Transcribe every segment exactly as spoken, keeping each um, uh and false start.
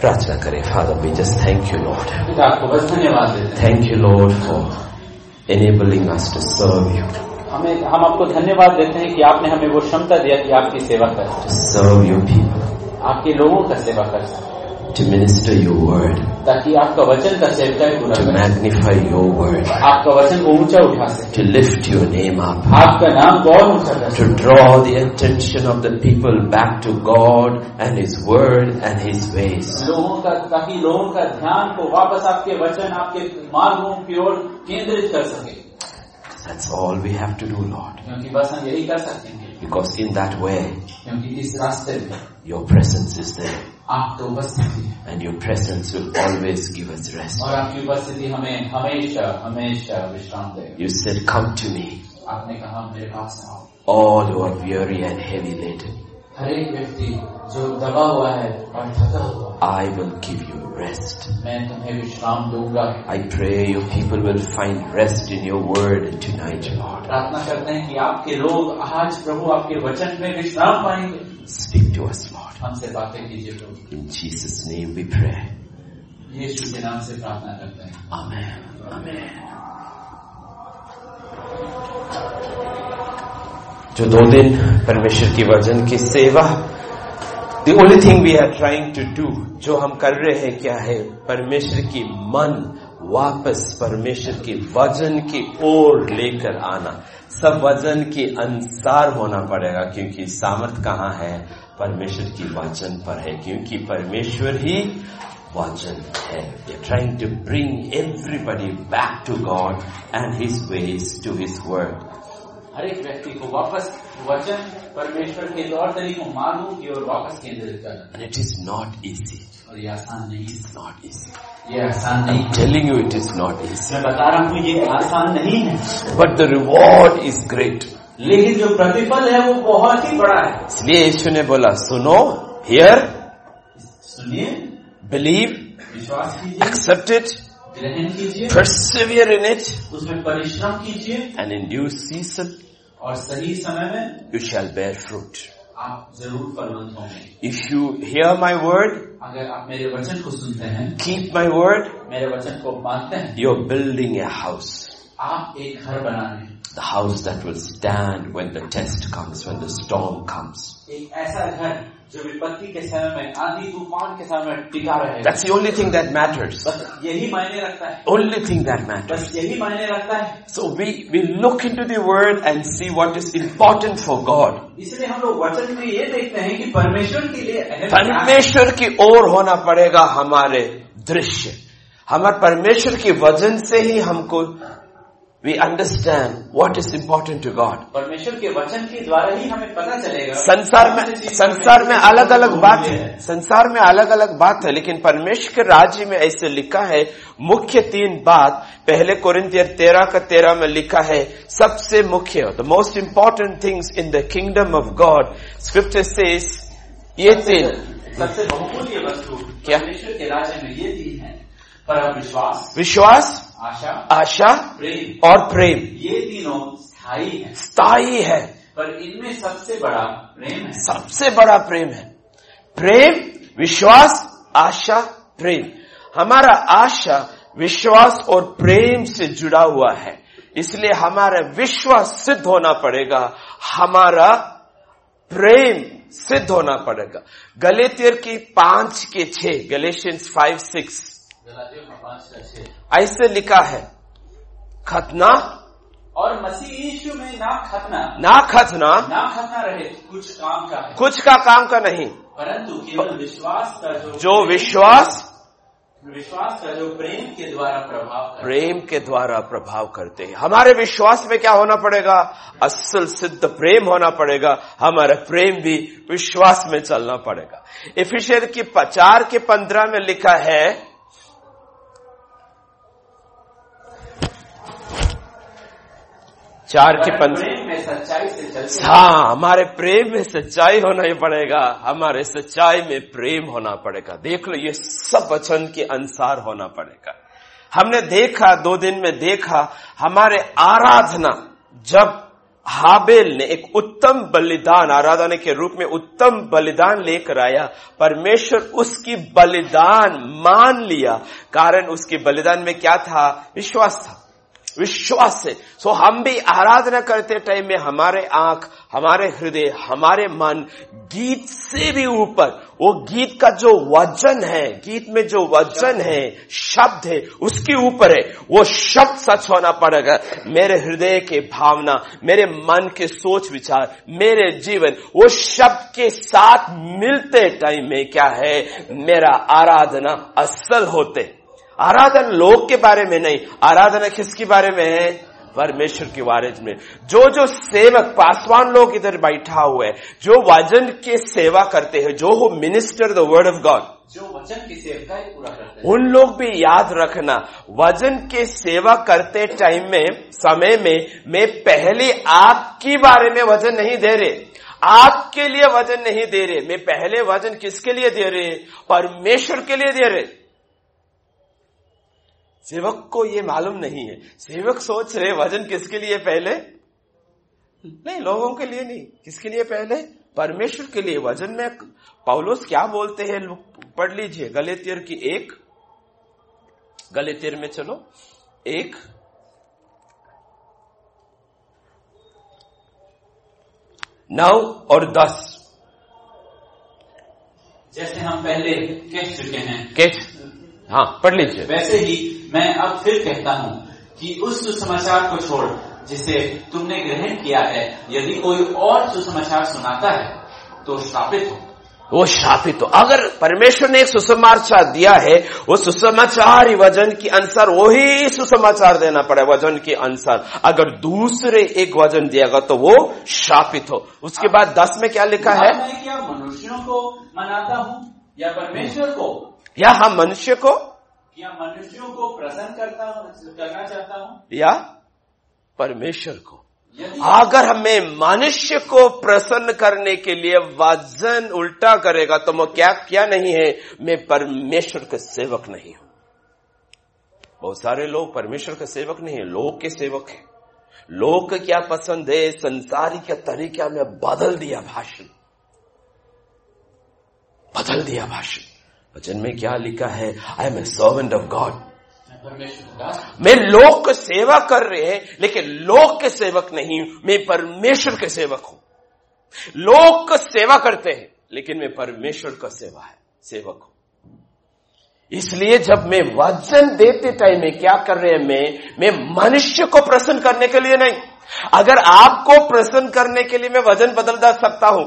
प्रार्थना करें। Father, we just thank you, Lord. पिता आपको बस धन्यवाद देते हैं। Thank you, Lord, for enabling us to serve you. हमें हम आपको धन्यवाद देते हैं कि आपने हमें वो क्षमता दिया कि आपकी सेवा कर सकें, To serve your people, आपके लोगों का सेवा कर सकें, to minister your word, ताकि आपका वचन का सेवकाई पूरा to कर सकें, magnify your word, आपका वचन को ऊंचा उठा सके, to lift your name up, आपका नाम को और ऊंचा कर to सके, draw the attention of the people back to God and His word and His ways. लोगों का ताकि लोगों का ध्यान को वापस आपके वचन आपके मार्गों की ओर केंद्रित कर सके। That's all we have to do, Lord. क्योंकि बस हम यही कर सकते हैं, Because in that way, क्योंकि इस रास्ते में your presence is there. आपकी उपस्थिति है And your presence will always give us rest. और आपकी उपस्थिति हमें हमेशा हमेशा विश्राम देगी। You said, come to me, आपने कहा मेरे पास आओ, all who are weary and heavy laden. हर एक व्यक्ति जो दबा हुआ है और थका हुआ है, I will give you rest. मैं तुम्हें विश्राम दूंगा। I pray your people will find rest in your word tonight, Lord. प्रार्थना करते हैं कि आपके लोग आज प्रभु आपके वचन में विश्राम पाएंगे। Speak to us, Lord. हमसे बातें कीजिए प्रभु, In Jesus' name we pray. यीशु के नाम से प्रार्थना करते हैं, Amen. Amen. जो दो दिन परमेश्वर की वचन की सेवा, the only thing we are trying to do, जो हम कर रहे हैं क्या है, परमेश्वर की मन वापस परमेश्वर की वचन की ओर लेकर आना। सब वचन के अनुसार होना पड़ेगा, क्योंकि सामर्थ कहाँ है, परमेश्वर की वचन पर है, क्योंकि परमेश्वर ही वचन है। We are trying to bring everybody back to God and His ways, to His word. हर एक व्यक्ति को वापस वचन परमेश्वर के तौर तरीकों मार्गों की ओर वापस केंद्रित करना, And it is not easy. और ये आसान नहीं है। It's not easy. ये आसान नहीं I'm telling you, it is not easy. मैं बता रहा हूँ ये आसान नहीं है, But the reward is great. लेकिन जो प्रतिफल है वो बहुत ही बड़ा है। इसलिए यीशु ने बोला, सुनो, hear, सुनिए, believe, विश्वास कीजिए, accept it, ग्रहण कीजिए, persevere in it, उसमें परिश्रम कीजिए, and in due season और सही समय में you shall bear fruit. आप जरूर फलवंत होंगे। If you hear my word, अगर आप मेरे वचन को सुनते हैं, keep my word, मेरे वचन को मानते हैं, you're building a house. आप एक घर बना रहे हैं, The house that will stand when the test comes, when the storm comes. एक ऐसा घर जो विपत्ति के समय में, आंधी तूफान के समय में टिका रहेगा। That's the only thing that matters. बस यही मायने रखता है, Only thing that matters. बस यही मायने रखता है। So we, we look into the word and see what is important for God. इसलिए हम लोग वचन में ये देखते हैं कि परमेश्वर के लिए अहम क्या है। परमेश्वर की ओर होना पड़ेगा हमारे दृश्य। हमारे परमेश्वर की वजन से ही हमको we understand what is important to God. परमेश्वर के वचन के द्वारा ही हमें पता चलेगा। संसार में संसार में अलग अलग बात है, संसार में अलग अलग बात है, लेकिन परमेश्वर के राज्य में ऐसे लिखा है, मुख्य तीन बात। पहले कोरिन्थियर तेरह का तेरह में लिखा है, सबसे मुख्य, the most important things in the kingdom of God, scripture says, ये तीन सबसे बहुमूल्य वस्तु क्या? परमेश्वर के राज्य में ये तीन है, परम विश्वास, विश्वास, आशा, आशा प्रेम। और प्रेम। ये तीनों स्थायी है, स्थायी है, पर इनमें सबसे बड़ा प्रेम है। सबसे बड़ा प्रेम है। प्रेम, विश्वास, आशा, प्रेम। हमारा आशा विश्वास और प्रेम से जुड़ा हुआ है, इसलिए हमारा विश्वास सिद्ध होना पड़ेगा, हमारा प्रेम सिद्ध होना पड़ेगा। गलातियर की पांच के छह, गैलेशियंस फाइव सिक्स, ऐसे लिखा है, खतना और मसीह यीशु में ना खतना, ना खतना ना खतना रहे कुछ काम का है, कुछ का काम का नहीं, परंतु केवल विश्वास का जो जो विश्वास विश्वास का जो प्रेम के द्वारा प्रभाव करता है। प्रेम के द्वारा प्रभाव करते हैं। हमारे विश्वास में क्या होना पड़ेगा? असल सिद्ध प्रेम होना पड़ेगा। हमारा प्रेम भी विश्वास में चलना पड़ेगा। इफिसियर की चार के पंद्रह में लिखा है, चार के पंद्रह में सच्चाई से चलते, हाँ, हमारे प्रेम में सच्चाई होना ही पड़ेगा, हमारे सच्चाई में प्रेम होना पड़ेगा। देख लो, ये सब वचन के अनुसार होना पड़ेगा। हमने देखा, दो दिन में देखा, हमारे आराधना जब हाबेल ने एक उत्तम बलिदान आराधना के रूप में उत्तम बलिदान लेकर आया। परमेश्वर उसकी बलिदान मान लिया, कारण उसके बलिदान में क्या था? विश्वास था, विश्वास से। सो हम भी आराधना करते टाइम में हमारे आंख, हमारे हृदय, हमारे मन गीत से भी ऊपर, वो गीत का जो वचन है, गीत में जो वचन है, शब्द है, उसके ऊपर है। वो शब्द सच होना पड़ेगा। मेरे हृदय के भावना, मेरे मन के सोच विचार, मेरे जीवन वो शब्द के साथ मिलते टाइम में क्या है? मेरा आराधना असल होते। आराधना लोग के बारे में नहीं, आराधना किसके बारे में है? परमेश्वर के बारे में। जो जो सेवक पासवान लोग इधर बैठा हुए हैं, जो वचन के सेवा करते हैं, जो हो minister the word of God, जो वचन की सेवा पूरा करते हैं, उन लोग भी याद रखना, वचन के सेवा करते टाइम में, समय में, मैं पहले आपके बारे में वचन नहीं दे रहे, आपके लिए वचन नहीं दे रहे। मैं पहले वचन किसके लिए दे रहे? परमेश्वर के लिए दे रहे। सेवक को ये मालूम नहीं है। सेवक सोच रहे वचन किसके लिए पहले? नहीं, लोगों के लिए नहीं। किसके लिए पहले? परमेश्वर के लिए। वचन में पौलुस क्या बोलते हैं? पढ़ लीजिए गलातियर की एक, गलातियर में चलो एक नौ और दस। जैसे हम पहले कह चुके हैं, कह हाँ पढ़ लीजिए। वैसे ही मैं अब फिर कहता हूँ कि उस सुसमाचार को छोड़ जिसे तुमने ग्रहण किया है, यदि कोई और सुसमाचार सुनाता है तो श्रापित हो। वो श्रापित हो। अगर परमेश्वर ने एक सुसमाचार दिया है, वो सुसमाचार ही वचन के अनुसार वही सुसमाचार देना पड़े वचन के अनुसार। अगर दूसरे एक वचन दिएगा तो वो श्रापित हो। उसके बाद दस में क्या लिखा है? मैं क्या मनुष्यों को मनाता हूँ या परमेश्वर को? या हम मनुष्य को, या मनुष्यों को प्रसन्न करता हूँ, करना चाहता हूँ, या परमेश्वर को। अगर हमें मनुष्य को प्रसन्न करने के लिए वचन उल्टा करेगा तो मैं क्या क्या नहीं है? मैं परमेश्वर का सेवक नहीं हूं। बहुत सारे लोग परमेश्वर का सेवक नहीं है, लोग के सेवक है। लोग को क्या पसंद है? संसारी के तरीका में बदल दिया भाषण, बदल दिया भाषण। वचन में क्या लिखा है? I am a servant of God. मैं लोग को सेवा कर रहे हैं, लेकिन लोग के सेवक नहीं हूं, मैं परमेश्वर के सेवक हूं। लोग को सेवा करते हैं, लेकिन मैं परमेश्वर का सेवा है सेवक हूं। इसलिए जब मैं वचन देते टाइम में क्या कर रहे हैं? मैं मैं मनुष्य को प्रसन्न करने के लिए नहीं। अगर आपको प्रसन्न करने के लिए मैं वचन बदल दा सकता हूं,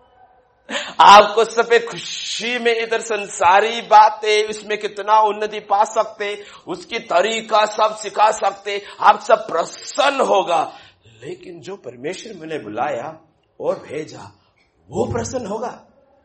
आपको सब खुशी में इधर संसारी बातें, उसमें कितना उन्नति पा सकते, उसकी तरीका सब सिखा सकते, आप सब प्रसन्न होगा। लेकिन जो परमेश्वर मैंने बुलाया और भेजा, वो प्रसन्न होगा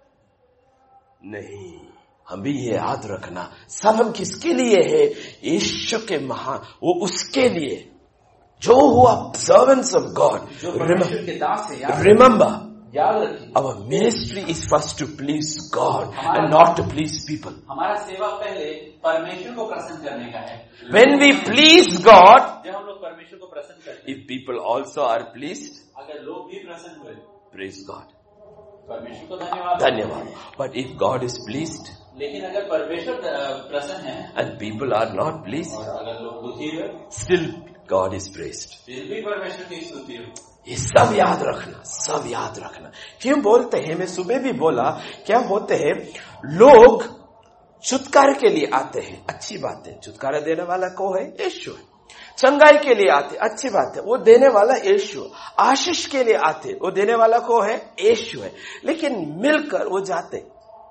नहीं। हम भी ये याद रखना, सब हम किसके लिए है? यीशु के महान, वो उसके लिए जो हुआ सर्वेंट्स ऑफ गॉड, जो परमेश्वर के दास है। रिमेंबर, याद रखिए, our ministry is first to please God and not to please people. हमारा सेवा पहले परमेश्वर को प्रसन्न करने का है। When we please God, जब हम लोग परमेश्वर को प्रसन्न करते हैं, if people also are pleased, अगर लोग भी प्रसन्न हुए, praise God, परमेश्वर को धन्यवाद धन्यवाद। But if God is pleased, लेकिन अगर परमेश्वर प्रसन्न है and people are not pleased, और अगर लोग दुखी हुए, still God is praised. फिर भी परमेश्वर की स्तुति हो। ये सब याद रखना, सब याद रखना। क्यों बोलते हैं? मैं सुबह भी बोला, क्या होते हैं? लोग छुटकारे के लिए आते हैं, अच्छी बात है, छुटकारा देने वाला को है? यीशु है। चंगाई के लिए आते, अच्छी बात है, वो देने वाला यीशु। आशीष के लिए आते, वो देने वाला को है? यीशु है। लेकिन मिलकर वो जाते,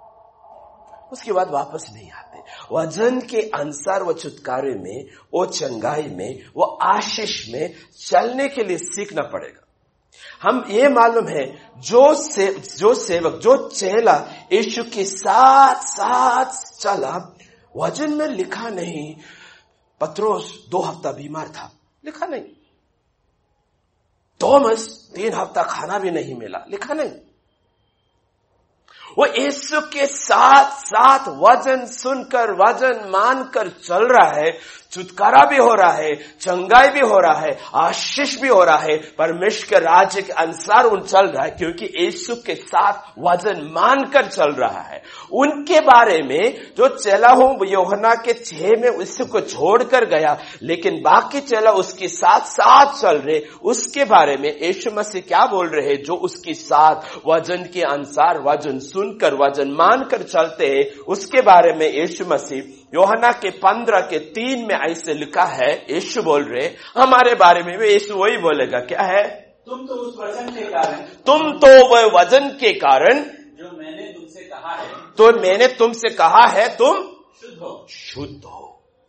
उसके बाद वापस नहीं आते। वचन के अनुसार वो छुटकारे में, वो चंगाई में, वो आशीष में चलने के लिए सीखना पड़ेगा। हम ये मालूम है, जो से, जो सेवक, जो चेला यीशु के साथ साथ चला, वचन में लिखा नहीं पत्रोस दो हफ्ता बीमार था, लिखा नहीं। थॉमस तीन हफ्ता खाना भी नहीं मिला, लिखा नहीं। वो यीशु के साथ साथ वचन सुनकर वचन मानकर चल रहा है, छुटकारा भी हो रहा है, चंगाई भी हो रहा है, आशीष भी हो रहा है, परमेश्वर के राज्य के अनुसार उन चल रहा है, क्योंकि यीशु के साथ वचन मानकर चल रहा है। उनके बारे में जो चेला हूं यूहन्ना के छह में उसको को छोड़कर गया, लेकिन बाकी चेला उसके साथ साथ चल रहे, उसके बारे में यीशु मसीह क्या बोल रहे हैं? जो उसके साथ वचन के अनुसार वचन सुनकर वचन मानकर चलते हैं, उसके बारे में यीशु मसीह यूहन्ना के पंद्रह के तीन में ऐसे लिखा है। यीशु बोल रहे हमारे बारे में भी यीशु वही बोलेगा, क्या है? तुम तो उस वचन के कारण तुम तो वह वचन के कारण जो मैंने तुमसे कहा है, तो मैंने तुमसे कहा है तुम शुद्ध हो। शुद्ध हो।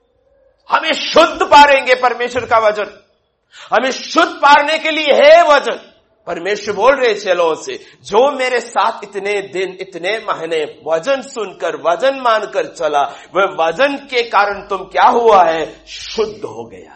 हमें शुद्ध पारेंगे परमेश्वर का वचन, हमें शुद्ध पारने के लिए है वचन। परमेश्वर बोल रहे चेलों से, जो मेरे साथ इतने दिन इतने महीने वचन सुनकर वचन मानकर चला, वह वचन के कारण तुम क्या हुआ है? शुद्ध हो गया।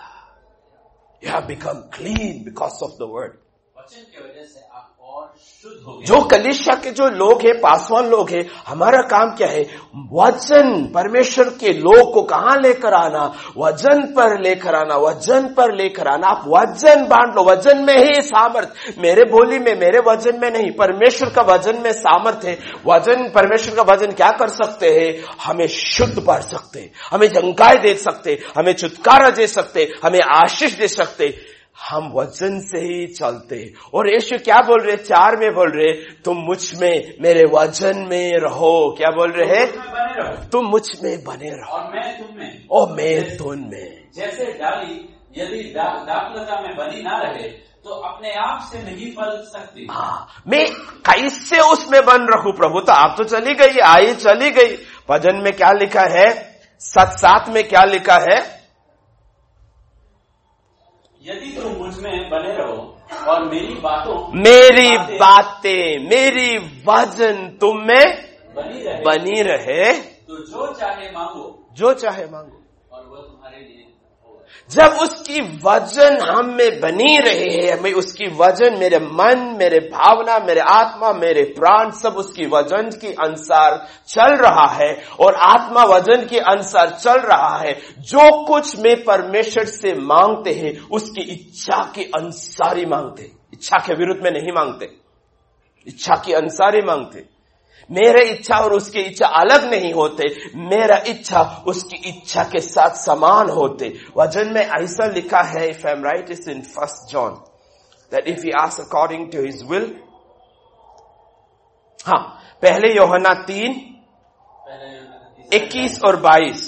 You have become clean because of the word. वचन की वजह से आप और शुद्ध हो गए। जो कलीसिया के जो लोग हैं, पासवान लोग हैं, हमारा काम क्या है? वचन, परमेश्वर के लोग को कहां लेकर आना? वचन पर लेकर आना, वचन पर लेकर आना। आप वचन बांट लो, वचन में ही सामर्थ, मेरे बोली में, मेरे वचन में नहीं, परमेश्वर का वचन में सामर्थ है। वचन, परमेश्वर का वचन क्या कर सकते हैं? हमें शुद्ध कर सकते, हमें चंगाई दे सकते, हमें छुटकारा दे सकते, हमें आशीष दे सकते। हम वचन से ही चलते। और यीशु क्या बोल रहे? चार में बोल रहे, तुम मुझ में, मेरे वचन में रहो। क्या बोल रहे हैं? तुम मुझ में बने रहो और मैं तुम में, और मैं तुम में। जैसे डाली यदि दाखलता में बनी ना रहे तो अपने आप से नहीं फल सकती। हाँ, मैं कैसे उसमें बन रहूं प्रभु? तो आप तो चली गई, आई चली गई। भजन में क्या लिखा है? सत सात में क्या लिखा है? यदि तुम मुझ में बने रहो और मेरी बातों मेरी बातें, मेरी वचन तुम में बनी रहे, बनी रहे तो जो चाहे मांगो, जो चाहे मांगो, और वह तुम्हारे लिए होगा। जब उसकी वजन हम में बनी रहे है, मैं उसकी वजन, मेरे मन, मेरे भावना, मेरे आत्मा, मेरे प्राण, सब उसकी वजन के अनुसार चल रहा है और आत्मा वजन के अनुसार चल रहा है। जो कुछ मैं परमेश्वर से मांगते हैं उसकी इच्छा के अनुसार ही मांगते, इच्छा के विरुद्ध में नहीं मांगते, इच्छा के अनुसार ही मांगते। मेरे इच्छा और उसकी इच्छा अलग नहीं होते, मेरा इच्छा उसकी इच्छा के साथ समान होते। वचन में ऐसा लिखा है, if I'm right, it's in First John, that if he asks according to his will, हाँ, पहले यूहन्ना तीन इक्कीस और बाईस।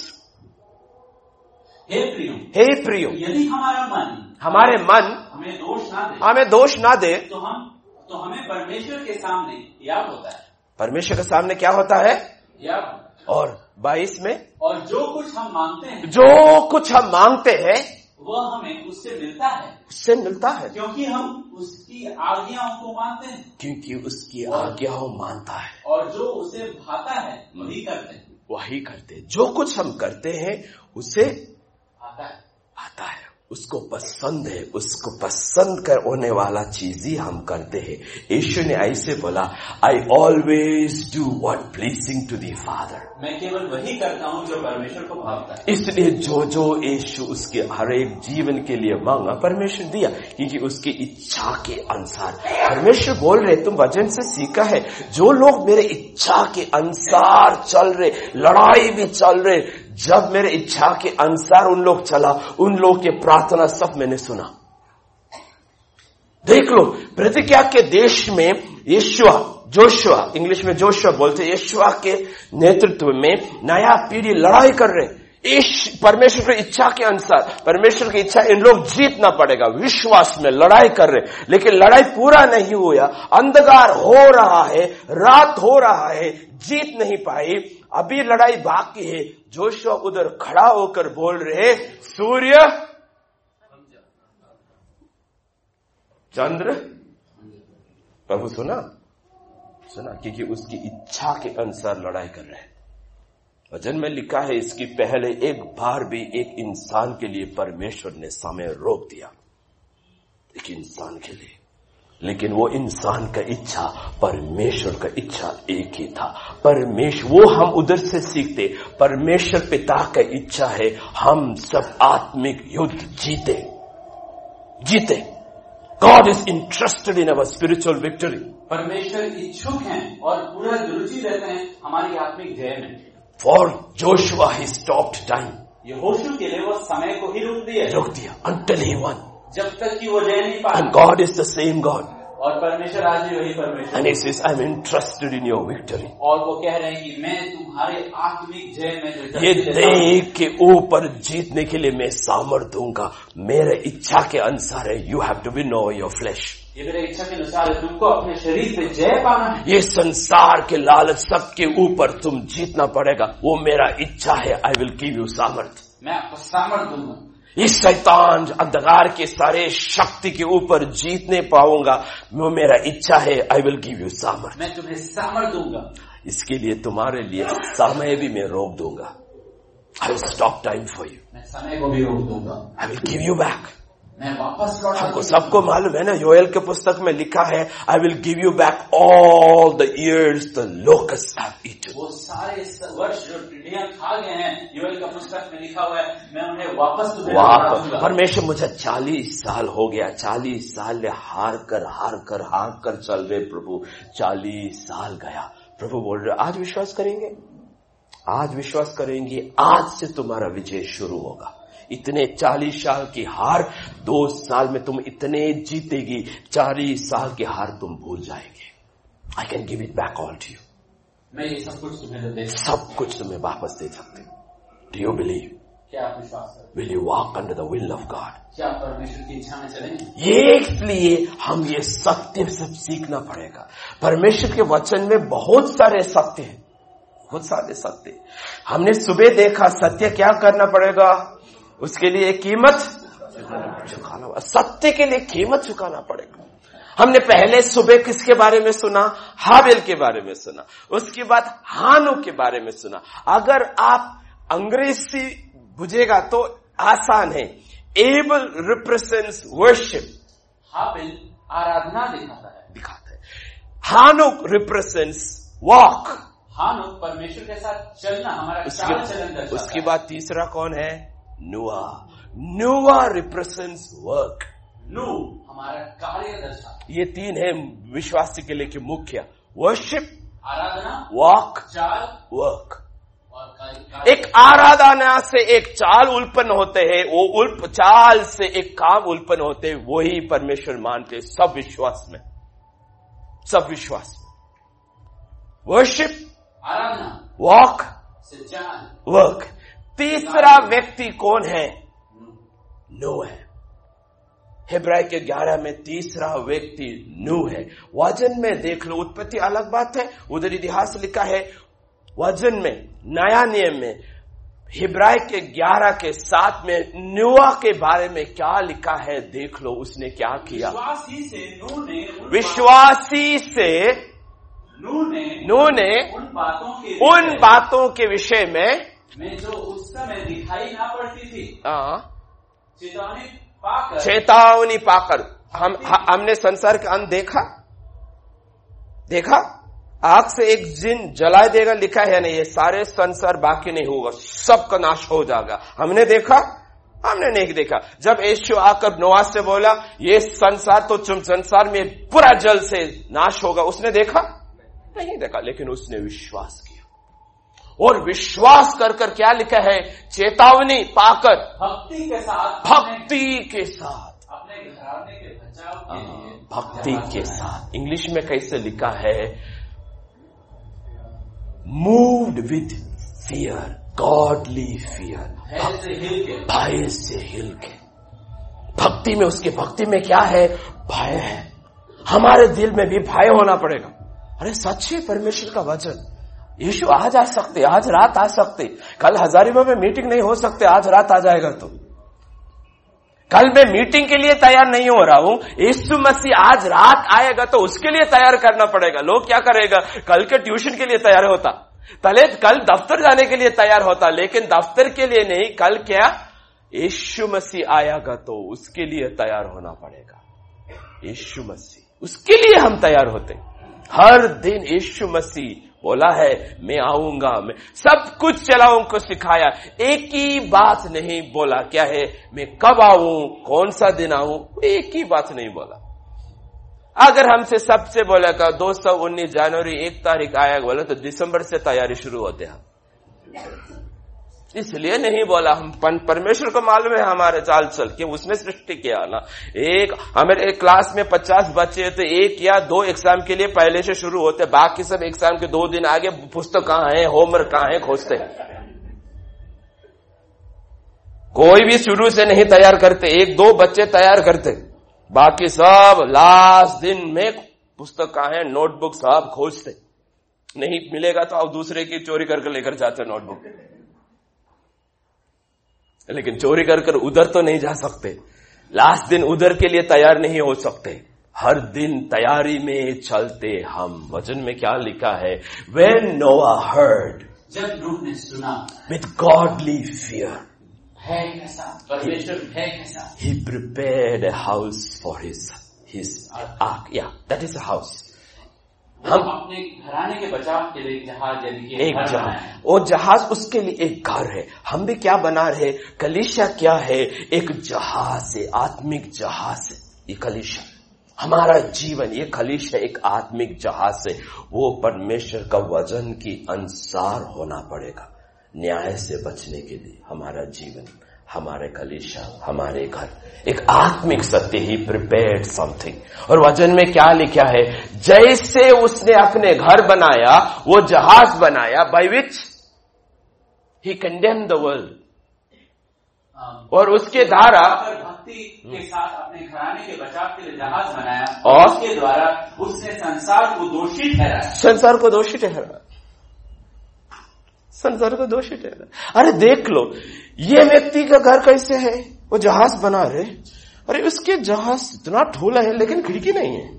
हे प्रियो, हे प्रियो, यदि हमारा मन हमारे मन हमें दोष ना दे, हमें दोष ना दे, तो हम तो हमें परमेश्वर के सामने याद होता है। परमेश्वर के सामने क्या होता है? याद। और बाईस में, और जो कुछ हम मांगते हैं, जो कुछ हम मांगते हैं वह हमें उससे मिलता है, उससे मिलता है, क्योंकि हम उसकी आज्ञाओं को मानते हैं, क्योंकि उसकी आज्ञाओं मानता है, और जो उसे भाता है वही करते हैं, वही करते। जो कुछ हम करते हैं उसे आता है, आता है, उसको पसंद है, उसको पसंद कर होने वाला चीज ही हम करते हैं। यीशु ने ऐसे बोला, I always do what pleasing to the Father, मैं केवल वही करता हूँ जो परमेश्वर को भावता है। इसलिए जो जो यीशु उसके हर एक जीवन के लिए मांगा परमेश्वर दिया, क्योंकि उसकी इच्छा के अनुसार। परमेश्वर बोल रहे, तुम वचन से सीखा है, जो लोग मेरे इच्छा के अनुसार चल रहे, लड़ाई भी चल रहे, जब मेरे इच्छा के अनुसार उन लोग चला, उन लोग के प्रार्थना सब मैंने सुना। देख लो, प्रतिज्ञा के देश में यीशुआ, जोशुआ, इंग्लिश में जोशुआ बोलते, यीशुआ के नेतृत्व में नया पीढ़ी लड़ाई कर रहे, इस परमेश्वर की इच्छा के अनुसार। परमेश्वर की इच्छा इन लोग जीतना पड़ेगा, विश्वास में लड़ाई कर रहे, लेकिन लड़ाई पूरा नहीं हुआ, अंधकार हो रहा है, रात हो रहा है, जीत नहीं पाई, अभी लड़ाई बाकी है। जोशुआ उधर खड़ा होकर बोल रहे, सूर्य, चंद्र, प्रभु सुना सुना, क्योंकि उसकी इच्छा के अनुसार लड़ाई कर रहे हैं। वचन में लिखा है, इसकी पहले एक बार भी एक इंसान के लिए परमेश्वर ने समय रोक दिया, एक इंसान के लिए। लेकिन वो इंसान का इच्छा परमेश्वर का इच्छा एक ही था। परमेश्वर, वो हम उधर से सीखते, परमेश्वर पिता का इच्छा है हम सब आत्मिक युद्ध जीते जीते। God is interested in our spiritual victory. परमेश्वर इच्छुक हैं और पूरा रुचि रहते हैं हमारी आत्मिक जय में। For Joshua he stopped time. यहोशू के लिए वो समय को ही रोक दिया रोक दिया until he won. जब तक कि वो जय नहीं पाया। And God is the same God. और परमेश्वर आज भी वही परमेश्वर। And he says, I'm interested in your victory. और वो कह रहे हैं कि मैं तुम्हारे आत्मिक जय में जो ये देह के ऊपर जीतने के लिए मैं सामर्थ दूंगा। मेरे इच्छा के अनुसार है। You have to win over your flesh. ये मेरे इच्छा के अनुसार है, तुमको अपने शरीर पे जय पाना है। ये संसार के लालच सबके ऊपर तुम जीतना पड़ेगा। वो मेरा इच्छा है। I will give you सामर्थ। मैं आपको सामर्थ दूंगा। इस शैतान अंधकार के सारे शक्ति के ऊपर जीतने पाऊंगा। वो मेरा इच्छा है। आई विल गिव यू सामर्थ। मैं तुम्हें सामर्थ दूंगा। इसके लिए तुम्हारे लिए समय भी मैं रोक दूंगा। I will stop time for you. मैं समय को भी रोक दूंगा। I will give you back. मैं वापस लौटा। हमको सबको मालूम है ना, योएल के पुस्तक में लिखा है I will give you back all the years the locust have eaten. वो सारे वर्ष जो टिड्डियां खा गए हैं, योएल का पुस्तक में लिखा हुआ है, मैं उन्हें वापस तुम्हें लौटा दूंगा। परमेश्वर मुझे चालीस साल हो गया, चालीस साल हार कर हार कर हार कर चल रहे प्रभु, चालीस साल गया। प्रभु बोल रहे आज विश्वास करेंगे, आज विश्वास करेंगे, आज से तुम्हारा विजय शुरू होगा। इतने चालीस साल की हार दो साल में तुम इतने जीतेगी, चालीस साल की हार तुम भूल जाएंगे। I can give it back all to you. मैं ये सब कुछ तुम्हें दे सब कुछ तुम्हें वापस दे सकते। Do you believe? क्या आप विश्वास करते? Will you walk under the will of God? क्या आप परमेश्वर की इच्छा में चलेंगे? ये इसलिए हम ये सत्य सब सीखना पड़ेगा। परमेश्वर के वचन में बहुत सारे सत्य हैं, बहुत सारे सत्य। हमने सुबह देखा सत्य क्या करना पड़ेगा, उसके लिए कीमत चुकाना, सत्य के लिए कीमत चुकाना पड़ेगा। हमने पहले सुबह किसके बारे में सुना? हाबिल के बारे में सुना, उसके बाद हानोक के बारे में सुना। अगर आप अंग्रेजी बुझेगा तो आसान है। एबल रिप्रेजेंट्स वर्शिप, हाबिल आराधना दिखाता है दिखाता है हानोक रिप्रेजेंट्स वॉक, हानोक परमेश्वर के साथ चलना, हमारा चाल चलन दर्शाता है। उसके बाद तीसरा कौन है? नूआ, नूआ रिप्रेजेंट्स वर्क, नू हमारा कार्य दर्शाता। ये तीन है विश्वासी के लिए कि मुख्य, वर्शिप, आराधना, वॉक, चाल, वर्क। और कार्य। एक आराधना से एक चाल उत्पन्न होते हैं, वो उल्प चाल से एक काम उत्पन्न होते हैं, वही परमेश्वर मानते सब विश्वास में, सब विश्वास में। वर्शिप, आराधना, वॉक, से चाल, वर्क। तीसरा व्यक्ति कौन है? नू है। हिब्राई के ग्यारह में तीसरा व्यक्ति नू है। वचन में देख लो, उत्पत्ति अलग बात है, उधर इतिहास लिखा है। वचन में नया नियम में हिब्राई के ग्यारह के साथ में नूआ के बारे में क्या लिखा है देख लो, उसने क्या किया। विश्वासी से नू ने विश्वासी से नू ने नू ने उन बातों के उन बातों के विषय में में जो उस समय दिखाई ना पड़ती थी, चेतावनी पाकर चेतावनी पाकर हम हमने संसार का अंत देखा देखा आग से एक दिन जला देगा लिखा है ना, ये सारे संसार बाकी नहीं होगा, सबका नाश हो जाएगा। हमने देखा? हमने नहीं देखा। जब यीशु आकर नोआ से बोला ये संसार तो तुम संसार में पूरा जल से नाश होगा, उसने देखा? नहीं देखा, लेकिन उसने विश्वास किया। और विश्वास कर कर क्या लिखा है? चेतावनी पाकर भक्ति के साथ भक्ति के साथ अपने घराने के बचाव के लिए भक्ति के साथ। इंग्लिश में कैसे लिखा है? Moved with fear, godly fear, भय से हिल के। भक्ति में, उसके भक्ति में क्या है? भय है। हमारे दिल में भी भय होना पड़ेगा। अरे सच है परमेश्वर का वचन, यीशु आज आ सकते, आज रात आ सकते, कल हजारीबाग में मीटिंग नहीं हो सकते, आज रात आ जाएगा। तो कल मैं मीटिंग के लिए तैयार नहीं हो रहा हूं, यीशु मसीह आज रात आएगा तो उसके लिए तैयार करना पड़ेगा। लोग क्या करेगा? कल के ट्यूशन के लिए तैयार होता, पहले कल दफ्तर जाने के लिए तैयार होता, लेकिन दफ्तर के लिए नहीं, कल क्या? यीशु मसीह आएगा तो उसके लिए तैयार होना पड़ेगा। यीशु मसीह उसके लिए हम तैयार होते। हर दिन यीशु मसीह बोला है मैं आऊंगा, मैं सब कुछ चलाऊं को सिखाया, एक ही बात नहीं बोला। क्या है? मैं कब आऊं, कौन सा दिन आऊं, एक ही बात नहीं बोला। अगर हमसे सबसे बोला का दो सौ उन्नीस जनवरी एक तारीख आया बोला तो दिसंबर से तैयारी शुरू होते हैं। इसलिए नहीं बोला, हम परमेश्वर को मालूम है हमारे चाल चल के उसने सृष्टि किया ना। एक हमारे एक क्लास में पचास बच्चे तो एक या दो एग्जाम के लिए पहले से शुरू होते, बाकी सब एग्जाम के दो दिन आगे पुस्तक कहाँ है, होमवर्क कहाँ है खोजते। कोई भी शुरू से नहीं तैयार करते, एक दो बच्चे तैयार करते, बाकी सब लास्ट दिन में पुस्तक कहाँ है, नोटबुक सब खोजते। नहीं मिलेगा तो आप दूसरे की चोरी करके लेकर जाते नोटबुक, लेकिन चोरी कर कर उधर तो नहीं जा सकते। लास्ट दिन उधर के लिए तैयार नहीं हो सकते। हर दिन तैयारी में चलते हम। वचन में क्या लिखा है? When Noah heard, जब नूह ने सुना, with godly fear, है कैसा परमेश्वर है कैसा, he prepared a house for his his ark. Yeah, that is a house. हम अपने घराने के बचाव के लिए जहाज यानी एक जहाज, वो जहाज उसके लिए एक घर है। हम भी क्या बना रहे? कलीसिया क्या है? एक जहाज है, आत्मिक जहाज है ये कलीसिया। हमारा जीवन ये कलीसिया एक आत्मिक जहाज है। वो परमेश्वर का वचन की अनुसार होना पड़ेगा। न्याय से बचने के लिए हमारा जीवन, हमारे कलीसिया, हमारे घर एक आत्मिक सत्य ही प्रिपेयर्ड समथिंग। और वचन में क्या लिखा है? जैसे उसने अपने घर बनाया, वो जहाज बनाया, by which he condemned the world, और उसके द्वारा भक्ति के साथ अपने घराने के बचाव के लिए जहाज बनाया, और उसके द्वारा उसने संसार को दोषी ठहराया। संसार को दोषी ठहराया संसार को दोषी ठहराया। अरे देख लो, ये व्यक्ति का घर कैसे है, वो जहाज बना रहे। अरे उसके जहाज इतना ठोला है लेकिन खिड़की नहीं है,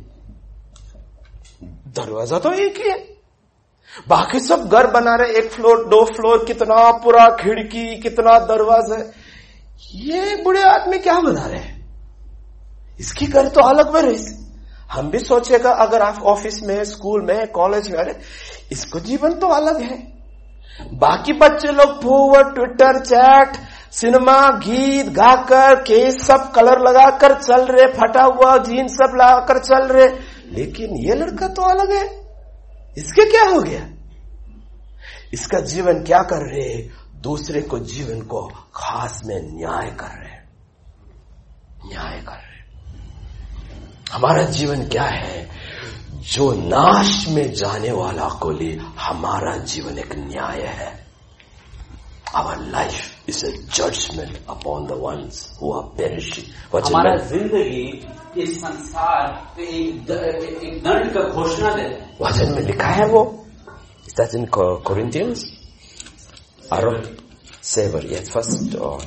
दरवाजा तो एक ही है। बाकी सब घर बना रहे, एक फ्लोर दो फ्लोर, कितना पूरा खिड़की, कितना दरवाजा। ये बुढ़े आदमी क्या बना रहे हैं? इसकी घर तो अलग में रही। हम भी सोचेगा अगर आप ऑफिस में, स्कूल में, कॉलेज में, अरे इसको जीवन तो अलग है। बाकी बच्चे लोग फोवर, ट्विटर, चैट, सिनेमा, गीत गाकर, केस सब कलर लगाकर चल रहे, फटा हुआ जीन्स सब लगाकर चल रहे, लेकिन ये लड़का तो अलग है। इसके क्या हो गया? इसका जीवन क्या कर रहे? दूसरे को जीवन को खास में न्याय कर रहे, न्याय कर रहे। हमारा जीवन क्या है? जो नाश में जाने वाला को लिए हमारा जीवन एक न्याय है। Our life is a judgment upon the ones who are perishing. हमारा जिंदगी इस संसार पे एक एक दंड का घोषणा दे। वचन में लिखा है वो। Is that in Corinthians? Aaron, Saver, yes, first or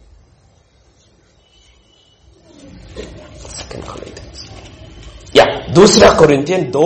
second Corinthians. या दूसरा कोरिंथियन दो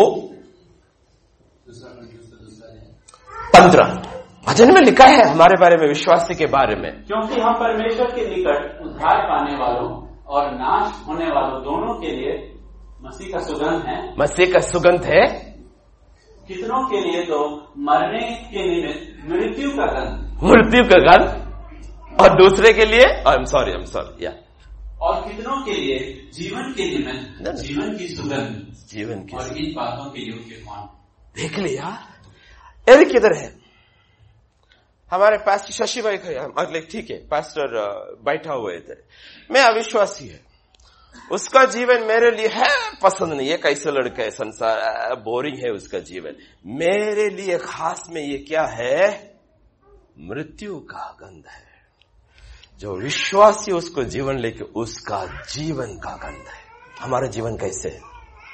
पंद्रह वचन में लिखा है हमारे बारे में, विश्वासी के बारे में। क्योंकि हम परमेश्वर के निकट उद्धार पाने वालों और नाश होने वालों दोनों के लिए मसीह का सुगंध है। मसीह का सुगंध है। कितनों के लिए तो मरने के निमित्त मृत्यु का गंध, मृत्यु का गंध, और दूसरे के लिए I am sorry I am sorry या और कितनों के लिए जीवन के निमित्त जीवन की सुगंध, जीवन की। और इन बातों के योग्य कौन? देख लिया। एरिक किधर है? हमारे पास्टर शशि भाई थे, अगले ठीक है, पास्टर बैठा हुए थे। मैं अविश्वासी है, उसका जीवन मेरे लिए है पसंद नहीं है। कैसे लड़का है, संसार बोरिंग है उसका जीवन। मेरे लिए खास में ये क्या है? मृत्यु का गंध है। जो विश्वासी उसको जीवन लेके उसका जीवन का गंध है। हमारा जीवन कैसे है?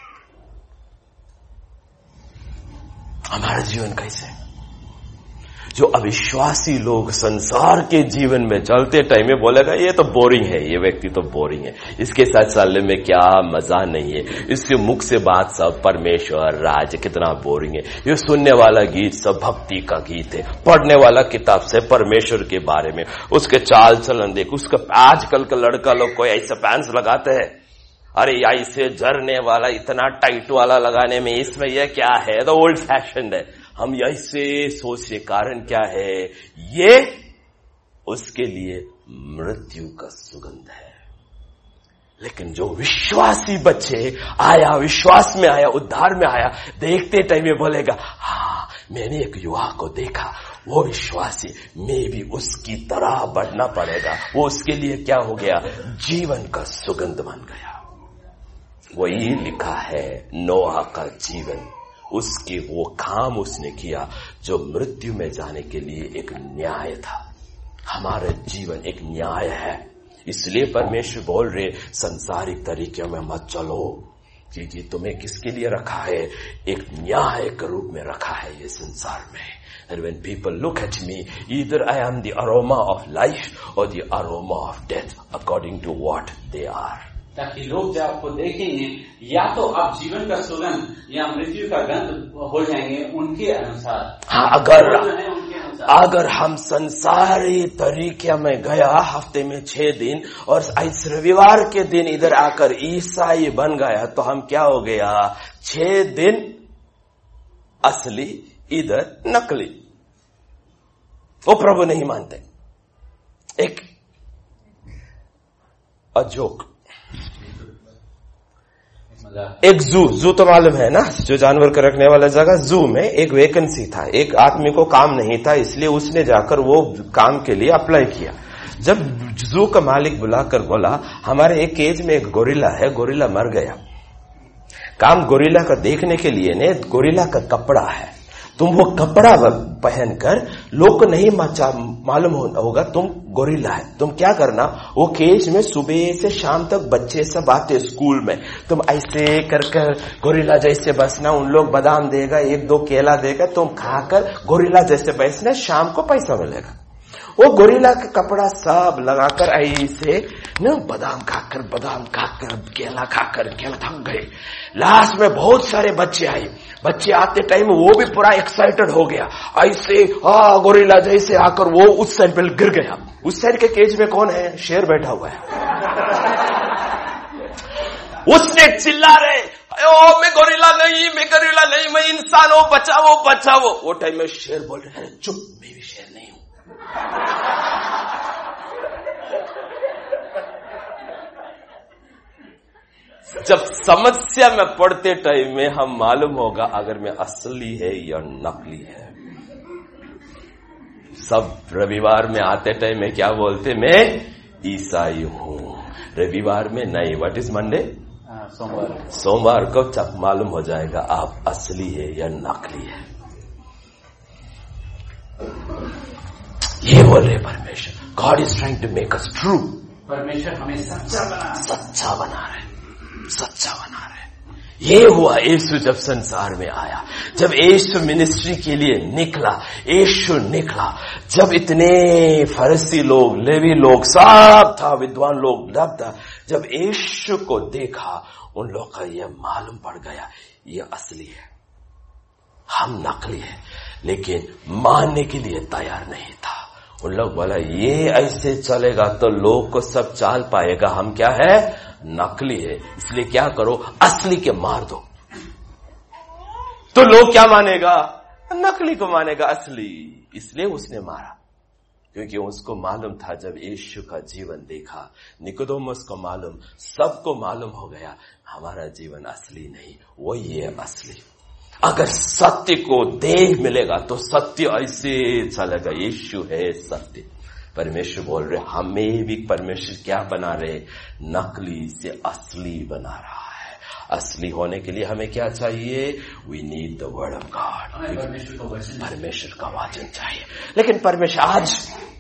हमारा जीवन कैसे है? जो अविश्वासी लोग संसार के जीवन में चलते टाइम में बोलेगा ये तो बोरिंग है, ये व्यक्ति तो बोरिंग है, इसके साथ चलने में क्या मजा नहीं है, इसके मुख से बात सब परमेश्वर राज, कितना बोरिंग है। ये सुनने वाला गीत सब भक्ति का गीत है, पढ़ने वाला किताब से परमेश्वर के बारे में, उसके चाल चलन देख। उसका आजकल का लड़का लोग कोई ऐसा पैंट्स लगाते हैं, अरे ऐसे झरने वाला इतना टाइट वाला लगाने में इसमें यह क्या है, तो ओल्ड फैशन है। हम ऐसे सोचने कारण क्या है, ये उसके लिए मृत्यु का सुगंध है। लेकिन जो विश्वासी बच्चे आया, विश्वास में आया, उद्धार में आया, देखते टाइम में बोलेगा, हाँ मैंने एक युवा को देखा, वो विश्वासी, मैं भी उसकी तरह बढ़ना पड़ेगा। वो उसके लिए क्या हो गया, जीवन का सुगंध बन गया। वही लिखा है नोहा का जीवन, उसकी वो काम उसने किया जो मृत्यु में जाने के लिए एक न्याय था। हमारा जीवन एक न्याय है, इसलिए परमेश्वर बोल रहे संसारिक तरीके में मत चलो, क्योंकि तुम्हें किसके लिए रखा है, एक न्याय के रूप में रखा है ये संसार में। And when people look at me, either I am the aroma of life or the aroma of death, according to what they are. ताकि लोग जब आपको देखेंगे, या तो आप जीवन का सुगंध या मृत्यु का गंध हो जाएंगे उनके अनुसार। हाँ, अगर अगर हम संसारी तरीके में गया हफ्ते में छह दिन और इस रविवार के दिन इधर आकर ईसाई बन गया, तो हम क्या हो गया, छह दिन असली इधर नकली। वो प्रभु नहीं मानते। एक अजोक, एक जू जू तो मालूम है ना, जो जानवर को रखने वाला जगह, जू में एक वैकेंसी था, एक आदमी को काम नहीं था, इसलिए उसने जाकर वो काम के लिए अप्लाई किया। जब जू का मालिक बुलाकर बोला, हमारे एक केज में एक गोरिल्ला है, गोरिल्ला मर गया, काम गोरिल्ला का देखने के लिए ने गोरिल्ला का कपड़ा है, तुम वो कपड़ा पहनकर, लोग को नहीं मालूम होगा तुम गोरिल्ला है, तुम क्या करना, वो केज में सुबह से शाम तक बच्चे सब आते स्कूल में, तुम ऐसे कर कर गोरिल्ला जैसे बसना, उन लोग बादाम देगा, एक दो केला देगा, तुम खाकर गोरिल्ला जैसे बैठना, शाम को पैसा मिलेगा। वो गोरिल्ला का कपड़ा सब लगाकर ऐसे न बादाम खाकर बादाम खाकर केला खाकर केला थक गए। लास्ट में बहुत सारे बच्चे आए, बच्चे आते टाइम वो भी पूरा एक्साइटेड हो गया, ऐसे आ गोरिल्ला जैसे आकर वो उस साइड पर गिर गया। उस साइड के केज में कौन है, शेर बैठा हुआ है। उसने चिल्ला रहे, ओ मैं गोरिल्ला नहीं, मैं गोरिल्ला नहीं, मैं इंसान हूं, बचाओ बचाओ। वो टाइम में शेर बोल रहे हैं, चुप, मैं भी शेर नहीं हूं। जब समस्या में पड़ते टाइम में हम मालूम होगा अगर मैं असली है या नकली है। सब रविवार में आते टाइम में क्या बोलते, मैं ईसाई हूं। रविवार में नहीं, व्हाट इज मंडे, सोमवार सोमवार को तक मालूम हो जाएगा आप असली है या नकली है। ये बोल रहे परमेश्वर, God is trying to make us true. परमेश्वर हमें सच्चा बना सच्चा बना रहे सच्चा बना रहे। ये हुआ यीशु जब संसार में आया, जब यीशु मिनिस्ट्री के लिए निकला, यीशु निकला जब इतने फरीसी लोग, लेवी लोग सब था, विद्वान लोग सब था, जब यीशु को देखा उन लोग का यह मालूम पड़ गया ये असली है, हम नकली है, लेकिन मानने के लिए तैयार नहीं था। उन लोग बोला ये ऐसे चलेगा तो लोग को सब चाल पाएगा, हम क्या है, नकली है, इसलिए क्या करो, असली के मार दो। तो लोग क्या मानेगा, नकली को मानेगा असली, इसलिए उसने मारा, क्योंकि उसको मालूम था जब यीशु का जीवन देखा, निकोदेमुस को मालूम, सबको मालूम हो गया हमारा जीवन असली नहीं, वही है असली। अगर सत्य को देह मिलेगा तो सत्य ऐसे चलेगा, यीशु है सत्य। परमेश्वर बोल रहे हमें भी परमेश्वर क्या बना रहे, नकली से असली बना रहा है। असली होने के लिए हमें क्या चाहिए, we need the word of God, परमेश्वर का वचन चाहिए। लेकिन परमेश्वर आज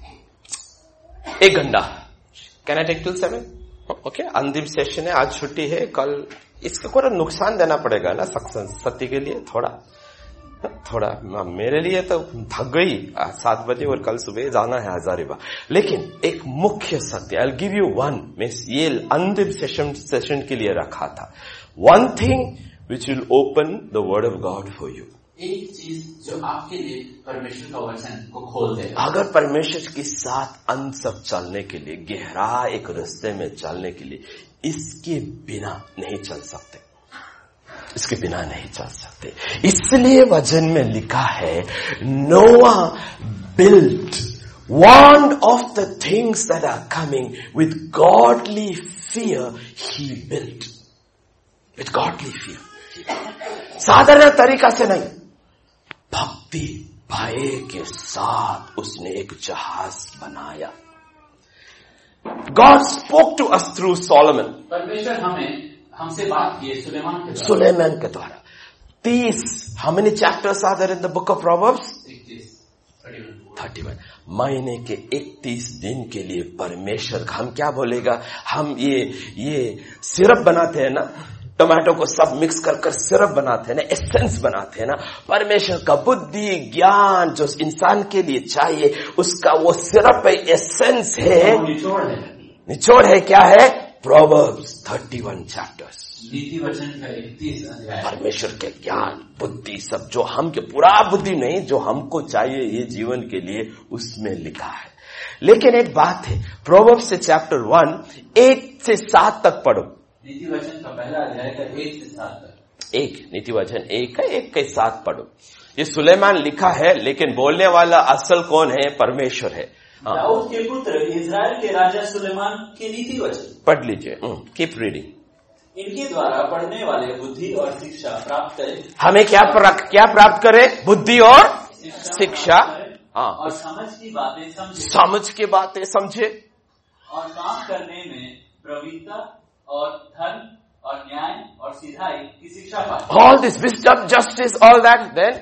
एक घंटा, can I take till seven, okay, अंतिम सेशन है, आज छुट्टी है, कल इसका कोई नुकसान देना पड़ेगा ना सत्य के लिए, थोड़ा थोड़ा मेरे लिए तो थक गई, सात बजे और कल सुबह जाना है हजारीबाग। लेकिन एक मुख्य सत्य, I will give you one, मैं ये अंतिम सेशन सेशन के लिए रखा था, one thing which will open the word of God for you. एक चीज जो आपके लिए परमेश्वर का वचन को खोल दे। अगर परमेश्वर के साथ अंत तक चलने के लिए, गहरा एक रास्ते में चलने के लिए, इसके बिना नहीं चल सकते, इसके बिना नहीं चल सकते। इसलिए वचन में लिखा है, Noah built warned of the things that are coming with godly fear he built. With godly fear. साधारण तरीका से नहीं, भक्ति भय के साथ उसने एक जहाज बनाया। God spoke to us through Solomon. परमेश्वर हमें हमसे बात की सुलेमान के द्वारा। सुलेमान के द्वारा। तीस, how many chapters are there in the book of Proverbs? Thirty one. महीने के इकतीस दिन के लिए परमेश्वर, हम क्या बोलेगा, हम ये ये सिरप बनाते हैं ना, टमाटो को सब मिक्स कर कर सिरप बनाते हैं ना, एसेंस बनाते हैं ना, परमेश्वर का बुद्धि ज्ञान जो इंसान के लिए चाहिए, उसका वो सिरप है, एसेंस है, निचोड़ है। निचोड़ है क्या है? Proverbs thirty one chapters. नीति वचन का इकतीस अध्याय। परमेश्वर के ज्ञान बुद्धि सब जो हम के पूरा बुद्धि नहीं, जो हमको चाहिए ये जीवन के लिए, उसमें लिखा है। लेकिन एक बात है, प्रोवर्ब्स से चैप्टर वन एक से सात तक पढ़ो। नीति वचन का पहला अध्याय का एक से सात तक। एक नीति वचन एक है, एक के साथ पढ़ो। ये सुलेमान लिखा है, लेकिन बोलने वाला असल कौन है? परमेश्वर है। दाऊद के पुत्र इजराइल के राजा सुलेमान के नीति वचन पढ़ लीजिए। Keep reading. इनके द्वारा पढ़ने वाले बुद्धि और शिक्षा प्राप्त करें। हमें क्या प्राप्त क्या प्राप्त करे? बुद्धि और शिक्षा। हाँ, और समझ की बातें समझे। समझ की बातें समझे और काम करने में प्रवीणता और धर्म और न्याय और सिधाई की शिक्षा पाए। All this wisdom, justice, all that, then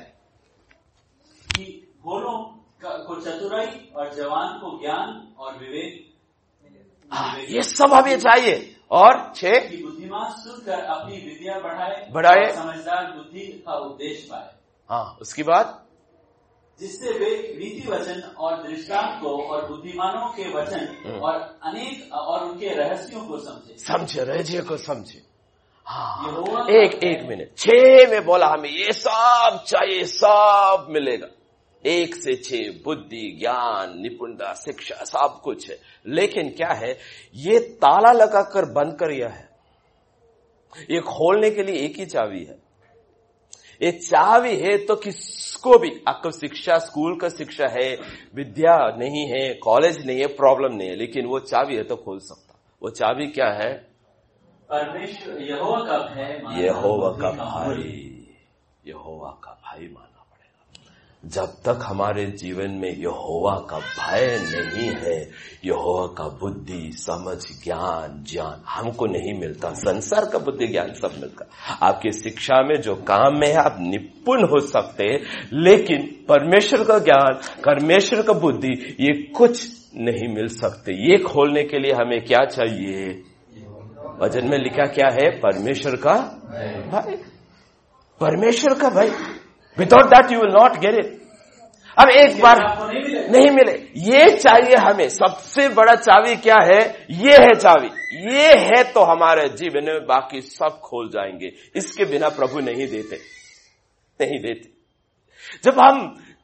भोलों को चतुराई और जवान को ज्ञान और विवेक। हाँ, ये सब हमें चाहिए। और छह, बुद्धिमान सुनकर अपनी विद्या बढ़ाए बढ़ाए समझदार बुद्धि का उपदेश पाए। हाँ, उसकी बात, जिससे वे नीति वचन और दृष्टांत को और बुद्धिमानों के वचन और अनेक और उनके रहस्यों को समझे। समझे, रहस्य को समझे। हाँ, एक एक मिनट, छह में बोला हमें ये सब चाहिए, सब मिलेगा। एक से छह, बुद्धि, ज्ञान, निपुणता, शिक्षा, सब कुछ है। लेकिन क्या है, ये ताला लगाकर बंद कर दिया है। ये खोलने के लिए एक ही चाबी है। ये चाबी है तो किसको भी, आपको शिक्षा, स्कूल का शिक्षा है, विद्या नहीं है, कॉलेज नहीं है, प्रॉब्लम नहीं है, लेकिन वो चाबी है तो खोल सकता। वो चाबी क्या है? परमेश्वर यहोवा का भय, यहोवा का भाई, यहोवा का भाई माना। जब तक हमारे जीवन में यहोवा का भय नहीं है, यहोवा का बुद्धि, समझ, ज्ञान, ज्ञान हमको नहीं मिलता। संसार का बुद्धि ज्ञान सब मिलता। आपकी शिक्षा में जो काम में है आप निपुण हो सकते हैं, लेकिन परमेश्वर का ज्ञान, परमेश्वर का बुद्धि, ये कुछ नहीं मिल सकते। ये खोलने के लिए हमें क्या चाहिए? वचन में लिखा क्या है? परमेश्वर का भय, परमेश्वर का भय। Without that you will not get it. अब एक बार नहीं मिले, ये चाहिए हमें। सबसे बड़ा चाबी क्या है? ये है चाबी। ये है तो हमारे जीवन में बाकी सब खोल जाएंगे। इसके बिना प्रभु नहीं देते, नहीं देते। जब हम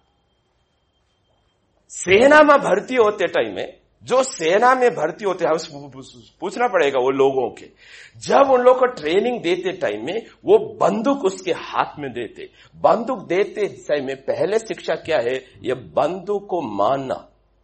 सेना में भर्ती होते टाइम में, जो सेना में भर्ती होते हैं, पूछना पड़ेगा वो लोगों के, जब उन लोगों को ट्रेनिंग देते टाइम में वो बंदूक उसके हाथ में देते। बंदूक देते समय में पहले शिक्षा क्या है? ये बंदूक को मानना।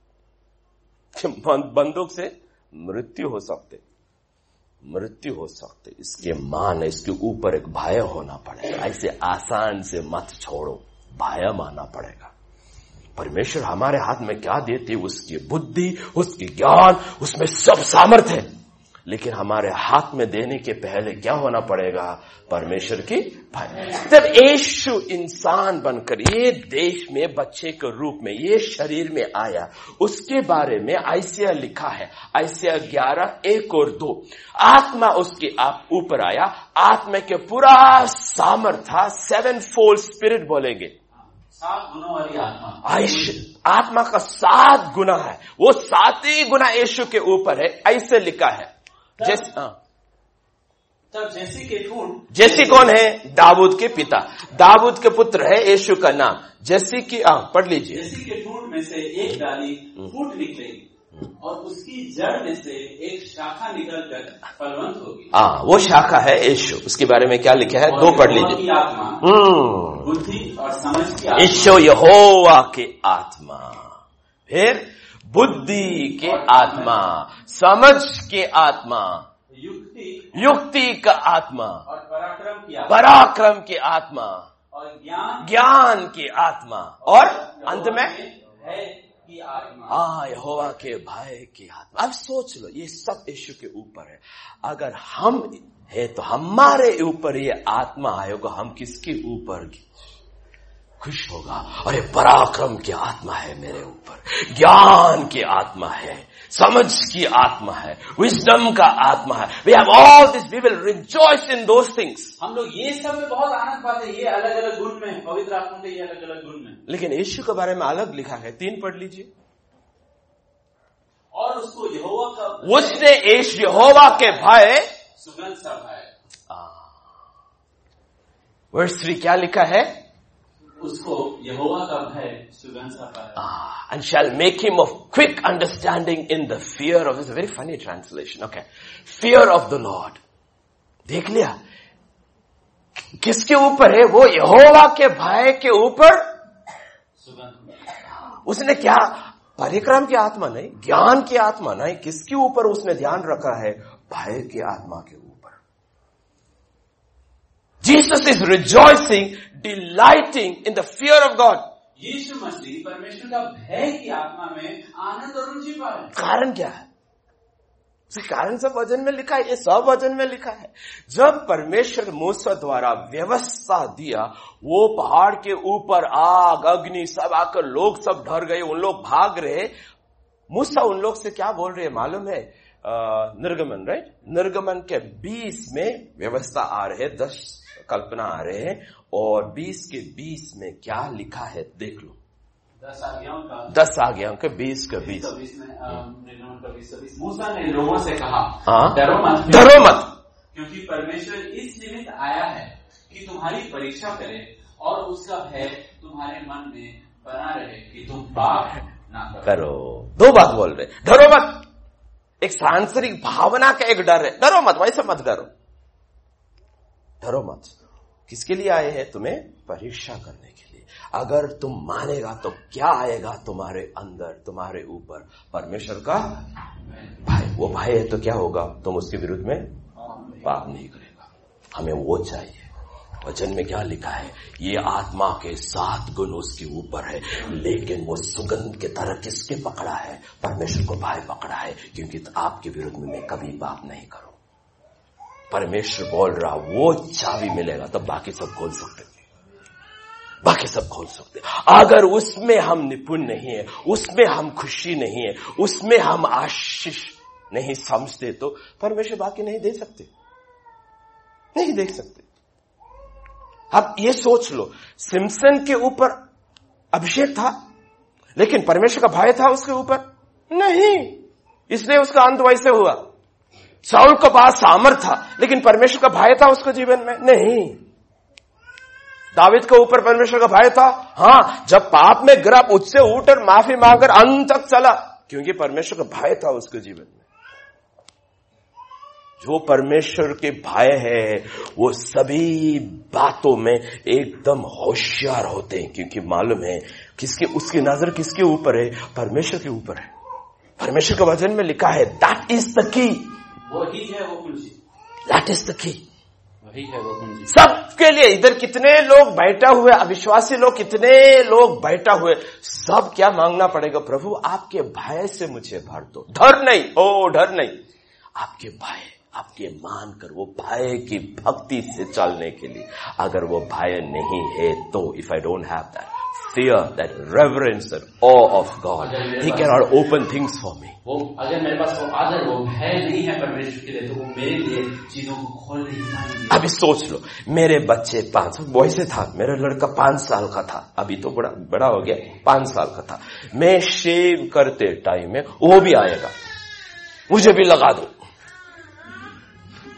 बंदूक से मृत्यु हो सकते, मृत्यु हो सकते, इसके मान, इसके ऊपर एक भय होना पड़ेगा। ऐसे आसान से मत छोड़ो, भय मानना पड़ेगा। परमेश्वर हमारे हाथ में क्या देते? उसकी बुद्धि, उसकी ज्ञान, उसमें सब सामर्थ्य है। लेकिन हमारे हाथ में देने के पहले क्या होना पड़ेगा? परमेश्वर की भय। जब यीशु इंसान बनकर ये देश में बच्चे के रूप में ये शरीर में आया, उसके बारे में आइसिया लिखा है, आइसिया ग्यारह एक और दो। आत्मा उसके आप ऊपर आया, आत्मा के पूरा सामर्थ्य, सेवन फोल्ड स्पिरिट बोलेंगे, सात गुणों वाली आत्मा। आयशु आत्मा का सात गुना है, वो सात ही गुना यीशु के ऊपर है। ऐसे लिखा है। जैसे तब जैसी के फूट, जैसी कौन है? दाऊद के पिता, दाऊद के पुत्र है यीशु का नाम। जैसी की आ, पढ़ लीजिए। जैसी के फूट में से एक डाली फूट निकलेगी और उसकी जड़ में से एक शाखा निकलकर फलवंत होगी। हाँ, वो शाखा है यीशु। उसके बारे में क्या लिखा है? दो पढ़ लीजिए। आत्मा, बुद्धि और समझ की आत्मा। यीशु यहोवा के आत्मा, फिर बुद्धि के आत्मा, समझ के आत्मा, युक्ति युक्ति का आत्मा और पराक्रम की आत्मा, पराक्रम की आत्मा और ज्ञान ज्ञान की आत्मा, और अंत में है की आत्मा। आ यहोवा के भय की आत्मा। अब सोच लो, ये सब यीशु के ऊपर है। अगर हम है तो हमारे ऊपर ये आत्मा आएगा, हम किसके ऊपर खुश होगा? अरे पराक्रम की आत्मा है मेरे ऊपर, ज्ञान की आत्मा है, समझ की आत्मा है, विजडम का आत्मा है। We have all this, we will rejoice in those things. हम लोग ये सब में बहुत आनंद पाते हैं, ये अलग अलग गुण में, पवित्र आत्मा के ये अलग अलग गुण में। लेकिन यीशु के बारे में अलग लिखा है। तीन पढ़ लीजिए। और उसको यहोवा का, उसने यीशु यहोवा के भय सुगंध सा भय। वर्स थ्री क्या लिखा है? उसको यहोवा का भय सुगंध सा भय। Ah, and shall make him of quick understanding in the fear of, this is a very funny translation, okay, fear of the Lord। देख लिया किसके ऊपर है? वो यहोवा के भय के ऊपर सुगंध। उसने क्या? परिक्रम की आत्मा नहीं, ज्ञान की आत्मा नहीं, किसके ऊपर उसने ध्यान रखा है? भय की आत्मा के ऊपर। Jesus is rejoicing, delighting in the fear of God। यीशु मसीह परमेश्वर का भय की आत्मा में आनंद और रुचि पा रहे हैं। कारण क्या है? उसके कारण सब वचन में लिखा है, ये सब वचन में लिखा है। जब परमेश्वर मूसा द्वारा व्यवस्था दिया, वो पहाड़ के ऊपर आग अग्नि सब आकर लोग सब डर गए, उन लोग भाग रहे। मूसा उन लोग से क्या बोल रहे हैं मालूम है? आ, निर्गमन, राइट? निर्गमन के बीस में व्यवस्था आ रहे, दस कल्पना आ रहे हैं, और बीस के बीस में क्या लिखा है देख लो। दस आज्ञाओं का दस आज्ञाओं के बीस के बीस में मूसा ने लोगों से कहा, हाँ, डरो मत, डरो मत, क्योंकि परमेश्वर इस निमित्त आया है कि तुम्हारी परीक्षा करे और उसका भय तुम्हारे मन में बना रहे कि तुम पाप ना करो। करो। दो बात बोल रहे, डरो मत, एक सांसारिक भावना का एक डर है, डरो मत, वैसे मत डरो, डरो मत। किसके लिए आए हैं? तुम्हें परीक्षा करने के लिए। अगर तुम मानेगा तो क्या आएगा तुम्हारे अंदर, तुम्हारे ऊपर? परमेश्वर का भय। वो भय है तो क्या होगा? तुम उसके विरुद्ध में पाप नहीं करेगा। हमें वो चाहिए। वचन में क्या लिखा है? ये आत्मा के सात गुण उसके ऊपर है, लेकिन वो सुगंध के तरह किसके पकड़ा है? परमेश्वर को भय पकड़ा है, क्योंकि आपके विरुद्ध में मैं कभी पाप नहीं करूं। परमेश्वर बोल रहा, वो चाबी मिलेगा तब बाकी सब खोल सकते, बाकी सब खोल सकते। अगर उसमें हम निपुण नहीं है, उसमें हम खुशी नहीं है, उसमें हम आशीष नहीं समझते, तो परमेश्वर बाकी नहीं दे सकते, नहीं दे सकते। अब ये सोच लो, सिमसन के ऊपर अभिषेक था, लेकिन परमेश्वर का भय था उसके ऊपर नहीं, इसलिए उसका अंत वैसे हुआ। शाऊल के पास सामर्थ था, लेकिन परमेश्वर का भय था उसके जीवन में नहीं। दावीद के ऊपर परमेश्वर का भय था, हाँ, जब पाप में गिरा उससे उठकर माफी मांगकर अंत तक चला, क्योंकि परमेश्वर का भय था उसके जीवन में। जो परमेश्वर के भय है वो सभी बातों में एकदम होशियार होते हैं, क्योंकि मालूम है किसके, उसकी नजर किसके ऊपर है? परमेश्वर के ऊपर है। परमेश्वर के वचन में लिखा है, दैट इज द की, वही है वो कुंजी, दैट इज द की, वही है वो कुंजी। सबके लिए। इधर कितने लोग बैठा हुए, अविश्वासी लोग कितने लोग बैठा हुए, सब क्या मांगना पड़ेगा? प्रभु आपके भय से मुझे भर दो। डर नहीं, ओ डर नहीं, आपके भय, आपके मान कर, वो भय की भक्ति से चलने के लिए। अगर वो भय नहीं है तो, if I don't have that fear, that reverence, that awe of God, He cannot open things for me. वो अगर मेरे पास वो आदर, वो भय नहीं है परमेश्वर के लिए, तो वो मेरे लिए चीजों को खोल नहीं पाएंगे। अभी सोच लो, मेरे बच्चे पांच, वैसे था, मेरा लड़का पांच साल का था, अभी तो बड़ा बड़ा हो गया, पांच साल का था। मैं शेव करते टाइम में वो भी आएगा, मुझे भी लगा दो,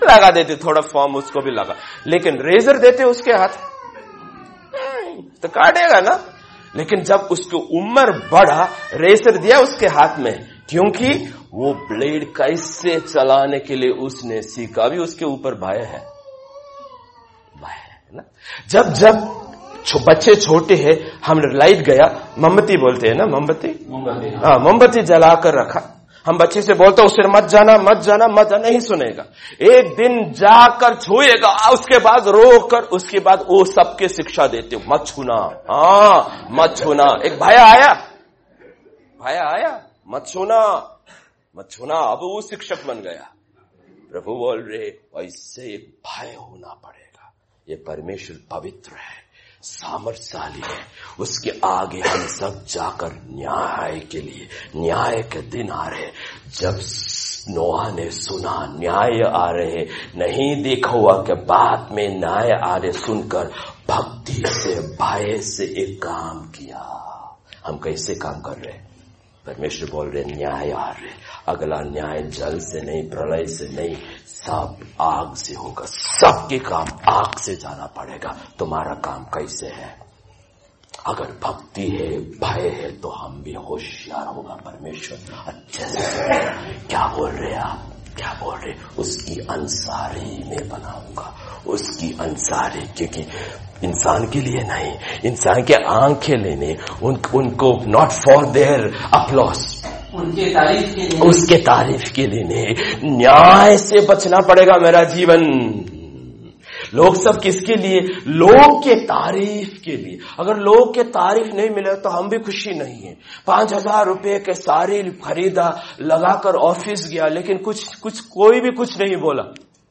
लगा देते, थोड़ा फॉर्म उसको भी लगा, लेकिन रेजर देते उसके हाथ तो काटेगा ना। लेकिन जब उसकी उम्र बढ़ा, रेजर दिया उसके हाथ में, क्योंकि वो ब्लेड कैसे चलाने के लिए उसने सीखा। अभी उसके ऊपर भय है, भय है ना। जब जब छो, बच्चे छोटे हैं, हम लाइट गया, मोमबत्ती बोलते हैं ना, मोमबत्ती मोमबत्ती हाँ मोमबत्ती जलाकर रखा, हम बच्चे से बोलते उससे मत जाना मत जाना मत जाना, नहीं सुनेगा। एक दिन जाकर छुएगा, उसके बाद रोकर, उसके बाद वो सबके शिक्षा देते हो, मत छूना, हाँ मत छूना। एक भाया आया, भाया आया, मत छूना मत छूना, अब वो शिक्षक बन गया। प्रभु बोल रहे ऐसे एक भय होना पड़ेगा। ये परमेश्वर पवित्र है, सामर्थशाली है, उसके आगे हम सब जाकर न्याय के लिए, न्याय के दिन आ रहे। जब नोआ ने सुना न्याय आ रहे, नहीं देखा हुआ कि बाद में न्याय आ रहे, सुनकर भक्ति से भय से एक काम किया। हम कैसे काम कर रहे? परमेश्वर बोल रहे न्याय आ रहे, अगला न्याय जल से नहीं, प्रलय से नहीं, सब आग से होगा। सबके काम आग से जाना पड़ेगा। तुम्हारा काम कैसे है? अगर भक्ति है, भय है, तो हम भी होशियार होगा। परमेश्वर अच्छे से क्या बोल रहे आप, क्या बोल रहे? उसकी अंसारी में बनाऊंगा, उसकी अंसारी, क्योंकि इंसान के लिए नहीं, इंसान के आंखें लेने, उन, उनको नॉट फॉर देयर अपलॉस, उनके तारीफ के लिए, उसके तारीफ के लिए नहीं। न्याय से बचना पड़ेगा मेरा जीवन। लोग सब किसके लिए? लोग के तारीफ के लिए। अगर लोग के तारीफ नहीं मिले तो हम भी खुशी नहीं है। पांच हजार रुपए के साड़ी खरीदा, लगाकर ऑफिस गया, लेकिन कुछ कुछ कोई भी कुछ नहीं बोला।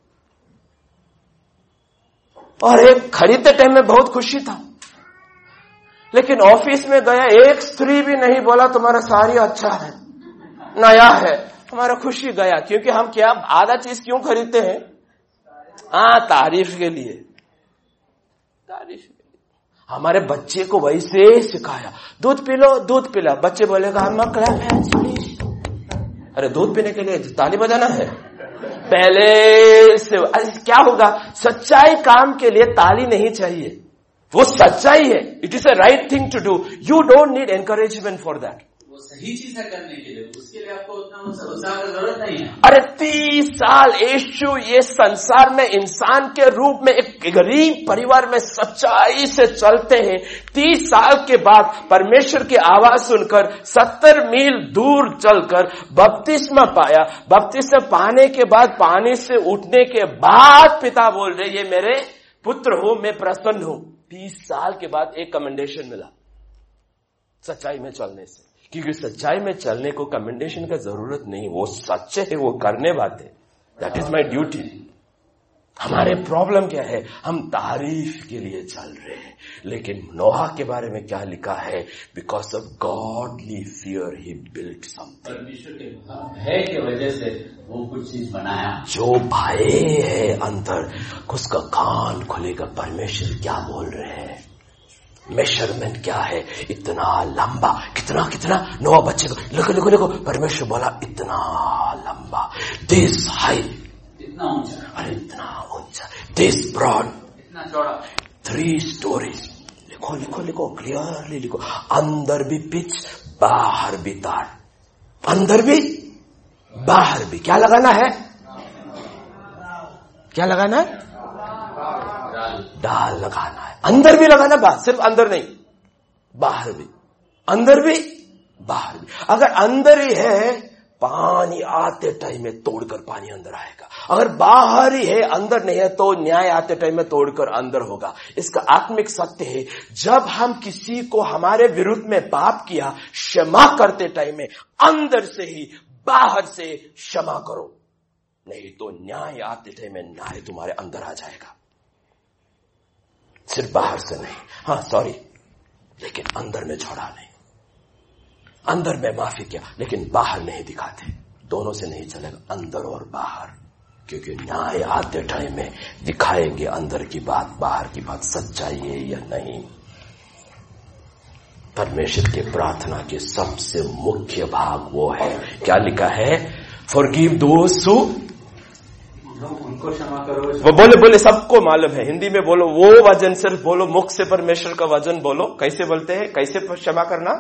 और एक खरीदते टाइम में बहुत खुशी था, लेकिन ऑफिस में गया, एक स्त्री भी नहीं बोला तुम्हारा साड़ी अच्छा है, नया है। हमारा खुशी गया, क्योंकि हम क्या आधा चीज क्यों खरीदते हैं? हाँ, तारीफ के लिए, तारीफ के लिए। हमारे बच्चे को वैसे सिखाया, दूध पी लो, दूध पिला। बच्चे बोलेगा अम्मा क्लैप है, अरे दूध पीने के लिए ताली बजाना है पहले से। क्या होगा? सच्चाई काम के लिए ताली नहीं चाहिए, वो सच्चाई है। It is a right thing to do. You don't need encouragement for that. वो सही चीज है करने के लिए, उसके लिए आपको उतना उत्साह की जरूरत नहीं है। अरे तीस साल यीशु ये संसार में इंसान के रूप में एक गरीब परिवार में सच्चाई से चलते हैं। तीस साल के बाद परमेश्वर की आवाज सुनकर सत्तर मील दूर चलकर बपतिस्मा पाया। बपतिस्मा पाने के बाद, पानी से उठने के बाद पिता बोल रहे ये मेरे पुत्र हो, मैं प्रसन्न हूं। तीस साल के बाद एक कमेंडेशन मिला सच्चाई में चलने से, क्योंकि सच्चाई में चलने को कमेंडेशन का जरूरत नहीं, वो सच्चे है, वो करने बातें। That is my duty. हमारे प्रॉब्लम क्या है? हम तारीफ के लिए चल रहे हैं, लेकिन नोहा के बारे में क्या लिखा है? Because of godly fear he built something. परमेश्वर के भय की वजह से वो कुछ चीज बनाया। जो भय है अंदर, उसका कान खुलेगा। परमेश्वर क्या बोल रहे हैं? मेजरमेंट क्या है? इतना लंबा, कितना कितना नोआ बच्चे को लिखो लिखो लिखो। परमेश्वर बोला इतना लंबा, दिस हाइट, इतना ऊंचा, अरे इतना ऊंचा, दिस ब्रॉड, इतना चौड़ा, थ्री स्टोरीज। लिखो लिखो लिखो, क्लियरली लिखो। अंदर भी पिच, बाहर भी तार, अंदर भी बाहर भी। क्या लगाना है? क्या लगाना है? डाल लगाना है। अंदर भी लगाना, बाहर, सिर्फ अंदर नहीं, बाहर भी, अंदर भी बाहर भी। अगर अंदर ही है, पानी आते टाइम में तोड़कर पानी अंदर आएगा। अगर बाहर ही है, अंदर नहीं है, तो न्याय आते टाइम में तोड़कर अंदर होगा। इसका आत्मिक सत्य है। जब हम किसी को हमारे विरुद्ध में पाप किया, क्षमा करते टाइम में अंदर से ही, बाहर से क्षमा करो, नहीं तो न्याय आते टाइम में न्याय तुम्हारे अंदर आ जाएगा। सिर्फ बाहर से नहीं, हाँ सॉरी, लेकिन अंदर में छोड़ा नहीं। अंदर में माफी किया, लेकिन बाहर नहीं दिखाते। दोनों से नहीं चलेगा, अंदर और बाहर, क्योंकि न्याय आते टाइम में दिखाएंगे अंदर की बात, बाहर की बात सच्चाई है या नहीं। परमेश्वर के प्रार्थना के सबसे मुख्य भाग वो है, क्या लिखा है? फॉरगिव दोज हू उनको क्षमा करो। वो बोले बोले सबको मालूम है, हिंदी में बोलो वो वचन, सिर्फ बोलो मुख से परमेश्वर का वचन बोलो। कैसे बोलते हैं, कैसे क्षमा करना?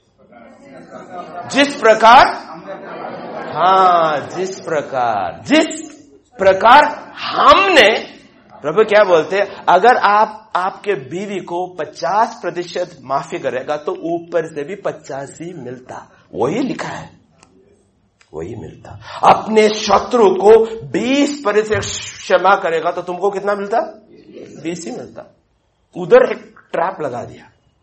जिस प्रकार, हाँ जिस प्रकार, जिस प्रकार हमने, प्रभु क्या बोलते हैं, अगर आप आपके बीवी को पचास प्रतिशत माफी करेगा तो ऊपर से भी पचास ही मिलता। वही लिखा है, वही मिलता। अपने शत्रु को बीस प्रतिशत क्षमा करेगा तो तुमको कितना मिलता? बीस ही मिलता। उधर एक ट्रैप लगा दिया,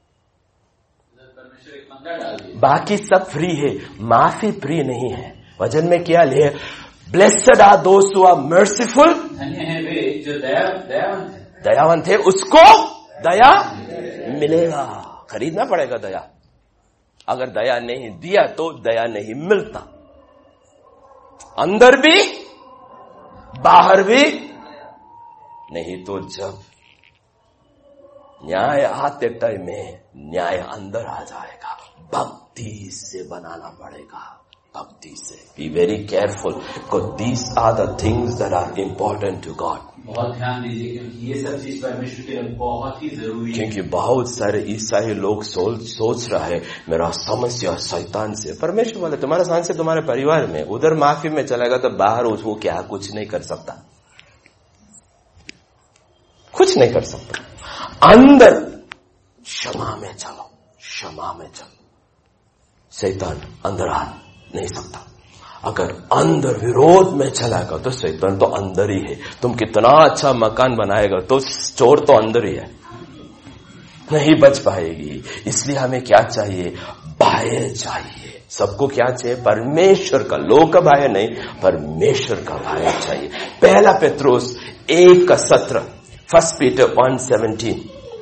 बाकी सब फ्री है, माफी फ्री नहीं है। वचन में क्या लिखे? Blessed are those who are merciful, धन्य है वे जो दया दयावंत है, दयावंत है उसको दया मिलेगा। खरीदना पड़ेगा दया। अगर दया नहीं दिया तो दया नहीं मिलता, अंदर भी बाहर भी नहीं। तो जब न्याय आते टाइम में न्याय अंदर आ जाएगा। भक्ति से बनाना पड़ेगा, भक्ति से। Be very careful, because these are the things that are important to God. बहुत ध्यान दीजिए क्योंकि ये सब चीज परमेश्वर के लिए बहुत ही जरूरी है। क्योंकि बहुत सारे ईसाई लोग सोच सोच रहा है मेरा समस्या शैतान से। परमेश्वर बोले तुम्हारा समस्या तुम्हारे परिवार में, उधर माफी में चलेगा तो बाहर उसको क्या कुछ नहीं कर सकता, कुछ नहीं कर सकता। अंदर क्षमा में चलो, क्षमा में चलो, शैतान अंदर आ नहीं सकता। अगर अंदर विरोध में चलाएगा तो शैतान तो अंदर ही है। तुम कितना अच्छा मकान बनाएगा तो चोर तो अंदर ही है, नहीं बच पाएगी। इसलिए हमें क्या चाहिए? भय चाहिए। सबको क्या चाहिए? परमेश्वर का, लोग का भय नहीं, परमेश्वर का भय चाहिए। पहला पेत्रोस एक का सत्रह, first Peter one seventeen,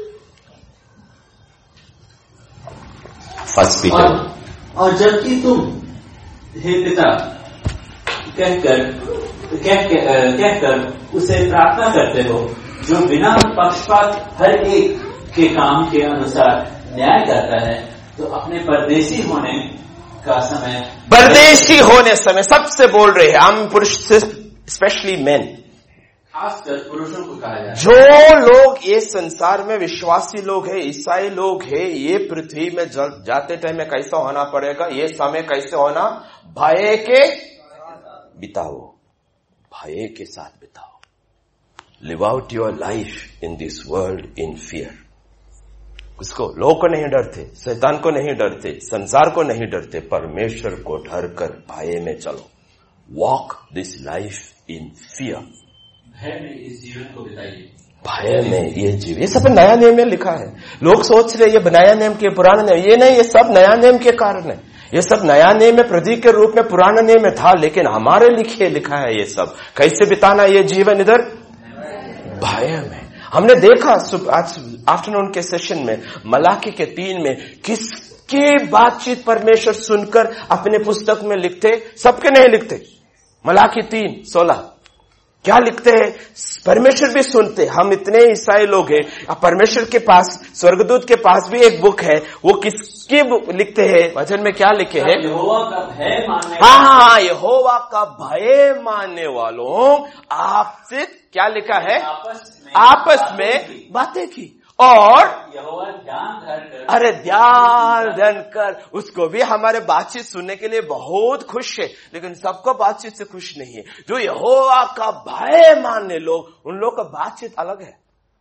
first Peter. और जबकि तुम हे पिता कहकर कहकर कहकर उसे प्रार्थना करते हो जो बिना पक्षपात हर एक के काम के अनुसार न्याय करता है, तो अपने परदेशी होने का समय, परदेशी होने समय सबसे बोल रहे हैं हम पुरुष, स्पेशली मेन, खासकर पुरुषों को कहा जाए। जो लोग ये संसार में विश्वासी लोग हैं, ईसाई लोग हैं, ये पृथ्वी में जाते टाइम में कैसा होना पड़ेगा, ये समय कैसे होना? भय के बिताओ, भय के साथ बिताओ। Live out your life in this world in fear. उसको, लोग को नहीं डरते, शैतान को नहीं डरते, संसार को नहीं डरते, परमेश्वर को डर कर भय में चलो। Walk this life in fear. भय में इस जीवन को बिताइए, भय में ये जीव। ये सब नया नियम में लिखा है। लोग सोच रहे ये नया नियम के पुराना नियम, ये नहीं, ये सब नया नियम के कारण है। ये सब नया नियम में प्रतीक के रूप में पुराना नियम में था, लेकिन हमारे लिखे लिखा है ये सब कैसे बिताना ये जीवन इधर भय में। हमने देखा आज आफ्टरनून के सेशन में मलाकी के तीन में किसके बातचीत परमेश्वर सुनकर अपने पुस्तक में लिखते, सबके नहीं लिखते। मलाकी तीन सोलह क्या लिखते हैं? परमेश्वर भी सुनते। हम इतने ईसाई लोग हैं, परमेश्वर के पास, स्वर्गदूत के पास भी एक बुक है, वो किसकी लिखते हैं? वचन में क्या लिखे हैं? यहोवा का भय मानने, हाँ हाँ, यहोवा का भय मानने वालों आपसे क्या लिखा है? आपस में, आपस में बातें की। और यहोवा ध्यान धरकर, अरे ध्यान धन कर, उसको भी हमारे बातचीत सुनने के लिए बहुत खुश है, लेकिन सबको बातचीत से खुश नहीं है। जो यहोवा का भय मानने लोग, उन लोग का बातचीत अलग है,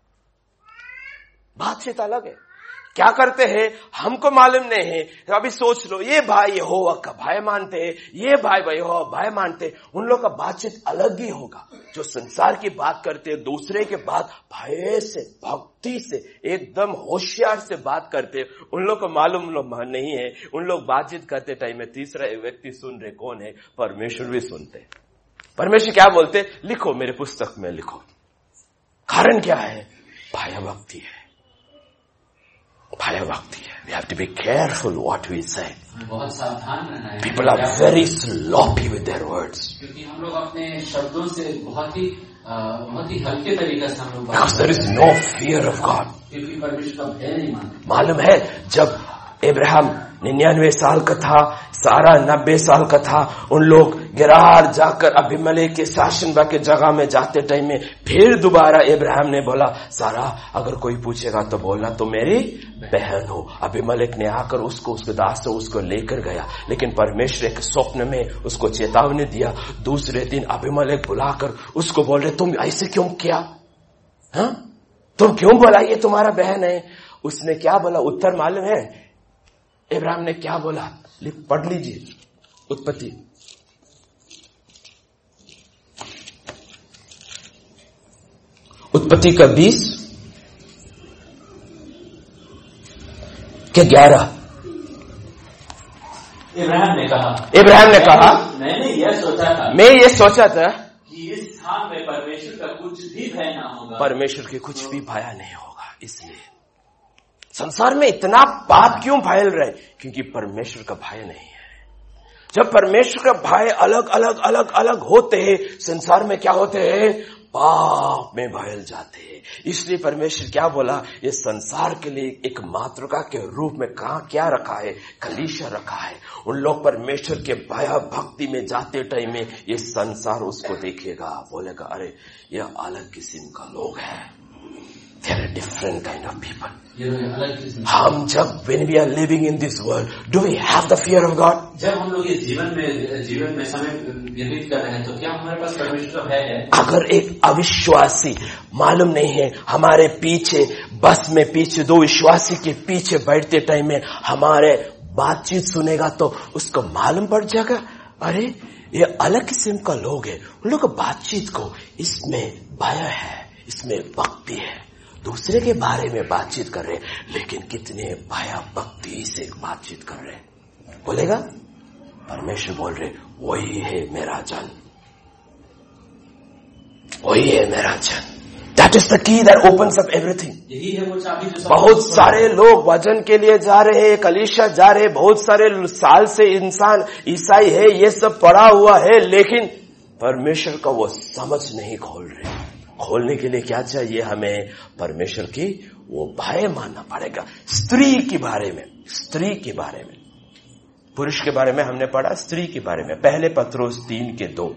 बातचीत अलग है। क्या करते हैं हमको मालूम नहीं है। अभी सोच लो, ये भाई यहोवा का भय मानते हैं, ये भाई भाई यहोवा भय मानते हैं, उन लोग का बातचीत अलग ही होगा। जो संसार की बात करते हैं, दूसरे के बात भय से, भक्ति से, एकदम होशियार से बात करते हैं, उन लोग को मालूम नहीं है। उन लोग बातचीत करते टाइम में तीसरा व्यक्ति सुन रहे कौन है? परमेश्वर भी सुनते। परमेश्वर क्या बोलते? लिखो, मेरे पुस्तक में लिखो। कारण क्या है? भय भक्ति है, भय भक्ति है। We have to be careful what we say. बहुत सावधान रहना है। People are very sloppy with their words. क्योंकि हम लोग अपने शब्दों से बहुत ही बहुत ही हल्के तरीके से हम लोग, Because there is no fear of God. क्योंकि परमेश्वर का भय नहीं मानते। मालूम है जब अब्राहम निन्यानवे साल का था, सारा नब्बे साल का था। उन लोग गिरार जाकर अबीमेलेक के शासन के जगह में जाते टाइम में फिर दोबारा इब्राहिम ने बोला, सारा अगर कोई पूछेगा तो बोलना तो मेरी बहन हो। अबीमेलेक ने आकर उसको, उसके दास से उसको लेकर गया, लेकिन परमेश्वर एक स्वप्न में उसको चेतावनी दिया। दूसरे दिन अबीमेलेक बुलाकर उसको बोल रहे, तुम ऐसे क्यों किया? हाँ, तुम क्यों बोला ये तुम्हारा बहन है? उसने क्या बोला? उत्तर मालूम है इब्राहिम ने क्या बोला? पढ़ लीजिए उत्पत्ति। उत्पत्ति का बीस के ग्यारह। इब्राहिम ने कहा इब्राहिम ने कहा मैंने यह सोचा था मैं ये सोचा था कि इस स्थान में परमेश्वर का कुछ भी भय ना होगा। परमेश्वर के कुछ भी भय नहीं होगा। इसलिए संसार में इतना पाप क्यों फैल रहा है? क्योंकि परमेश्वर का भय नहीं है। जब परमेश्वर का भय अलग अलग अलग अलग होते हैं, संसार में क्या होते हैं? पाप में भयल जाते हैं। इसलिए परमेश्वर क्या बोला? ये संसार के लिए एक मातृका के रूप में कहा क्या रखा है? कलीसिया रखा है। उन लोग परमेश्वर के भय भक्ति में जाते टाइम में ये संसार उसको देखेगा, बोलेगा अरे ये अलग किस्म का लोग है, they are a different kind of people. हम जब when we are living in this world, do we have the fear of God? जब हम लोग इस जीवन में जीवन में समय व्यतीत कर रहे हैं तो क्या हमारे पास परमेश्वर का भय है? अगर एक अविश्वासी मालूम नहीं है, हमारे पीछे बस में पीछे दो विश्वासी के पीछे बैठते टाइम में हमारे बातचीत सुनेगा तो उसको मालूम पड़ जाएगा अरे ये अलग किस्म का लोग है। उन लोग बातचीत को इसमें भय है, इसमें भक्ति है, दूसरे के बारे में बातचीत कर रहे, लेकिन कितने भय भक्ति से बातचीत कर रहे। बोलेगा परमेश्वर बोल रहे वही है मेरा जन, वही है मेरा जन। That is the key that opens up everything. यही है वो चाबी जो बहुत सारे लोग वजन के लिए जा रहे हैं, कलीसिया जा रहे हैं, बहुत सारे साल से इंसान ईसाई है, ये सब पड़ा हुआ है, लेकिन परमेश्वर का वो समझ नहीं खोल रहे। खोलने के लिए क्या चाहिए? हमें परमेश्वर की वो भय मानना पड़ेगा। स्त्री के बारे में, स्त्री के बारे में, पुरुष के बारे में हमने पढ़ा, स्त्री के बारे में पहले पत्रोस तीन के दो,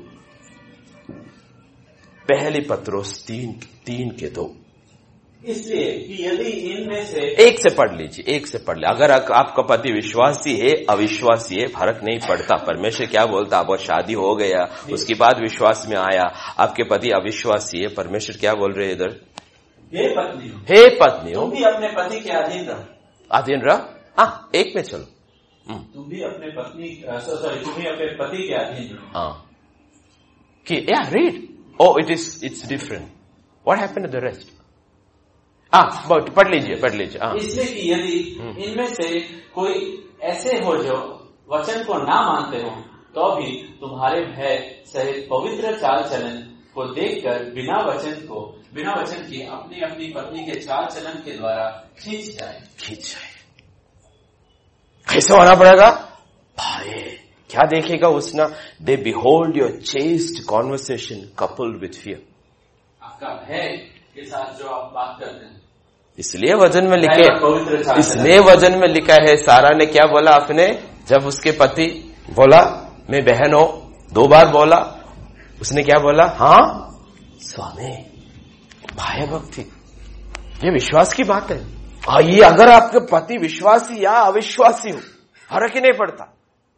पहले पत्रोस तीन तीन के दो। इसलिए कि यदि इनमें से एक से पढ़ लीजिए, एक से पढ़ ले। अगर आपका पति विश्वासी है अविश्वासी है फर्क नहीं पड़ता। परमेश्वर क्या बोलता? अब शादी हो गया, उसके बाद विश्वास में आया, आपके पति अविश्वासी है, परमेश्वर क्या बोल रहे हैं इधर? हे पत्नी, हे पत्नी हो, तुम भी अपने पति के अधीन रहो। अधीन रहो। हाँ, एक में चलो। तुम भी अपने पत्नी सॉरी तुम भी अपने पति के अधीन रहो। हाँ, कि या read oh it is it's different. What happened to the rest? हाँ, पढ़ लीजिए पढ़ लीजिए। हाँ, इसलिए कि यदि इनमें से कोई ऐसे हो जो वचन को ना मानते हो तो भी तुम्हारे भय सहित पवित्र चाल चलन को देखकर बिना वचन को बिना वचन की अपनी अपनी पत्नी के चाल चलन के द्वारा खींच जाए खींच जाए कैसे होना पड़ेगा? भाई क्या देखेगा उसना? They behold your chaste conversation coupled with fear. आपका भय के साथ जो आप बात करते हैं, इसलिए वचन में लिखे, इसलिए वचन में लिखा है। सारा ने क्या बोला अपने, जब उसके पति बोला मैं बहन हो, दो बार बोला, उसने क्या बोला? हाँ स्वामी। भाई भक्ति, ये विश्वास की बात है। हाँ, ये अगर आपके पति विश्वासी या अविश्वासी हो फर्क ही नहीं पड़ता।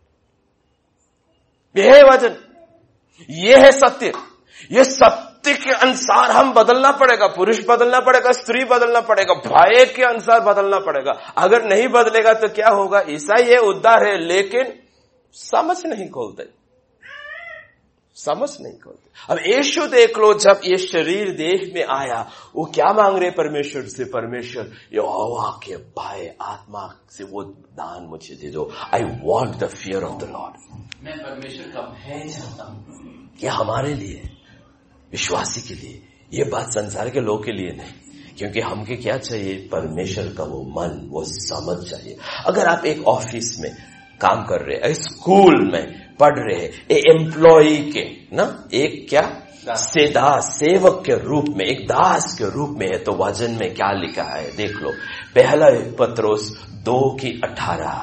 ये है वचन, ये है सत्य। ये सत्य के अनुसार हम बदलना पड़ेगा, पुरुष बदलना पड़ेगा, स्त्री बदलना पड़ेगा, भाई के अनुसार बदलना पड़ेगा। अगर नहीं बदलेगा तो क्या होगा? ईसाई है, उद्धार है, लेकिन समझ नहीं खोलते, समझ नहीं खोलते। अब यीशु देख लो, जब ये शरीर देह में आया, वो क्या मांग रहे परमेश्वर से? परमेश्वर यहोवा के भय आत्मा से वो दान मुझे दे दो। I want the fear of the Lord. मैं परमेश्वर का भय चाहता हूं। ये हमारे लिए, विश्वासी के लिए, ये बात संसार के लोग के लिए नहीं। क्योंकि हमके क्या चाहिए? परमेश्वर का वो मन, वो समझ चाहिए। अगर आप एक ऑफिस में काम कर रहे हैं, स्कूल में पढ़ रहे हैं, एक एम्प्लॉई के ना, एक क्या सेदा सेवक के रूप में, एक दास के रूप में है, तो वचन में क्या लिखा है देख लो। पहला पत्रोस दो की अठारह,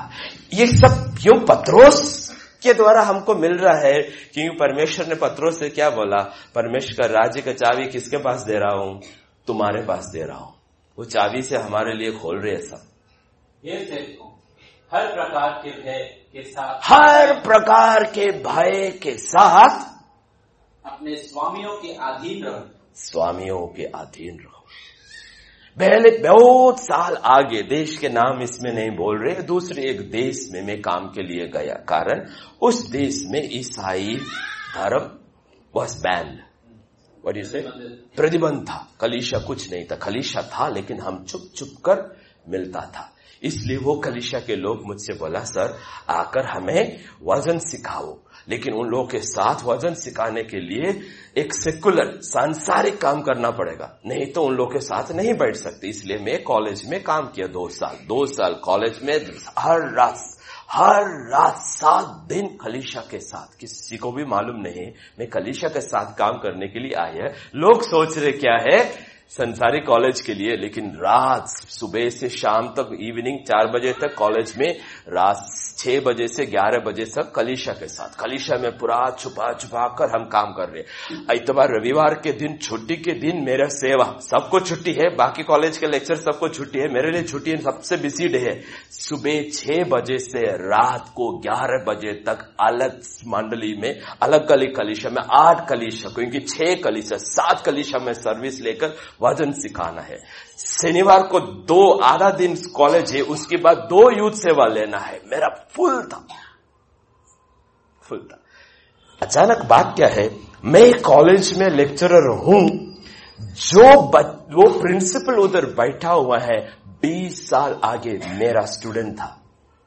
ये सब क्यों पत्रोस के द्वारा हमको मिल रहा है? क्योंकि परमेश्वर ने पत्रोस से क्या बोला? परमेश्वर का राज्य का चाबी किसके पास दे रहा हूं? तुम्हारे पास दे रहा हूं। वो चाबी से हमारे लिए खोल रहे हैं सब। ये देखो, हर प्रकार के भय के साथ, हर प्रकार के भय के साथ अपने स्वामियों के अधीन रहो। स्वामियों के अधीन रहो। पहले बहुत साल आगे, देश के नाम इसमें नहीं बोल रहे, दूसरे एक देश में मैं काम के लिए गया, कारण उस देश में ईसाई धर्म वॉज बैन, व्हाट यू से, प्रतिबंध था। कलीसिया कुछ नहीं था, कलीसिया था लेकिन हम चुप चुप कर मिलता था। इसलिए वो कलीसिया के लोग मुझसे बोला, सर आकर हमें वजन सिखाओ। लेकिन उन लोगों के साथ वजन सिखाने के लिए एक सेकुलर सांसारिक काम करना पड़ेगा, नहीं तो उन लोगों के साथ नहीं बैठ सकते। इसलिए मैं कॉलेज में काम किया दो साल दो साल कॉलेज में, हर रात हर रात सात दिन कलीसिया के साथ। किसी को भी मालूम नहीं मैं कलीसिया के साथ काम करने के लिए आया। लोग सोच रहे क्या है, संसारिक कॉलेज के लिए, लेकिन रात सुबह से शाम तक, इवनिंग चार बजे तक कॉलेज में, रात छह बजे से ग्यारह बजे तक कलीसिया के साथ। कलीसिया में पूरा छुपा छुपा कर हम काम कर रहे हैं। इतवार रविवार के दिन, छुट्टी के दिन मेरा सेवा, सबको छुट्टी है, बाकी कॉलेज के लेक्चर सबको छुट्टी है, मेरे लिए छुट्टी है, सबसे बिजी डे है। सुबह छह बजे से रात को ग्यारह बजे तक अलग मंडली में, अलग अलग कलीसिया में, आठ कलीसिया, क्योंकि छह कलीसिया सात कलीसिया में सर्विस लेकर वजन सिखाना है। शनिवार को दो आधा दिन कॉलेज है, उसके बाद दो यूथ सेवा लेना है। मेरा फुल था फुल था अचानक बात क्या है, मैं कॉलेज में लेक्चरर हूं, जो वो प्रिंसिपल उधर बैठा हुआ है बीस साल आगे मेरा स्टूडेंट था।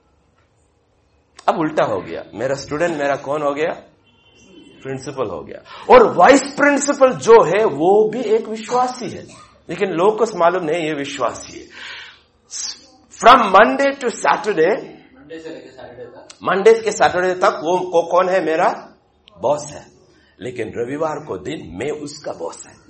अब उल्टा हो गया, मेरा स्टूडेंट मेरा कौन हो गया? प्रिंसिपल हो गया। और वाइस प्रिंसिपल जो है वो भी एक विश्वासी है, लेकिन लोगों को मालूम नहीं ये विश्वासी है। From Monday to Saturday, Monday से लेकर सैटरडे तक, मंडे के सैटरडे तक वो को कौन है? मेरा बॉस है। लेकिन रविवार को दिन मैं उसका बॉस है।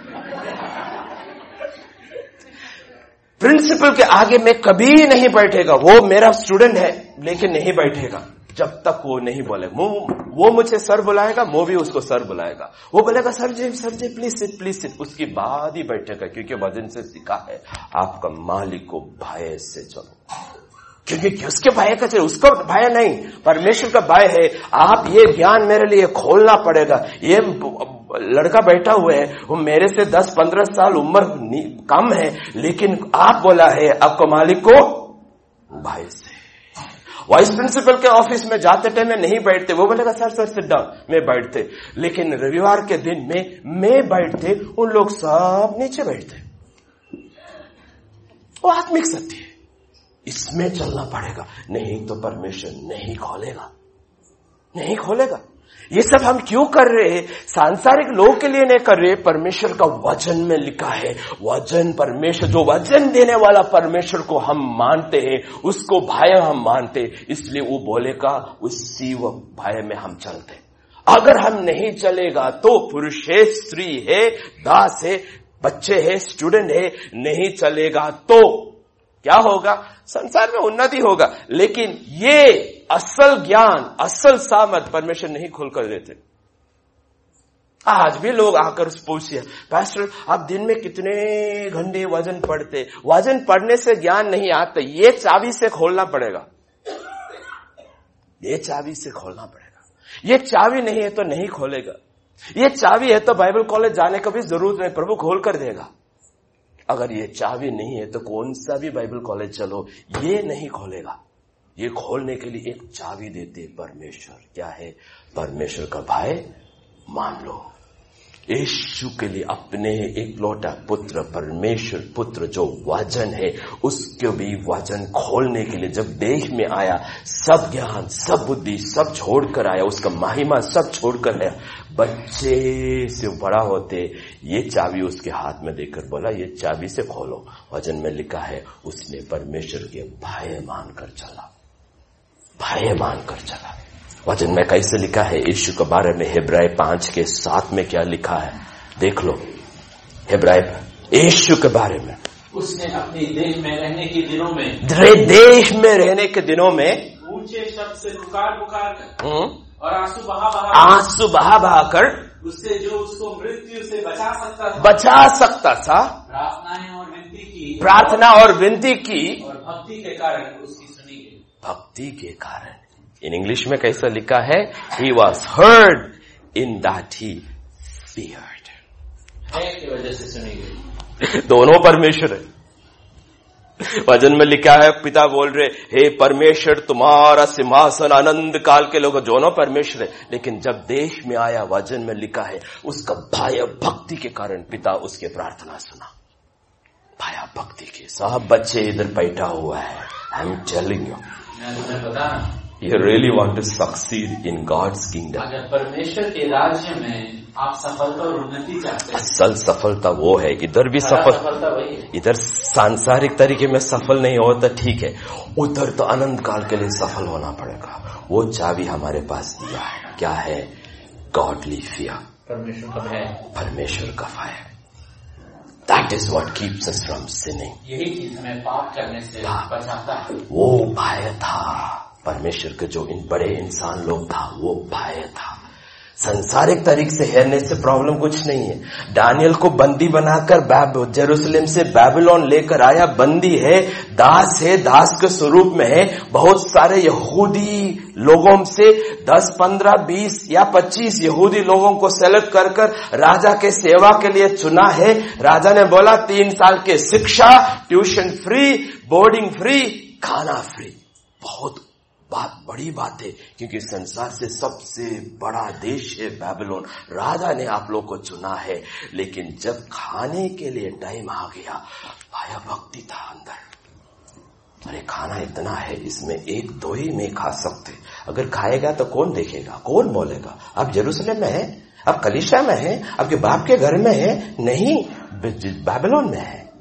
प्रिंसिपल के आगे मैं कभी नहीं बैठेगा, वो मेरा स्टूडेंट है लेकिन नहीं बैठेगा जब तक वो नहीं बोले। वो मुझे सर बुलाएगा, वो भी उसको सर बुलाएगा। वो बोलेगा sir ji sir ji please sit please sit, उसकी बाद ही बैठेगा, क्योंकि वजन से सीखा है आपका मालिक को भय से चलो, क्योंकि उसके भय का चलो, उसको भय नहीं, परमेश्वर का भय है। आप ये ज्ञान मेरे लिए खोलना पड़ेगा। ये लड़का बैठा हुआ है, वो मेरे से दस पंद्रह साल उम्र कम है, लेकिन आप बोला है आपको मालिक को भय से। वाइस प्रिंसिपल के ऑफिस में जाते टाइम में नहीं बैठते, वो बोलेगा सर सर सिट डाउन, मैं बैठते। लेकिन रविवार के दिन में मैं बैठते, उन लोग सब नीचे बैठते। वो आत्मिक सत्य है, इसमें चलना पड़ेगा, नहीं तो परमेश्वर नहीं खोलेगा, नहीं खोलेगा। ये सब हम क्यों कर रहे हैं? सांसारिक लोगों के लिए नहीं कर रहे, परमेश्वर का वचन में लिखा है। वचन परमेश्वर, जो वचन देने वाला परमेश्वर को हम मानते हैं, उसको भय हम मानते, इसलिए वो बोलेगा उसी वो भय में हम चलते। अगर हम नहीं चलेगा तो पुरुष है, स्त्री है, दास है, बच्चे है, स्टूडेंट है, नहीं चलेगा तो क्या होगा? संसार में उन्नति होगा, लेकिन ये असल ज्ञान, असल सामर्थ परमेश्वर नहीं खोल कर देते। आज भी लोग आकर पूछिए, पास्टर आप दिन में कितने घंटे वजन पढ़ते? वजन पढ़ने से ज्ञान नहीं आता, ये चाबी से खोलना पड़ेगा, ये चाबी से खोलना पड़ेगा। ये चाबी नहीं है तो नहीं खोलेगा। ये चाबी है तो बाइबल कॉलेज जाने का भी जरूरत नहीं, प्रभु खोल कर देगा। अगर ये चाबी नहीं है तो कौन सा भी बाइबल कॉलेज चलो, ये नहीं खोलेगा। ये खोलने के लिए एक चाबी देते परमेश्वर। क्या है? परमेश्वर का भय मान लो। यीशु के लिए अपने एक लौटा पुत्र, परमेश्वर पुत्र जो वचन है, उसके भी वचन खोलने के लिए जब देह में आया, सब ज्ञान, सब बुद्धि, सब छोड़कर आया, उसका महिमा सब छोड़कर आया। बच्चे से बड़ा होते ये चाबी उसके हाथ में देकर बोला ये चाबी से खोलो। वचन में लिखा है उसने परमेश्वर के भय मानकर चला, भय मानकर चला। वचन में कैसे लिखा है यीशु के बारे में? हिब्राय पांच के सात में क्या लिखा है देख लो। हिब्राय यीशु के बारे में, उसने अपने देश में रहने के दिनों में, देश में रहने के दिनों में ऊंचे शब्द से पुकार पुकार कर और आंसू बहा बहा आंसू बहा बहा कर उससे जो उसको मृत्यु से बचा सकता था बचा सकता था, प्रार्थनाएं और विनती की प्रार्थना और विनती की और भक्ति के कारण उसकी सुनी गई। भक्ति के कारण। इन इंग्लिश में कैसा लिखा है? He was heard in that he feared. है की वजह से सुनी गई। दोनों परमेश्वर है। वचन में लिखा है, पिता बोल रहे, हे परमेश्वर तुम्हारा सिंहासन आनंद काल के लोग, दोनों परमेश्वर है। लेकिन जब देश में आया, वचन में लिखा है उसका भय भक्ति के कारण पिता उसके प्रार्थना सुना। भय भक्ति के सब बच्चे इधर बैठा हुआ है। आई एम टेलिंग यू, मैं तुम्हें बता रहा हूं, You really want to succeed in God's kingdom. अगर परमेश्वर के राज्य में आप सफलता और उन्नति चाहते हैं, असल सफलता वो है। इधर भी सफल, सफलता वही है। इधर सांसारिक तरीके में सफल नहीं होता ठीक है, उधर तो अनंत काल के लिए सफल होना पड़ेगा। वो चाबी हमारे पास दिया है। क्या है? गॉडली फियर, परमेश्वर का भय, परमेश्वर का भय। That is what keeps us from sinning. यही चीज हमें पाप करने से बचाता है। वो भय था परमेश्वर के, जो इन बड़े इंसान लोग था, वो भय था। संसारिक तरीके से हेरने से प्रॉब्लम कुछ नहीं है। दानियल को बंदी बनाकर जेरूसलम से बैबिलोन लेकर आया, बंदी है, दास है, दास के स्वरूप में है। बहुत सारे यहूदी लोगों से दस, पंद्रह, बीस या पच्चीस यहूदी लोगों को सेलेक्ट कर कर राजा के सेवा के लिए चुना है। राजा ने बोला तीन साल के शिक्षा, ट्यूशन फ्री, बोर्डिंग फ्री, खाना फ्री। बहुत बात बड़ी बात है, क्योंकि संसार से सबसे बड़ा देश है बैबिलोन। राजा ने आप लोग को चुना है, लेकिन जब खाने के लिए टाइम आ गया, भय भक्ति था अंदर। अरे खाना इतना है, इसमें एक दो ही में खा सकते, अगर खाएगा तो कौन देखेगा, कौन बोलेगा? आप जेरूसलम में है, आप कलीसिया में है, आपके बाप के घर में है, नहीं बैबिलोन में है।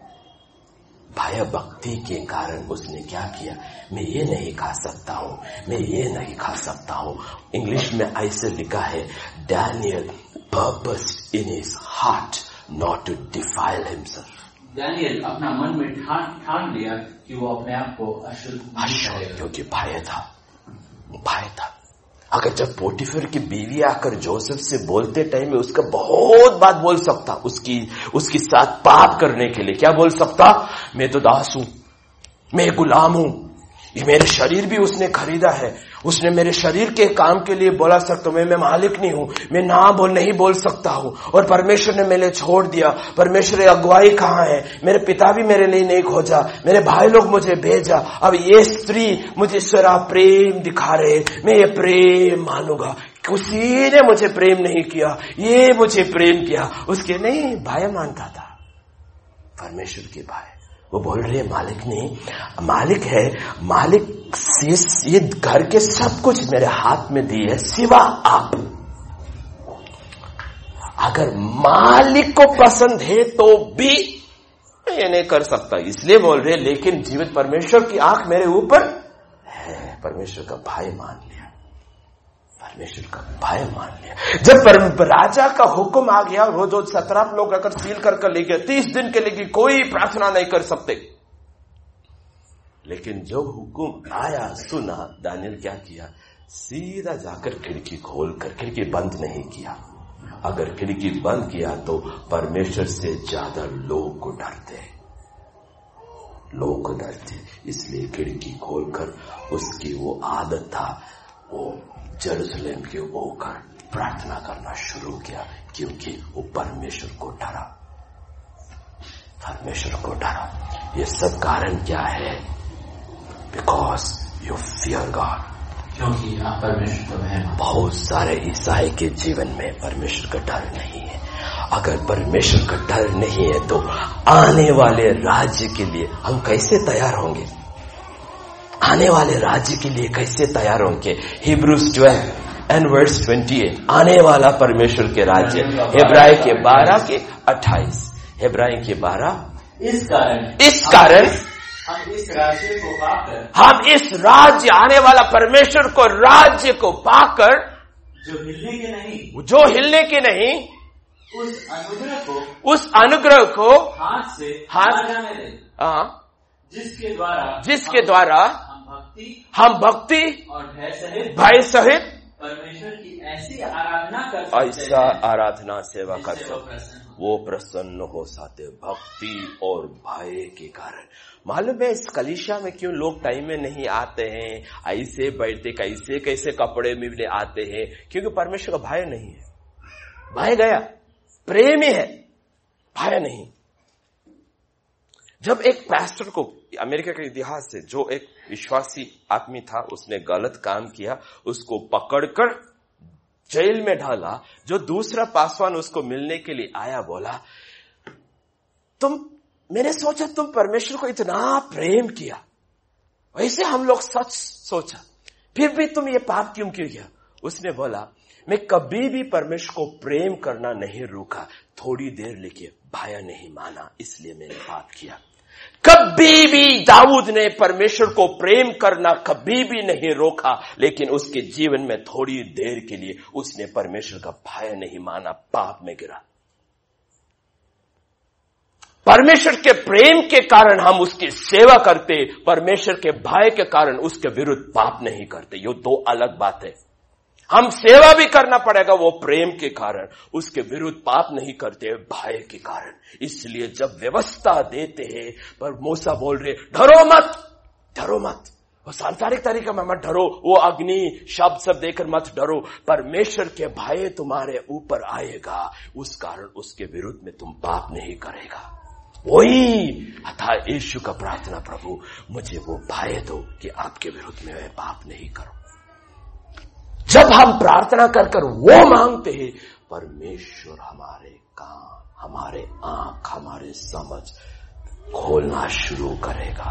भय भक्ति के कारण उसने क्या किया? मैं ये नहीं खा सकता हूं, मैं ये नहीं खा सकता हूं। इंग्लिश में ऐसे लिखा है, Daniel purposed in his heart not to defile himself. Daniel अपना मन में ठान ठान लिया कि वो अपने आप को अशुद्ध अशुद्ध, क्योंकि भय था, भय था। अगर जब पोटीफर की बीवी आकर जोसेफ से बोलते टाइम में उसका बहुत बात बोल सकता, उसकी उसके साथ पाप करने के लिए क्या बोल सकता? मैं तो दास हूं, मैं गुलाम हूं, ये मेरे शरीर भी उसने खरीदा है, उसने मेरे शरीर के काम के लिए बोला सकता, मैं मैं मालिक नहीं हूं, मैं ना बोल नहीं बोल सकता हूं, और परमेश्वर ने मेरे छोड़ दिया। परमेश्वर की अगुवाई कहां है? मेरे पिता भी मेरे लिए नहीं खोजा, मेरे भाई लोग मुझे भेजा, अब ये स्त्री मुझे सारा प्रेम दिखा रहे, मैं ये प्रेम मानूंगा। किसी ने मुझे प्रेम नहीं किया, ये मुझे प्रेम किया। उसके नहीं भाई मानता था, परमेश्वर के भाई। वो बोल रहे हैं मालिक नहीं, मालिक है, मालिक ये घर के सब कुछ मेरे हाथ में दी है सिवा आप। अगर मालिक को पसंद है तो भी मैं ये नहीं कर सकता, इसलिए बोल रहे, लेकिन जीवित परमेश्वर की आंख मेरे ऊपर है। परमेश्वर का भाई मान लिया, परमेश्वर का भाई मान लिया। जब राजा का हुक्म आ गया, वो जो सत्रह लोग अगर सील कर कर ले गए, तीस दिन के लिए कोई प्रार्थना नहीं कर सकते। लेकिन जो हुक्म आया, सुना, दानियल क्या किया? सीधा जाकर खिड़की खोल कर, खिड़की बंद नहीं किया। अगर खिड़की बंद किया तो परमेश्वर से ज्यादा लोग को डरते, लोग को डरते, इसलिए खिड़की खोलकर उसकी वो आदत था, वो जेरूसलम के होकर प्रार्थना करना शुरू किया, क्योंकि वो परमेश्वर को डरा, परमेश्वर को डरा। ये सब कारण क्या है? बिकॉज यू फियर गॉड, क्योंकि आप परमेश्वर को भय। बहुत सारे ईसाई के जीवन में परमेश्वर का डर नहीं है। अगर परमेश्वर का डर नहीं है तो आने वाले राज्य के लिए हम कैसे तैयार होंगे? आने वाले राज्य के लिए कैसे तैयार होंगे? हिब्रूज ट्वेल्व एंड वर्स अट्ठाईस, आने वाला परमेश्वर के राज्य। हेब्राई के बारह के अट्ठाईस, हेब्राई के बारह। इस कारण इस कारण हम इस राज्य को पाकर, हम इस राज्य, आने वाला परमेश्वर को राज्य को पाकर, जो हिलने के नहीं, जो हिलने के नहीं, उस अनुग्रह को, उस अनुग्रह को हाथ से हाथ जाने दे, हाँ, जिसके द्वारा जिसके द्वारा हम भक्ति हम भक्ति और भय सहित भय सहित परमेश्वर की ऐसी आराधना कर सकते ऐसा हैं आराधना सेवा कर जिससे वो सकते, प्रसन्न हो। वो प्रसन्न हो सकते भक्ति और भय के कारण। मालूम है इस कलीसिया में क्यों लोग टाइम में नहीं आते हैं, ऐसे बैठते कैसे कैसे कपड़े में भी आते हैं? क्योंकि परमेश्वर का भय नहीं है। भय गया, प्रेम ही है, भय नहीं। जब एक पास्टर को अमेरिका के इतिहास से जो एक विश्वासी आदमी था, उसने गलत काम किया, उसको पकड़कर जेल में डाला। जो दूसरा पासवान उसको मिलने के लिए आया, बोला तुम, मैंने सोचा तुम परमेश्वर को इतना प्रेम किया, वैसे हम लोग सच सोचा, फिर भी तुम ये पाप क्यों क्यों किया? उसने बोला मैं कभी भी परमेश्वर को प्रेम करना नहीं रोका, थोड़ी देर लेके भय नहीं माना, इसलिए मैंने पाप किया। कभी भी दाऊद ने परमेश्वर को प्रेम करना कभी भी नहीं रोका, लेकिन उसके जीवन में थोड़ी देर के लिए उसने परमेश्वर का भय नहीं माना, पाप में गिरा। परमेश्वर के प्रेम के कारण हम उसकी सेवा करते, परमेश्वर के भय के कारण उसके विरुद्ध पाप नहीं करते। ये दो अलग बात है। हम सेवा भी करना पड़ेगा वो प्रेम के कारण, उसके विरुद्ध पाप नहीं करते भय के कारण। इसलिए जब व्यवस्था देते हैं, पर मूसा बोल रहे डरो मत, डरो मत, वो सांसारिक तरीके में मत डरो, वो अग्नि शब्द सब देकर मत डरो, परमेश्वर के भय तुम्हारे ऊपर आएगा, उस कारण उसके विरुद्ध में तुम पाप नहीं करेगा। वही अथा यीशु का प्रार्थना, प्रभु मुझे वो भय दो कि आपके विरुद्ध में मैं पाप नहीं करूं। जब हम प्रार्थना कर कर वो मांगते हैं, परमेश्वर हमारे कान, हमारे आंख, हमारे समझ खोलना शुरू करेगा,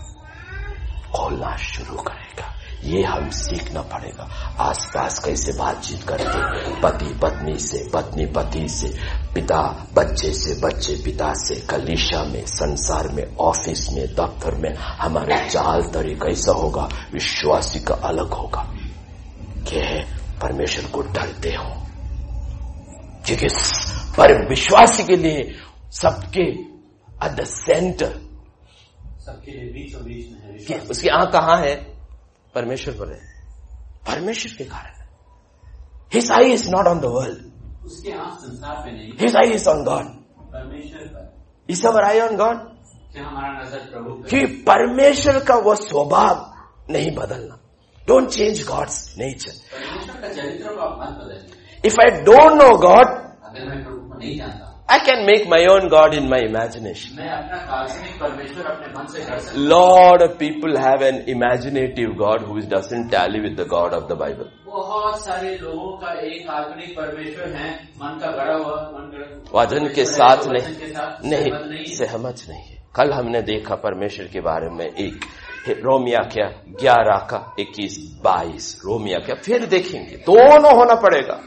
खोलना शुरू करेगा। ये हम सीखना पड़ेगा। आसपास कैसे बातचीत करते, पति पत्नी से, पत्नी पति से, पिता बच्चे से, बच्चे पिता से, कलीसिया में, संसार में, ऑफिस में, दफ्तर में, हमारे चाल तरीका कैसा होगा? विश्वासी का अलग होगा कि परमेश्वर को डरते हो, क्योंकि पर विश्वासी के लिए सबके एट द सेंटर, सबके लिए बीचों बीच में है। कि उसकी आंख कहां है? परमेश्वर पर है, परमेश्वर के कारण। His eye is not on the world, उसकी आंख संसार पे नहीं, his eye is on God, परमेश्वर पर। Is our eye on God? कि हमारा नजर प्रभु पे। कि परमेश्वर का वो स्वभाव नहीं बदलना। Don't change God's nature. परमेश्वर का चरित्र को आप मत बदलिए। If I don't know God, अगर मैं प्रभु को नहीं जानता, I can make my own God in my imagination. मैं अपना काल्पनिक परमेश्वर अपने मन से कर सकता हूँ। Lot of people have an imaginative God who doesn't tally with the God of the Bible. बहुत सारे लोगों का एक काल्पनिक परमेश्वर है, मन का गढ़ा हुआ, मन गढ़ा वचन के साथ नहीं, वचन के साथ नहीं, सहमत नहीं है। सहमत नहीं है। कल हमने देखा परमेश्वर के बारे में एक रोमिया क्या ग्यारह का इक्कीस बाईस, रोमिया क्या, फिर देखेंगे, दोनों होना पड़ेगा।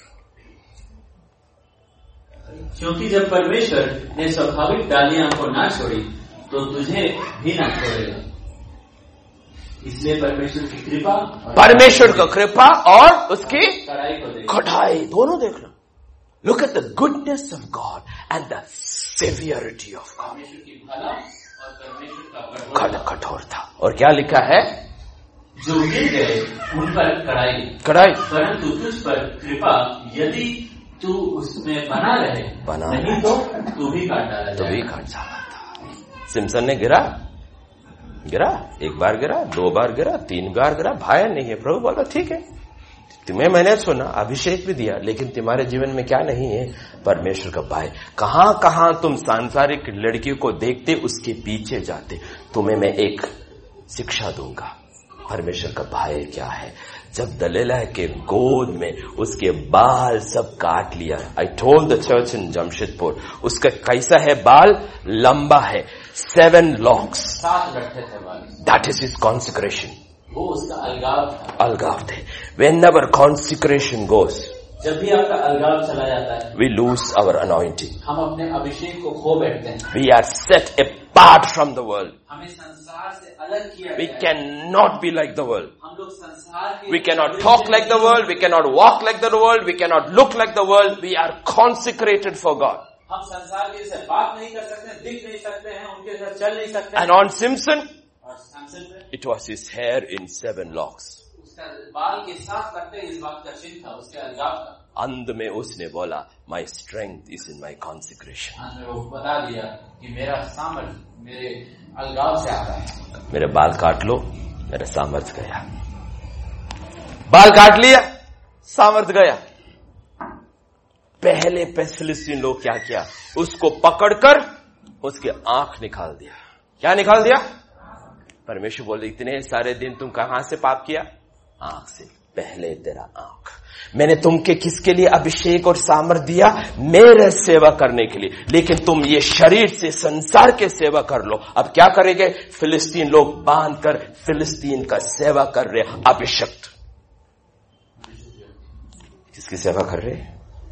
क्योंकि जब परमेश्वर ने स्वाभाविक डालियां को ना छोड़ी, तो तुझे भी ना छोड़ेगा। इसलिए परमेश्वर की कृपा, परमेश्वर का कृपा और उसकी कड़ाई को देखो, कढ़ाई दोनों देखना। Look at the goodness of God and the severity of God. परमेश्वर की भला और परमेश्वर का कठ कठोरता। कठोरता। और क्या लिखा है? जो गिर गए उन पर कड़ाई, कढ़ाई, परंतु तुझ पर कृपा, यदि तू उसमें बना रहे, बना नहीं तो तू भी काट डाला तो भी जाएगा। कट जाना था। सिमसन ने गिरा, गिरा, एक बार गिरा, दो बार गिरा, तीन बार गिरा, भय नहीं है। प्रभु बोला ठीक है, तुम्हें मैंने सुना, अभिषेक भी दिया, लेकिन तुम्हारे जीवन में क्या नहीं है? परमेश्वर का भय। कहां कहां तुम सांसारिक लड़की को देखते, उसके पीछे जाते। तुम्हें मैं एक शिक्षा दूंगा, परमेश्वर का भय क्या है। जब दलीला के गोद में उसके बाल सब काट लिया, I told the church in Jamshedpur, उसका कैसा है बाल? लंबा है, सेवन लॉक्स, सात लट्ठे थे बाल। That is his consecration. वो उसका अलगाव था। अलगाव थे। वेन एवर कॉन्सिक्रेशन गोस, जब भी आपका अलगाव चला जाता है, वी लूज अवर अनॉइंटिंग, हम अपने अभिषेक को खो बैठते हैं। We are set apart from the world, हमें संसार से अलग किया वी गया है। Can not be like the world, हम लोग संसार के, we cannot talk like the world, we cannot walk like the world, we cannot look like the world, we are consecrated for God. हम संसार के से बात नहीं कर सकते, दिख नहीं सकते हैं, उनके साथ चल नहीं सकते। And on Simpson, और सैमसन पे It was his hair in seven locks. उसका बाल के साथ कटते इस बात का चिन्ह था उसके अलगाव का. अंत में उसने बोला, my strength is in my consecration. अंत में वो बता दिया कि मेरा सामर्थ्य मेरे अलगाव से आता है. मेरे बाल काट लो, मेरा सामर्थ्य गया. बाल काट लिया, सामर्थ्य गया. पहले फिलिस्तीन लोग क्या किया? उसको पकड़कर उसके आंख निकाल दिया. क्या निकाल दिया? परमेश्वर बोले, इतने सारे दिन तुम कहां से पाप किया? आंख से. पहले तेरा आंख. मैंने तुमके किसके लिए अभिषेक और सामर्थ दिया? मेरे सेवा करने के लिए. लेकिन तुम ये शरीर से संसार के सेवा कर लो. अब क्या करेंगे? फिलिस्तीन लोग बांध कर फिलिस्तीन का सेवा कर रहे. अभिषक्त किसकी सेवा कर रहे?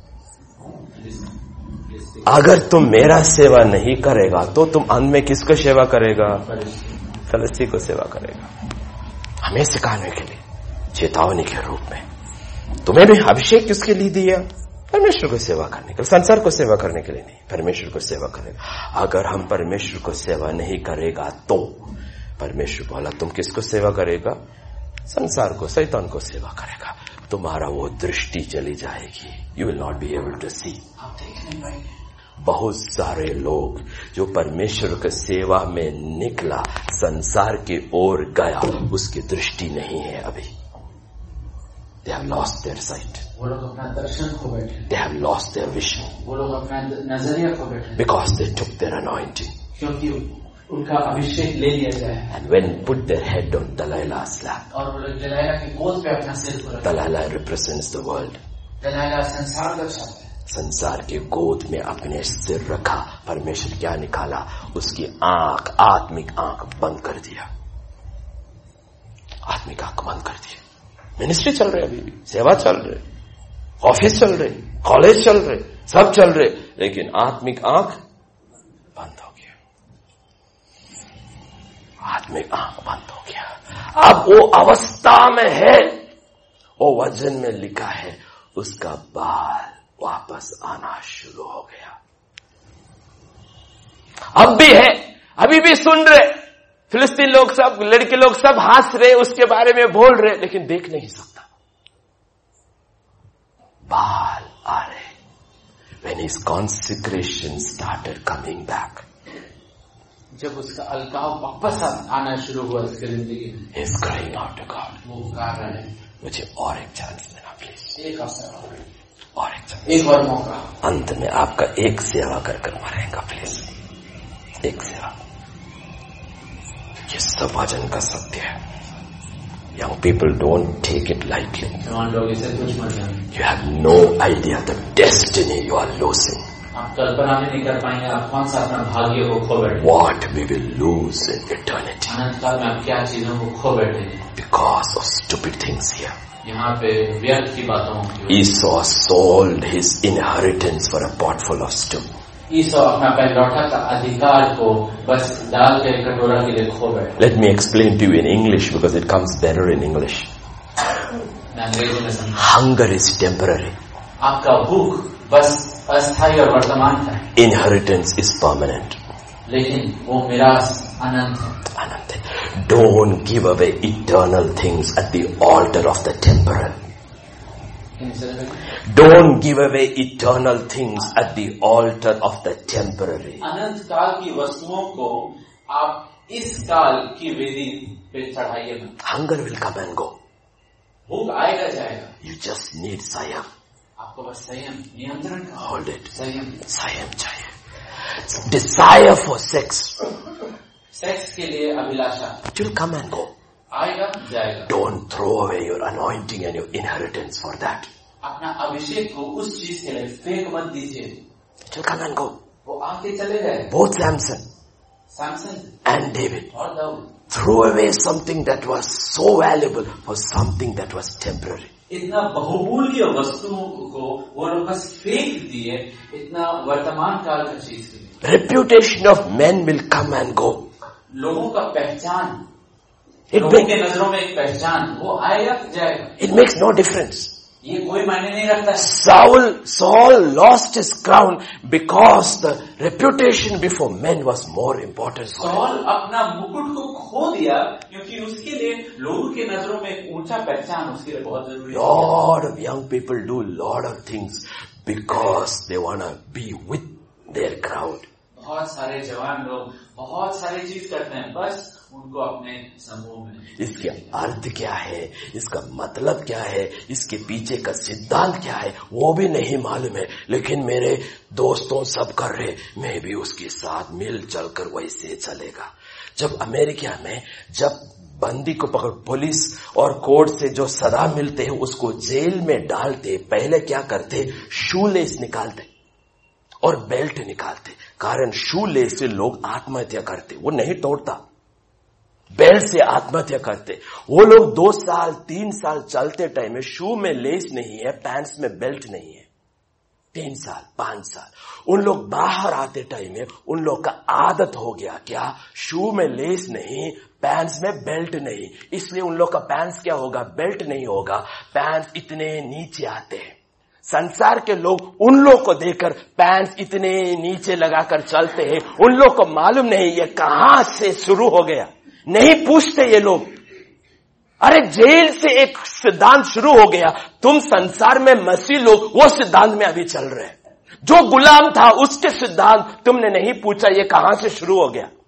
अगर तुम मेरा सेवा नहीं करेगा तो तुम अंत में किसको सेवा करेगा? फिलिस्तीन को सेवा करेगा. हमें सिखाने के लिए, चेतावनी के रूप में. तुम्हें भी अभिषेक किसके लिए दिया? परमेश्वर को सेवा करने के लिए. संसार को सेवा करने के लिए नहीं, परमेश्वर को सेवा करेगा. अगर हम परमेश्वर को सेवा नहीं करेगा तो परमेश्वर बोला, तुम किसको सेवा करेगा? संसार को, शैतान को सेवा करेगा. तुम्हारा वो दृष्टि चली जाएगी. You will not be able to see. आप देख नहीं पाएंगे. बहुत सारे लोग जो परमेश्वर की सेवा में निकला, संसार की ओर गया, उसकी दृष्टि नहीं है अभी. They have lost their sight. वो लोग अपना दर्शन खो बैठे. They have lost their vision. वो लोग अपना नजरिया खो बैठे. Because they took their anointing. क्योंकि उनका अभिषेक ले लिया जाए. And when put their head on Dalilah's lap. और वो लोग दलाइला की गोद पे अपना सिर को रखा. Delilah represents the world. दलाइला संसार दर्शाता है. संसार के गोद में अपने सिर रखा. परमेश्वर क्या निकाला? उसकी आंख, आत्मिक आंख बंद कर दिया. आत्मिक आंख बंद कर दिया. मिनिस्ट्री चल रही, अभी भी सेवा चल रही, ऑफिस चल रही, कॉलेज चल रहे, सब चल रहे, लेकिन आत्मिक आंख बंद हो गया. आत्मिक आंख बंद हो गया. अब वो अवस्था में है, वो वचन में लिखा है, उसका बाल वापस आना शुरू हो गया. अब भी है, अभी भी सुन रहे. फिलिस्तीन लोग सब, लड़के लोग सब हंस रहे, उसके बारे में बोल रहे, लेकिन देख नहीं सकता. बाल आ रहे. When his consecration started coming back, जब उसका अलगाव वापस आना शुरू हुआ उसकी जिंदगी में, he is crying out to God. वो पुकार रहे हैं, मुझे और एक चांस देना प्लीज. एक अवसर और, और एक चांस, एक और मौका. अंत में आपका एक सेवा कर कर मरेगा प्लीज. एक सेवा. ये सब वचन का सत्य है. Young people don't take it lightly. जवान लोग इसे कुछ मत जाने. You have no idea the destiny you are losing. आप कल्पना भी नहीं कर पाएंगे आप कौन सा अपना भाग्य को खो बैठे. What we will lose in eternity. अनंत काल में आप क्या चीजों को खो बैठे हैं. Because of stupid things here. यहाँ पे व्यर्थ की बातों की. Esau sold his inheritance for a pot full of stew. ईसो अपना पैलौठा का अधिकार को बस दाल के कटोरा के लिए खो बैठे. Let me explain to you in English because it comes better in English. मैं अंग्रेजी में समझा. Hunger is temporary. आपका भूख बस अस्थायी और वर्तमान का है. Inheritance is permanent. लेकिन वो मिरास अनंत है. अनंत है. Don't give away eternal things at the altar of the temporal. Don't give away eternal things at the altar of the temporary. अनंत काल की वस्तुओं को आप इस काल की वेदी पे चढ़ाइए मत. Hunger will come and go. भूख आएगा जाएगा. You just need sayam. आपको बस संयम, नियंत्रण. Hold it. संयम. Sayam चाहिए. Desire for sex. सेक्स के लिए अभिलाषा. It will come and go. आएगा जाएगा. Don't throw away your anointing and your inheritance for that. अपना अभिषेक को उस चीज के लिए फेंक मत दीजिए. It will come and go. वो आके चले गए. Both Samson Samson and David और Dawood threw away something that was so valuable for something that was temporary. इतना बहुमूल्य वस्तुओं को वो लोग बस फेंक दिए इतना वर्तमान काल का चीज के लिए. Reputation of men will come and go. लोगों का पहचान, It, लोगों make, के नजरों में एक पहचान वो आएगा जाएगा. it makes no difference. ये कोई मायने नहीं रखता। Saul, Saul lost his crown because the reputation before men was more important. Saul अपना मुकुट को खो दिया क्योंकि उसके लिए लोगों की नजरों में ऊंचा पहचान उसके लिए बहुत जरूरी है। Lot of young people do lot of things because they wanna be with their crowd. बहुत सारे जवान लोग बहुत सारी चीज करते हैं बस उनको अपने समूह में। इसके अर्थ क्या है, इसका मतलब क्या है, इसके पीछे का सिद्धांत क्या है वो भी नहीं मालूम है। लेकिन मेरे दोस्तों सब कर रहे, मैं भी उसके साथ मिल चल कर वैसे चलेगा। जब अमेरिका में जब बंदी को पकड़ पुलिस और कोर्ट से जो सजा मिलते हैं उसको जेल में डालते, पहले क्या करते, शू लेस निकालते और बेल्ट निकालते। कारण शू लेस से लोग आत्महत्या करते, वो नहीं तोड़ता। बेल्ट से आत्महत्या करते। वो लोग दो साल तीन साल चलते टाइम में शू में लेस नहीं है, पैंट्स में बेल्ट नहीं है, तीन साल पांच साल उन लोग बाहर आते टाइम में उन लोग का आदत हो गया क्या, शू में लेस नहीं, पैंट्स में बेल्ट नहीं। इसलिए उन लोग का पैंट्स क्या होगा, बेल्ट नहीं होगा, पैंट्स इतने नीचे आते हैं। संसार के लोग उन लोग को देखकर पैंट्स इतने नीचे लगाकर चलते हैं। उन लोग को मालूम नहीं ये कहां से शुरू हो गया, नहीं पूछते ये लोग। अरे जेल से एक सिद्धांत शुरू हो गया, तुम संसार में मसीह लोग वो सिद्धांत में अभी चल रहे हैं। जो गुलाम था उसके सिद्धांत तुमने नहीं पूछा ये कहां से शुरू हो गया।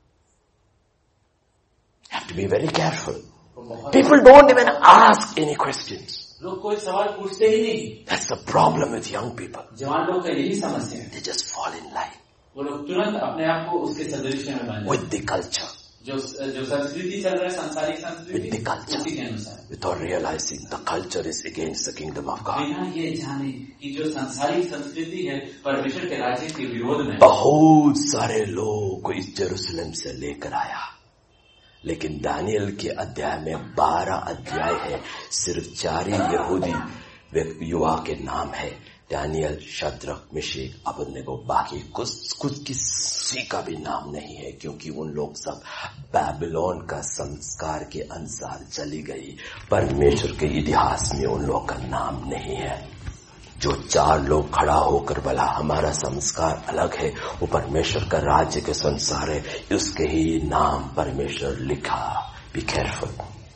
You have to be very careful. People don't even ask any questions. लोग कोई सवाल पूछते ही नहीं। That's the problem with young people. जवान लोग का यही समस्या है। They just fall in line. वो लोग तुरंत अपने आप को उसके सदृश में मान with the culture. जो जो संस्कृति चल रहा है, सांसारिक संस्कृति, with the culture. उसी के अनुसार। Without realizing the culture is against the kingdom of God. बिना ये जाने कि जो सांसारिक संस्कृति है परमेश्वर के राज्य के विरोध में। बहुत सारे लोग को इस जेरूसलम से लेकर आया, लेकिन दानियल के अध्याय में बारह अध्याय है, सिर्फ चार ही यहूदी युवा के नाम है, दानियल, शद्रक, मिशेक, अबेदनगो। बाकी कुछ कुछ किसी का भी नाम नहीं है, क्योंकि उन लोग सब बेबीलोन का संस्कार के अनुसार चली गई। परमेश्वर के इतिहास में उन लोग का नाम नहीं है। जो चार लोग खड़ा होकर बोला हमारा संस्कार अलग है, वो परमेश्वर का राज्य के संसार है, उसके ही नाम परमेश्वर लिखा। बी केयरफुल,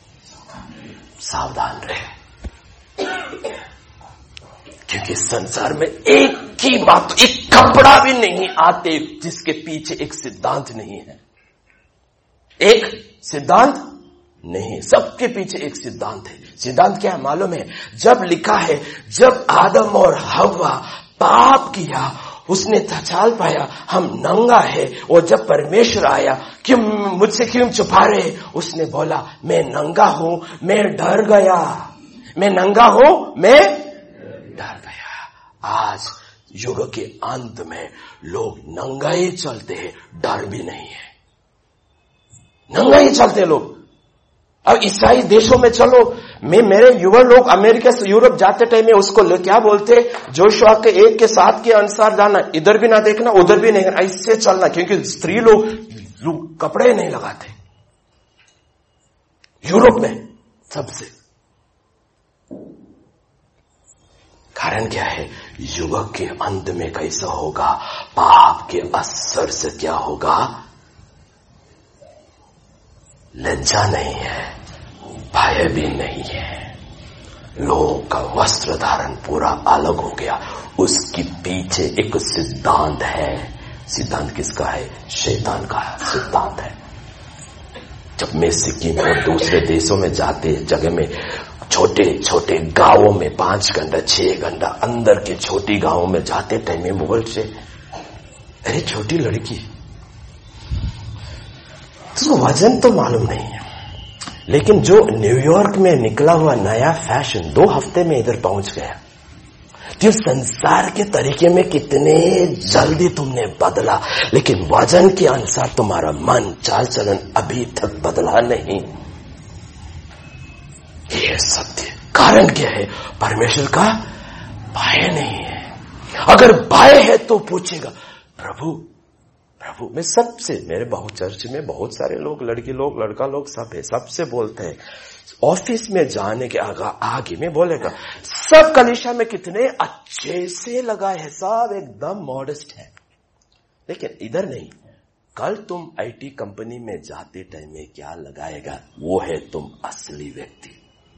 सावधान रहे, क्योंकि संसार में एक ही बात, एक कपड़ा भी नहीं आते जिसके पीछे एक सिद्धांत नहीं है। एक सिद्धांत नहीं, सबके पीछे एक सिद्धांत है। सिद्धांत क्या है मालूम है? जब लिखा है जब आदम और हव्वा पाप किया, उसने चाल पाया हम नंगा है, और जब परमेश्वर आया क्यों मुझसे क्यों छुपा रहे, उसने बोला मैं नंगा हूं, मैं डर गया, मैं नंगा हूं, मैं डर गया। आज युग के अंत में लोग नंगा ही चलते हैं, डर भी नहीं है, नंगा ही चलते लोग। अब ईसाई देशों में चलो, मैं मेरे युवा लोग अमेरिका से यूरोप जाते टाइम में उसको क्या बोलते, जोशुआ के एक के साथ के अनुसार जाना, इधर भी ना देखना उधर भी नहीं करना, इससे चलना, क्योंकि स्त्री लोग, लोग कपड़े नहीं लगाते यूरोप में सबसे। कारण क्या है? युग के अंत में कैसा होगा, पाप के असर से क्या होगा, लज्जा नहीं है, भय भी नहीं है, लोग का वस्त्र धारण पूरा अलग हो गया। उसके पीछे एक सिद्धांत है। सिद्धांत किसका है? शैतान का सिद्धांत है। जब मैं सिक्किम और दूसरे देशों में जाते जगह में छोटे छोटे गांवों में पांच घंटा छह घंटा अंदर के छोटी गांवों में जाते टाइम में मोबाइल से, अरे छोटी लड़की, तो वजन तो मालूम नहीं है, लेकिन जो न्यूयॉर्क में निकला हुआ नया फैशन दो हफ्ते में इधर पहुंच गया। तो संसार के तरीके में कितने जल्दी तुमने बदला, लेकिन वजन के अनुसार तुम्हारा मन चाल चलन अभी तक बदला नहीं। यह सत्य। कारण क्या है? परमेश्वर का भय नहीं है। अगर भय है तो पूछेगा प्रभु प्रभु मैं सबसे, मेरे बहुत चर्च में बहुत सारे लोग, लड़की लोग लड़का लोग सब है, सबसे बोलते हैं ऑफिस में जाने के आगे आगे में बोलेगा सब कलीसिया में कितने अच्छे से लगाए हैं, सब एकदम मॉडेस्ट है, लेकिन इधर नहीं। कल तुम आईटी कंपनी में जाते टाइम में क्या लगाएगा, वो है तुम असली व्यक्ति।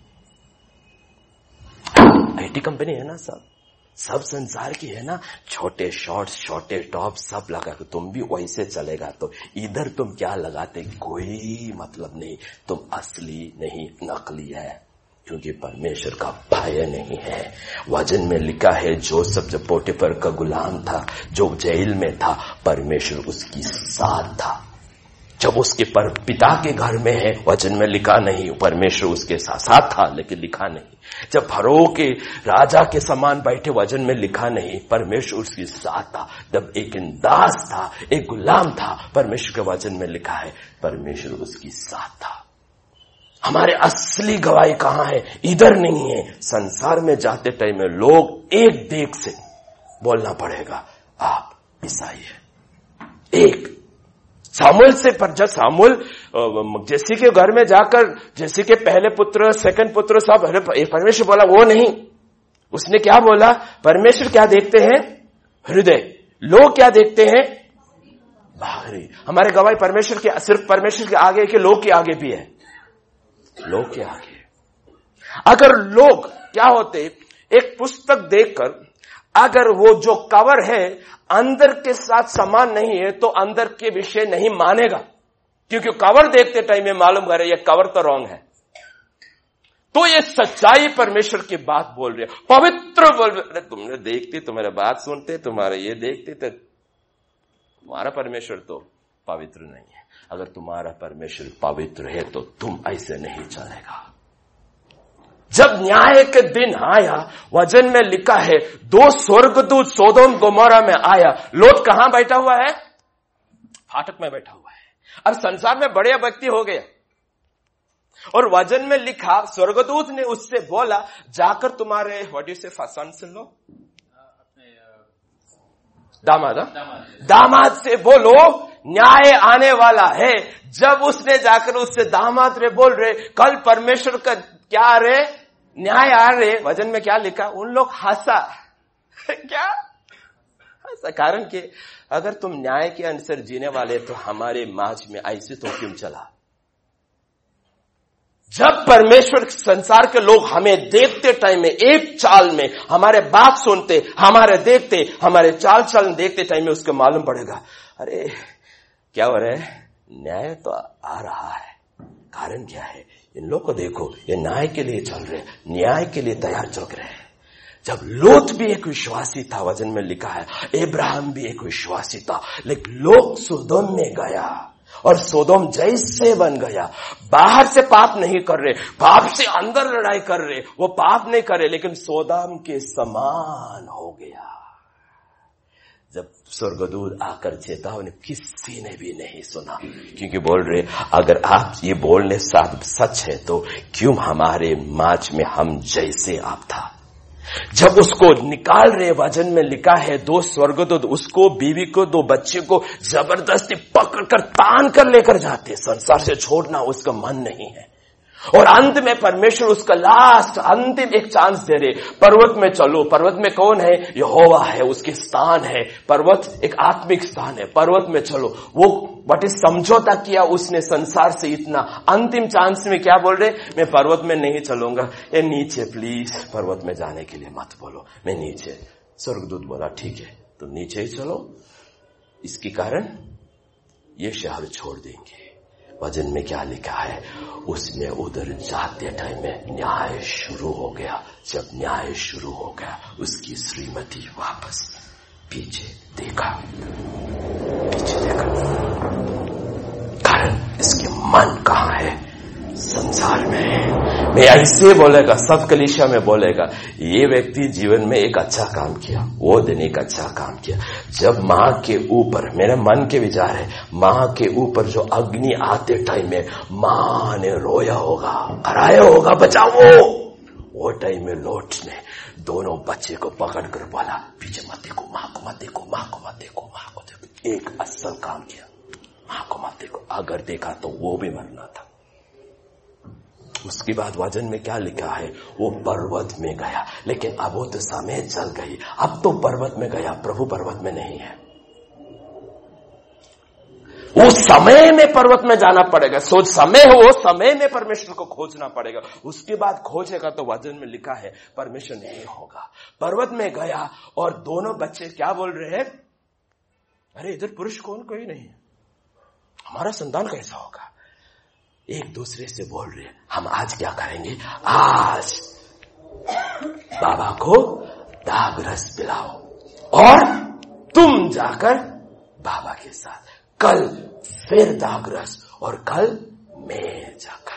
आईटी कंपनी है ना, सब सब संसार की है ना, छोटे शॉर्ट्स छोटे टॉप सब लगा के तुम भी वैसे चलेगा। तो इधर तुम क्या लगाते कोई मतलब नहीं, तुम असली नहीं नकली है, क्योंकि परमेश्वर का भय नहीं है। वचन में लिखा है जोसेफ जब पोटीफर का गुलाम था, जो जेल में था, परमेश्वर उसकी साथ था। जब उसके पर पिता के घर में है, वचन में लिखा नहीं परमेश्वर उसके साथ साथ था, लेकिन लिखा नहीं। जब फरो के राजा के समान बैठे, वचन में लिखा नहीं परमेश्वर उसके साथ था। जब एक दास था, एक गुलाम था, परमेश्वर के वचन में लिखा है परमेश्वर उसकी साथ था। हमारे असली गवाही कहां है, इधर नहीं है। संसार में जाते टाइम में लोग एक देख से बोलना पड़ेगा आप ईसाई है। एक सामुएल से पर जब सामुएल जैसी के घर में जाकर जैसी के पहले पुत्र सेकंड पुत्र सब परमेश्वर बोला, वो नहीं। उसने क्या बोला, परमेश्वर क्या देखते हैं हृदय, लोग क्या देखते हैं बाहरी। हमारे गवाही परमेश्वर के सिर्फ परमेश्वर के आगे के लोग के आगे भी है, लोग के आगे। अगर लोग क्या होते, एक पुस्तक देखकर अगर वो जो कवर है अंदर के साथ समान नहीं है तो अंदर के विषय नहीं मानेगा, क्योंकि कवर देखते टाइम में मालूम करे ये कवर तो रॉन्ग है। तो ये सच्चाई परमेश्वर की बात बोल रही है, पवित्र बोल रहे। तुमने देखते, तुम्हारे बात सुनते, तुम्हारे ये देखते, तो तुम्हारा परमेश्वर तो पवित्र नहीं है। अगर तुम्हारा परमेश्वर पवित्र है तो तुम ऐसे नहीं चलेगा। जब न्याय के दिन आया, वचन में लिखा है दो स्वर्गदूत सोदोम गोमोरा में आया। लोट कहां बैठा हुआ है, फाटक में बैठा हुआ है। अब संसार में बड़े व्यक्ति हो गया, और वचन में लिखा स्वर्गदूत ने उससे बोला जाकर तुम्हारे व्हाट यू से सन से लो दामाद दामाद से बोलो न्याय आने वाला है। जब उसने जाकर उससे दामाद रे बोल रहे कल परमेश्वर का क्या रे न्याय आ रहे, वचन में क्या लिखा, उन लोग हंसा। क्या हंसा, कारण कि अगर तुम न्याय के अनुसार जीने वाले तो हमारे माज में ऐसे तो क्यों चला। जब परमेश्वर संसार के लोग हमें देखते टाइम में एक चाल में हमारे बात सुनते, हमारे देखते, हमारे चाल चलन देखते टाइम में उसको मालूम पड़ेगा अरे क्या हो रहा है, न्याय तो आ रहा है। कारण क्या है, इन लोग को देखो ये न्याय के लिए चल रहे, न्याय के लिए तैयार चल रहे हैं। जब लोत भी एक विश्वासी था, वचन में लिखा है इब्राहिम भी एक विश्वासी था, लेकिन लोग सोदोम में गया और सोदोम जैसे बन गया। बाहर से पाप नहीं कर रहे, पाप से अंदर लड़ाई कर रहे, वो पाप नहीं कर रहे, लेकिन सोदोम के समान हो गया। जब स्वर्गदूत आकर चेतावनी, किसी ने भी नहीं सुना, क्योंकि बोल रहे अगर आप ये बोलने साथ सच है तो क्यों हमारे माच में हम जैसे आप था। जब उसको निकाल रहे, वचन में लिखा है दो स्वर्गदूत उसको, बीवी को, दो बच्चे को जबरदस्ती पकड़कर तान कर लेकर जाते। संसार से छोड़ना उसका मन नहीं है, और अंत में परमेश्वर उसका लास्ट अंतिम एक चांस दे रहे, पर्वत में चलो। पर्वत में कौन है, यहोवा है, उसके स्थान है। पर्वत एक आत्मिक स्थान है, पर्वत में चलो। वो बट समझौता किया उसने संसार से इतना। अंतिम चांस में क्या बोल रहे, मैं पर्वत में नहीं चलूंगा, ये नीचे प्लीज पर्वत में जाने के लिए मत बोलो, मैं नीचे। स्वर्गदूत बोला ठीक है तुम नीचे ही चलो, इसके कारण ये शहर छोड़ देंगे। वचन में क्या लिखा है, उसने उधर जाते टाइम में न्याय शुरू हो गया। जब न्याय शुरू हो गया, उसकी श्रीमती वापस पीछे देखा, पीछे देखा। कारण इसके मन कहां है, संसार में। मैं ऐसे बोलेगा, सब कलीसिया में बोलेगा ये व्यक्ति जीवन में एक अच्छा काम किया, वो दिन एक अच्छा काम किया। जब मां के ऊपर, मेरे मन के विचार है, मां के ऊपर जो अग्नि आते टाइम में मां ने रोया होगा, कराया होगा बचाओ। वो टाइम में लोट ने दोनों बच्चे को पकड़कर बोला पीछे मत देखो, मां को मत देखो, मां को मत देखो, मां को देखो। एक असल काम किया, मां को मत देखो। अगर देखा तो वो भी मरना था। उसके बाद वचन में क्या लिखा है, वो पर्वत में गया। लेकिन अब वो तो समय चल गई, अब तो पर्वत में गया, प्रभु पर्वत में नहीं है। वो समय में पर्वत में जाना पड़ेगा। सोच समय हो, वो समय में परमेश्वर को खोजना पड़ेगा। उसके बाद खोजेगा तो वचन में लिखा है परमेश्वर नहीं होगा। पर्वत में गया और दोनों बच्चे क्या बोल रहे हैं, अरे इधर पुरुष कौन, कोई नहीं है, हमारा संतान कैसा होगा। एक दूसरे से बोल रहे हैं हम आज क्या करेंगे, आज बाबा को दाग रस पिलाओ और तुम जाकर बाबा के साथ, कल फिर दाग रस और कल मैं जाकर।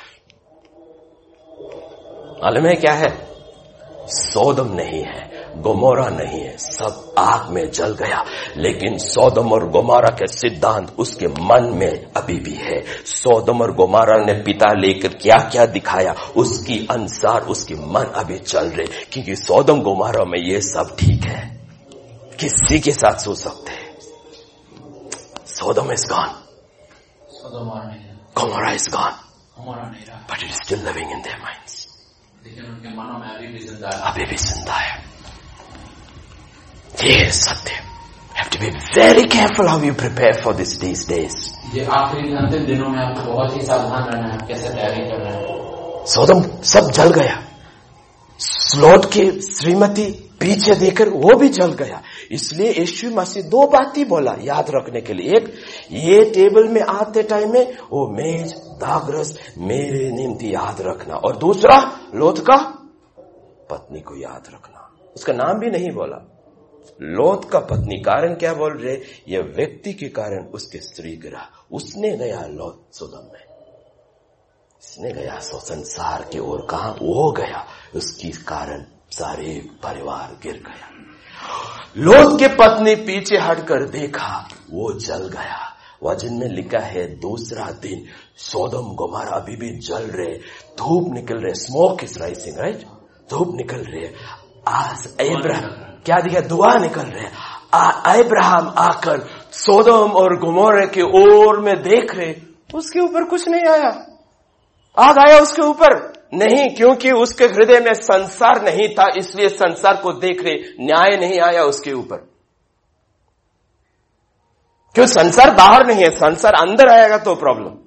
मालूम है क्या है, सोदम नहीं है, गोमोरा नहीं है, सब आग में जल गया। लेकिन सोदम और गोमोरा के सिद्धांत उसके मन में अभी भी है। सोदम और गोमोरा ने पिता लेकर क्या क्या दिखाया, उसकी अनुसार उसके मन अभी चल रहे, क्योंकि सोदम गोमोरा में ये सब ठीक है, किसी के साथ सो सकते हैं। Sodom is gone, Gomorrah is gone, but it is still living in their minds. लेकिन उनके मनों में अभी भी जिंदा है, अभी भी जिंदा है। ये सत्य। Have to be very careful how you prepare for this these days. ये आखिरी अंतिम दिनों में आपको बहुत ही सावधान रहना है, कैसे तैयारी कर रहे हैं। सोदम सब जल गया, स्लॉट की श्रीमती पीछे देकर वो भी जल गया। इसलिए यीशु मसीह दो बात ही बोला याद रखने के लिए। एक, ये टेबल में आते टाइम में वो मेज दागरस मेरे निम्ति याद रखना, और दूसरा लोथ का पत्नी को याद रखना। उसका नाम भी नहीं बोला, लोथ का पत्नी। कारण क्या बोल रहे, ये व्यक्ति के कारण उसके स्त्री गिरा, उसने गया लोथ सोदम में, इसने गया सो संसार की ओर। कहा वो गया, उसकी कारण सारे परिवार गिर गया। लोथ की पत्नी पीछे हटकर देखा, वो जल गया। वचन में लिखा है दूसरा दिन सोदम गोमोरा अभी भी जल रहे, धूप निकल रहे, स्मोक इज राइजिंग, राइट, धूप निकल रहे। आज अब्राहम क्या दिया, दुआ निकल रहे। अब्राहम आकर सोदम और गोमोरा की ओर में देख रहे, उसके ऊपर कुछ नहीं आया। आग आया उसके ऊपर नहीं, क्योंकि उसके हृदय में संसार नहीं था, इसलिए संसार को देख रहे, न्याय नहीं आया उसके ऊपर। क्यों, संसार बाहर नहीं है, संसार अंदर आएगा तो प्रॉब्लम।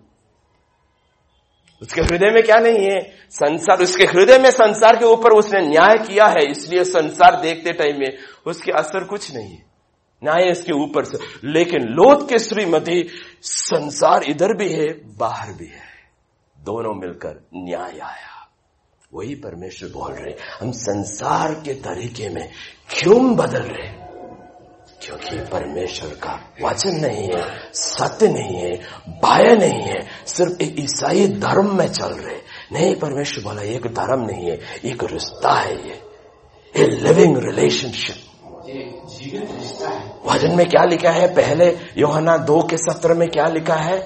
उसके हृदय में क्या नहीं है, संसार। उसके हृदय में संसार के ऊपर उसने न्याय किया है, इसलिए संसार देखते टाइम में उसके असर कुछ नहीं है, न्याय इसके ऊपर से। लेकिन लोथ के श्रीमती संसार इधर भी है बाहर भी है, दोनों मिलकर न्याय आया। वही परमेश्वर बोल रहे, हम संसार के तरीके में क्यों बदल रहे, क्योंकि परमेश्वर का वचन नहीं है, सत्य नहीं है, बाह्य नहीं है, सिर्फ एक ईसाई धर्म में चल रहे नहीं। परमेश्वर बोला एक धर्म नहीं है, एक रिश्ता है, ये ए लिविंग रिलेशनशिप, जीवित रिश्ता है। वचन में क्या लिखा है, पहले यूहन्ना दो के सत्रह में क्या लिखा है,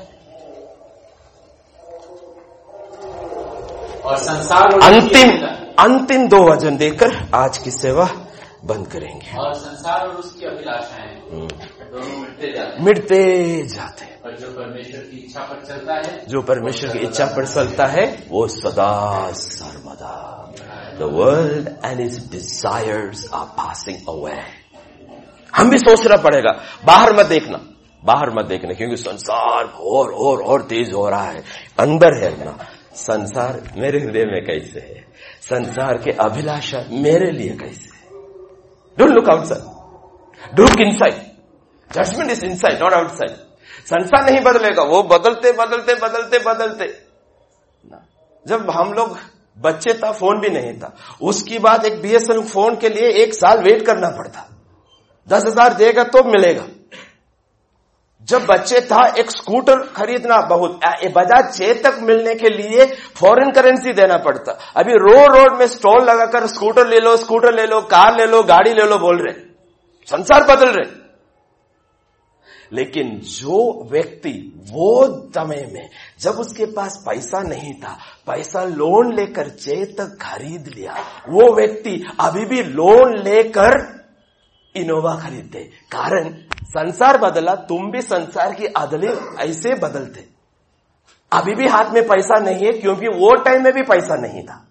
और संसार और अंतिम अंतिम दो वचन देकर आज की सेवा बंद करेंगे। और संसार और उसकी अभिलाषाएं दोनों मिटते जाते हैं, मिटते जाते हैं। और जो परमेश्वर की इच्छा पर चलता है, जो परमेश्वर की इच्छा पर चलता है, वो सदा सर्वदा। The world and its desires are passing away. हम भी सोचना पड़ेगा, बाहर मत देखना, बाहर मत देखना, क्योंकि संसार और और और तेज हो रहा है। अंदर है ना, संसार मेरे हृदय में कैसे है, संसार के अभिलाषा मेरे लिए कैसे है। Don't look outside, look inside. Judgment is inside, not outside. संसार नहीं बदलेगा, वो बदलते बदलते बदलते बदलते ना। जब हम लोग बच्चे था, फोन भी नहीं था, उसकी बाद एक बीएसएनएल फोन के लिए एक साल वेट करना पड़ता, दस हजार देगा तो मिलेगा। जब बच्चे था एक स्कूटर खरीदना बहुत, बजाज चेतक मिलने के लिए फॉरेन करेंसी देना पड़ता। अभी रोड रोड में स्टॉल लगाकर स्कूटर ले लो, स्कूटर ले लो, कार ले लो, गाड़ी ले लो बोल रहे। संसार बदल रहे। लेकिन जो व्यक्ति वो समय में जब उसके पास पैसा नहीं था, पैसा लोन लेकर चेतक खरीद लिया, वो व्यक्ति अभी भी लोन लेकर इनोवा खरीदते। कारण संसार बदला, तुम भी संसार की अदले ऐसे बदलते। अभी भी हाथ में पैसा नहीं है, क्योंकि वो टाइम में भी पैसा नहीं था।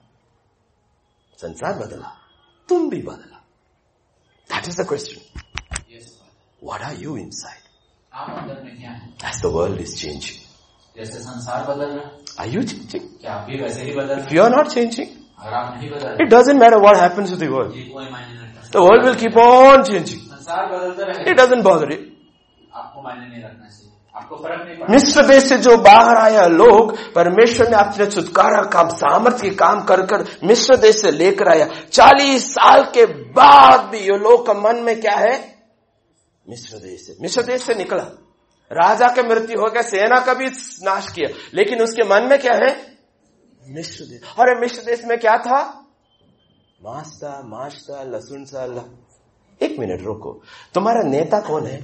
संसार बदला, तुम भी बदला। That is the question. What are you inside? आप अंदर में क्या है? As the world is changing, जैसे संसार बदल रहा, आर यू चेंजिंग? क्या आप भी वैसे ही बदल रहे? If you are not changing, अगर आप नहीं बदल रहे, it doesn't matter what happens to the world. ये कोई मायने नहीं रखता। The world will keep on changing. संसार बदलता रहेगा, It doesn't bother you. आपको मायने नहीं रखना चाहिए, आपको फर्क नहीं पड़ता। मिस्र देश से जो बाहर आया लोग, परमेश्वर ने अपने छुटकारा का सामर्थ्य के काम कर कर मिस्र देश से लेकर आया। चालीस साल के बाद भी ये लोग का मन में क्या है? मिस्र देश से, मिस्र देश से निकला, राजा का मृत्यु हो गया, सेना का भी नाश किया, लेकिन उसके मन में क्या है? मिस्र देश। अरे मिस्र देश में क्या था? मांस था, मांस था, लहसुन सा। एक मिनट रुको, तुम्हारा नेता कौन है?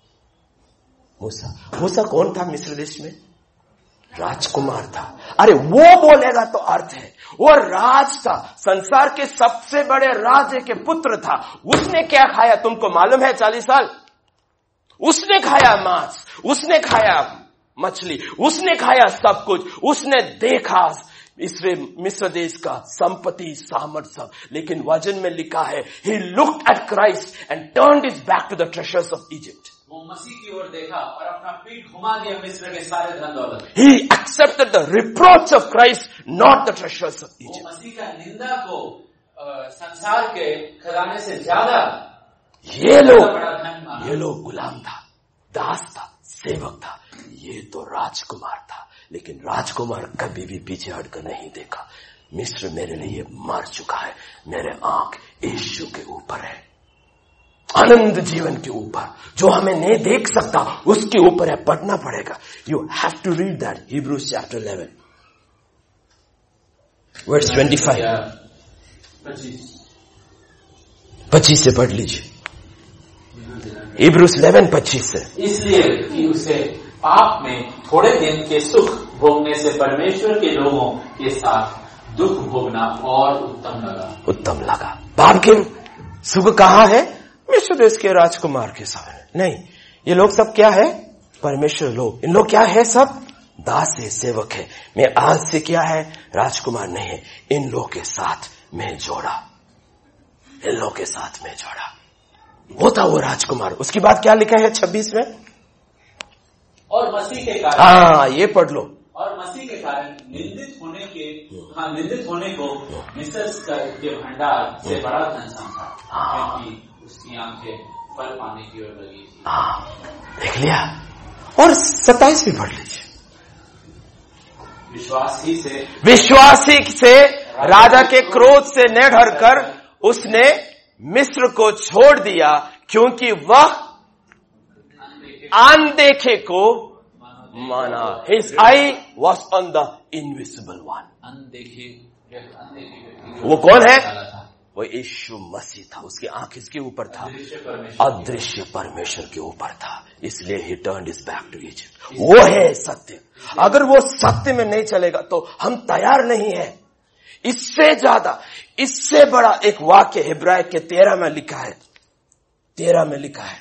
मूसा। मूसा कौन था मिस्र देश में? राजकुमार था। अरे वो बोलेगा तो अर्थ है, वो राज था, संसार के सबसे बड़े राजे के पुत्र था। उसने क्या खाया तुमको मालूम है? चालीस साल उसने खाया मांस, उसने खाया मछली, उसने खाया सब कुछ, उसने देखा इसरे मिस्र देश का संपत्ति सामर्थ सब। लेकिन वचन में लिखा है, he looked at Christ and turned his back to the treasures of Egypt. वो मसीह की ओर देखा और अपना पीठ घुमा दिया मिस्र के सारे धन दौलत। He accepted the reproach of Christ, not the treasures of Egypt. वो मसीह का निंदा को संसार के खजाने से ज्यादा ये लोग ये लोग गुलाम था, दास था, सेवक था, ये तो राजकुमार था। लेकिन राजकुमार कभी भी पीछे हटकर नहीं देखा। मिस्र मेरे लिए मर चुका है, मेरे आंख यीशु के ऊपर है, आनंद जीवन के ऊपर, जो हमें नहीं देख सकता उसके ऊपर है, पढ़ना पड़ेगा। You have to read that, Hebrews chapter eleven verse twenty five. पच्चीस से पढ़ लीजिए, हिब्रूज इलेवन पच्चीस से। इसलिए कि उसे पाप में थोड़े दिन के सुख भोगने से परमेश्वर के लोगों के साथ दुख भोगना और उत्तम लगा। उत्तम लगा। पाप के सुख कहाँ है? मिस्र देश के राजकुमार के सामने नहीं। ये लोग सब क्या है? परमेश्वर लोग। इन लोग क्या है? सब दास है, सेवक है। मैं आज से क्या है? राजकुमार नहीं है। इन लोग के साथ मैं जोड़ा, इन लोग के साथ मैं जोड़ा। वो था वो राजकुमार। उसके बाद क्या लिखा है छब्बीस में? और मसीह के कारण, हाँ ये पढ़ लो। और मसीह के कारण निंदित होने के हाँ निंदित होने को मिस्र के भंडार से बड़ा धन समझा, क्योंकि उसकी आंखें फल पाने की ओर लगी थी। हाँ देख लिया। और सत्ताईस भी पढ़ लीजिए। विश्वासी से विश्वासी से राजा के क्रोध से न डरकर उसने मिस्र को छोड़ दिया, क्योंकि वह अनदेखे को माना। His eye was on the invisible one. अनदेखे वो कौन है? वो यीशु मसीह था। उसकी आंख इसके ऊपर था, अदृश्य परमेश्वर के ऊपर था। इसलिए he turned his back to Egypt. वो है सत्य। अगर वो सत्य में नहीं चलेगा तो हम तैयार नहीं है। इससे ज्यादा, इससे बड़ा एक वाक्य हिब्राय के तेरह में लिखा है, तेरह में लिखा है,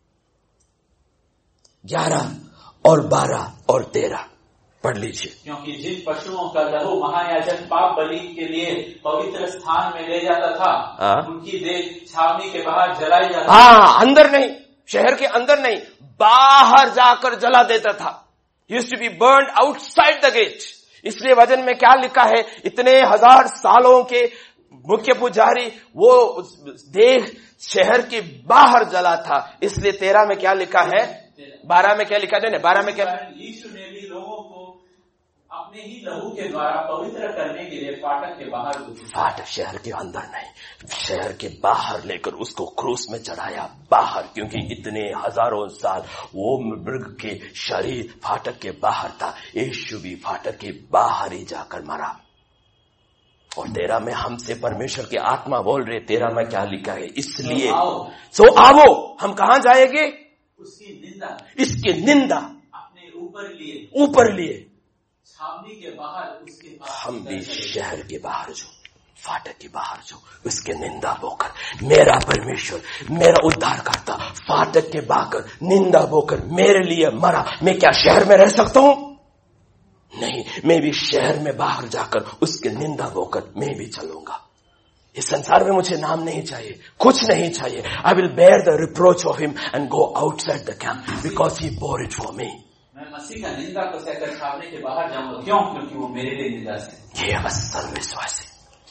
ग्यारह और बारह और तेरह पढ़ लीजिए। क्योंकि जिन पशुओं का लहू महायाजक पाप बलि के लिए पवित्र स्थान में ले जाता था, आ? उनकी देह छावनी के बाहर जलाई जाती। हाँ, अंदर नहीं, शहर के अंदर नहीं, बाहर जाकर जला देता था। Used to be burned outside the gate. इसलिए वचन में क्या लिखा है? इतने हजार सालों के मुख्य पुजारी वो देह शहर के बाहर जला था। इसलिए तेरह में क्या लिखा है? बारह में क्या लिखा है? बारह में क्या? यीशु ने भी लोगों को अपने ही लहू के द्वारा पवित्र करने के लिए फाटक के बाहर, फाटक शहर के अंदर नहीं, शहर के बाहर लेकर उसको क्रूस में चढ़ाया बाहर, क्योंकि इतने हजारों साल वो मृग के शरीर फाटक के बाहर था। यीशु भी फाटक के बाहर ही जाकर मरा। और तेरह में हमसे परमेश्वर की आत्मा बोल रहे, तेरह में क्या लिखा है? इसलिए सो आवो, हम कहां जाएंगे? उसकी निंदा, इसकी निंदा अपने ऊपर लिए, ऊपर लिए छावनी के बाहर उसके हम भी शहर के बाहर जो, फाटक के बाहर जो, उसके निंदा बोकर मेरा परमेश्वर, मेरा उद्धार करता फाटक के बाहर निंदा बोकर मेरे लिए मरा। मैं क्या शहर में रह सकता हूं? नहीं, मैं भी शहर में बाहर जाकर उसकी निंदा बोकर मैं भी चलूंगा। इस संसार में मुझे नाम नहीं चाहिए, कुछ नहीं चाहिए। I will bear the reproach of him and go outside the camp because he bore it for me. मैं मसीह का निंदा को सहकर छावनी के बाहर जाऊंगा। क्यों? क्योंकि वो मेरे लिए निंदा है। ये असल विश्वासी,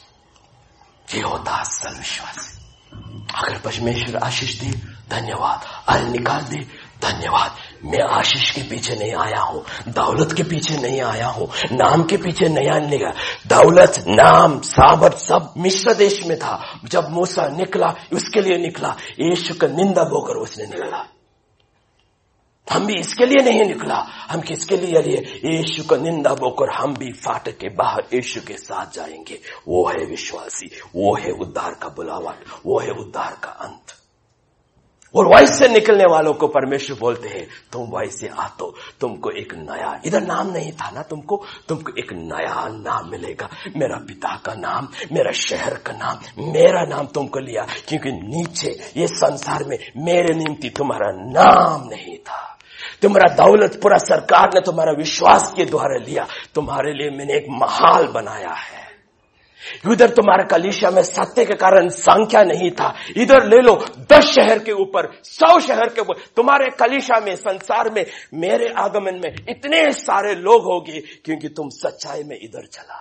ये होता असल विश्वासी। अगर परमेश्वर आशीष दे धन्यवाद, अरे निकाल दे धन्यवाद। मैं आशीष के पीछे नहीं आया हूं, दौलत के पीछे नहीं आया हूं, नाम के पीछे नहीं आने का। दौलत, नाम, साबत सब मिस्र देश में था। जब मूसा निकला उसके लिए निकला, यीशु का निंदा बोकर उसने निकला। हम भी इसके लिए नहीं निकला, हम किसके लिए लिए? यीशु का निंदा बोकर हम भी फाटक के बाहर यीशु के साथ जाएंगे। वो है विश्वासी, वो है उद्धार का बुलावा, वो है उद्धार का अंत। और वैसे निकलने वालों को परमेश्वर बोलते हैं तुम वैसे आ तो तुमको एक नया, इधर नाम नहीं था ना तुमको, तुमको एक नया नाम मिलेगा। मेरा पिता का नाम, मेरा शहर का नाम, मेरा नाम तुमको लिया, क्योंकि नीचे ये संसार में मेरे निमित्त तुम्हारा नाम नहीं था। तुम्हारा दौलत पूरा सरकार ने तुम्हारा विश्वास के द्वारा लिया। तुम्हारे लिए मैंने एक महाल बनाया है। उधर तुम्हारे कलीसिया में सत्य के कारण संख्या नहीं था, इधर ले लो दस शहर के ऊपर, सौ शहर के ऊपर। तुम्हारे कलीसिया में, संसार में, मेरे आगमन में इतने सारे लोग होंगे क्योंकि तुम सच्चाई में इधर चला।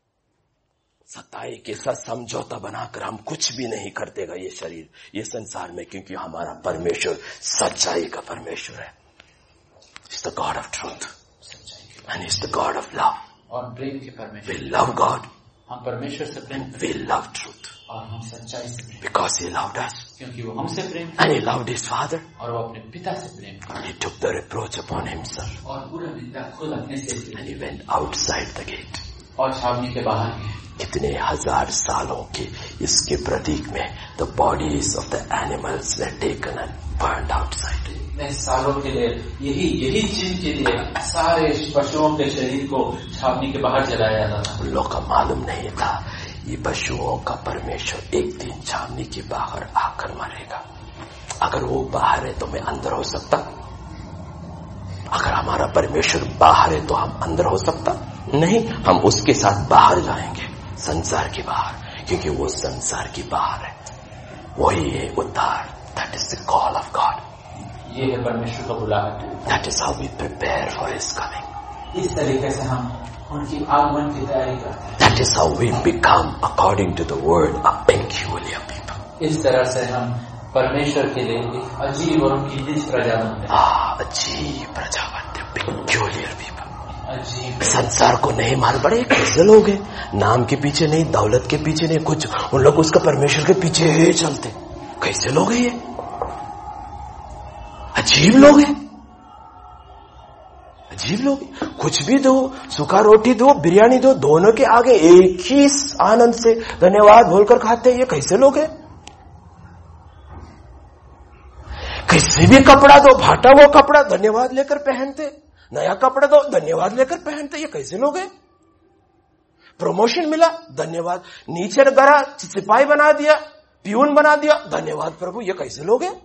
सच्चाई के साथ समझौता बनाकर हम कुछ भी नहीं करतेगा ये शरीर, ये संसार में, क्योंकि हमारा परमेश्वर सच्चाई का परमेश्वर है। He's the God of truth and He's the God of love. और प्रेम के परमेश्वर। We love God. हम परमेश्वर से प्रेम We love truth. और हम सच्चाई से प्रेम। Because He loved us. क्योंकि वो हमसे प्रेम। And He loved His Father. और वो अपने पिता से प्रेम। He took the reproach upon Himself. और पूरा निंदा खुद अपने से। And He went outside the gate. और छावनी के बाहर गए। कितने हजार सालों के इसके प्रतीक में the bodies of the animals were taken and burned outside. इतने सालों के लिए यही यही चिन्ह के लिए सारे पशुओं के शरीर को छावनी के बाहर जलाया जाता था। उन लोग का मालूम नहीं था ये पशुओं का परमेश्वर एक दिन छावनी के बाहर आकर मरेगा। अगर वो बाहर है तो मैं अंदर हो सकता? अगर हमारा परमेश्वर बाहर है तो हम अंदर हो सकता? नहीं, हम उसके साथ बाहर जाएंगे, संसार के बाहर, क्योंकि वो संसार के बाहर है। वही है उद्धार। That is the call of God. ये है परमेश्वर का बुलाहट। That is how we prepare for his coming. इस तरीके से हम उनकी आगमन की तैयारी करते हैं। That is how we become according to the word a peculiar people. इस तरह से हम परमेश्वर के लिए एक अजीब और उनकी निज प्रजा बनते हैं। हाँ, अजीब प्रजा बनते हैं, पेक्यूलियर पीपल। अजीब। संसार को नहीं मार पड़े कैसे लोग हैं, नाम के पीछे नहीं, दौलत के पीछे नहीं, कुछ उन लोग उसका परमेश्वर के पीछे ही चलते। कैसे लोग हैं ये? अजीब लोग हैं, अजीब लोग। कुछ भी दो, सूखा रोटी दो, बिरयानी दो, दोनों के आगे एक ही आनंद से धन्यवाद बोलकर खाते हैं। ये कैसे लोग हैं? किसी भी कपड़ा दो, फाटा वो कपड़ा धन्यवाद लेकर पहनते, नया कपड़ा दो धन्यवाद लेकर पहनते। ये कैसे लोग हैं? प्रमोशन मिला धन्यवाद, नीचे गरा सिपाही बना दिया, प्यून बना दिया, धन्यवाद प्रभु। ये कैसे लोग हैं?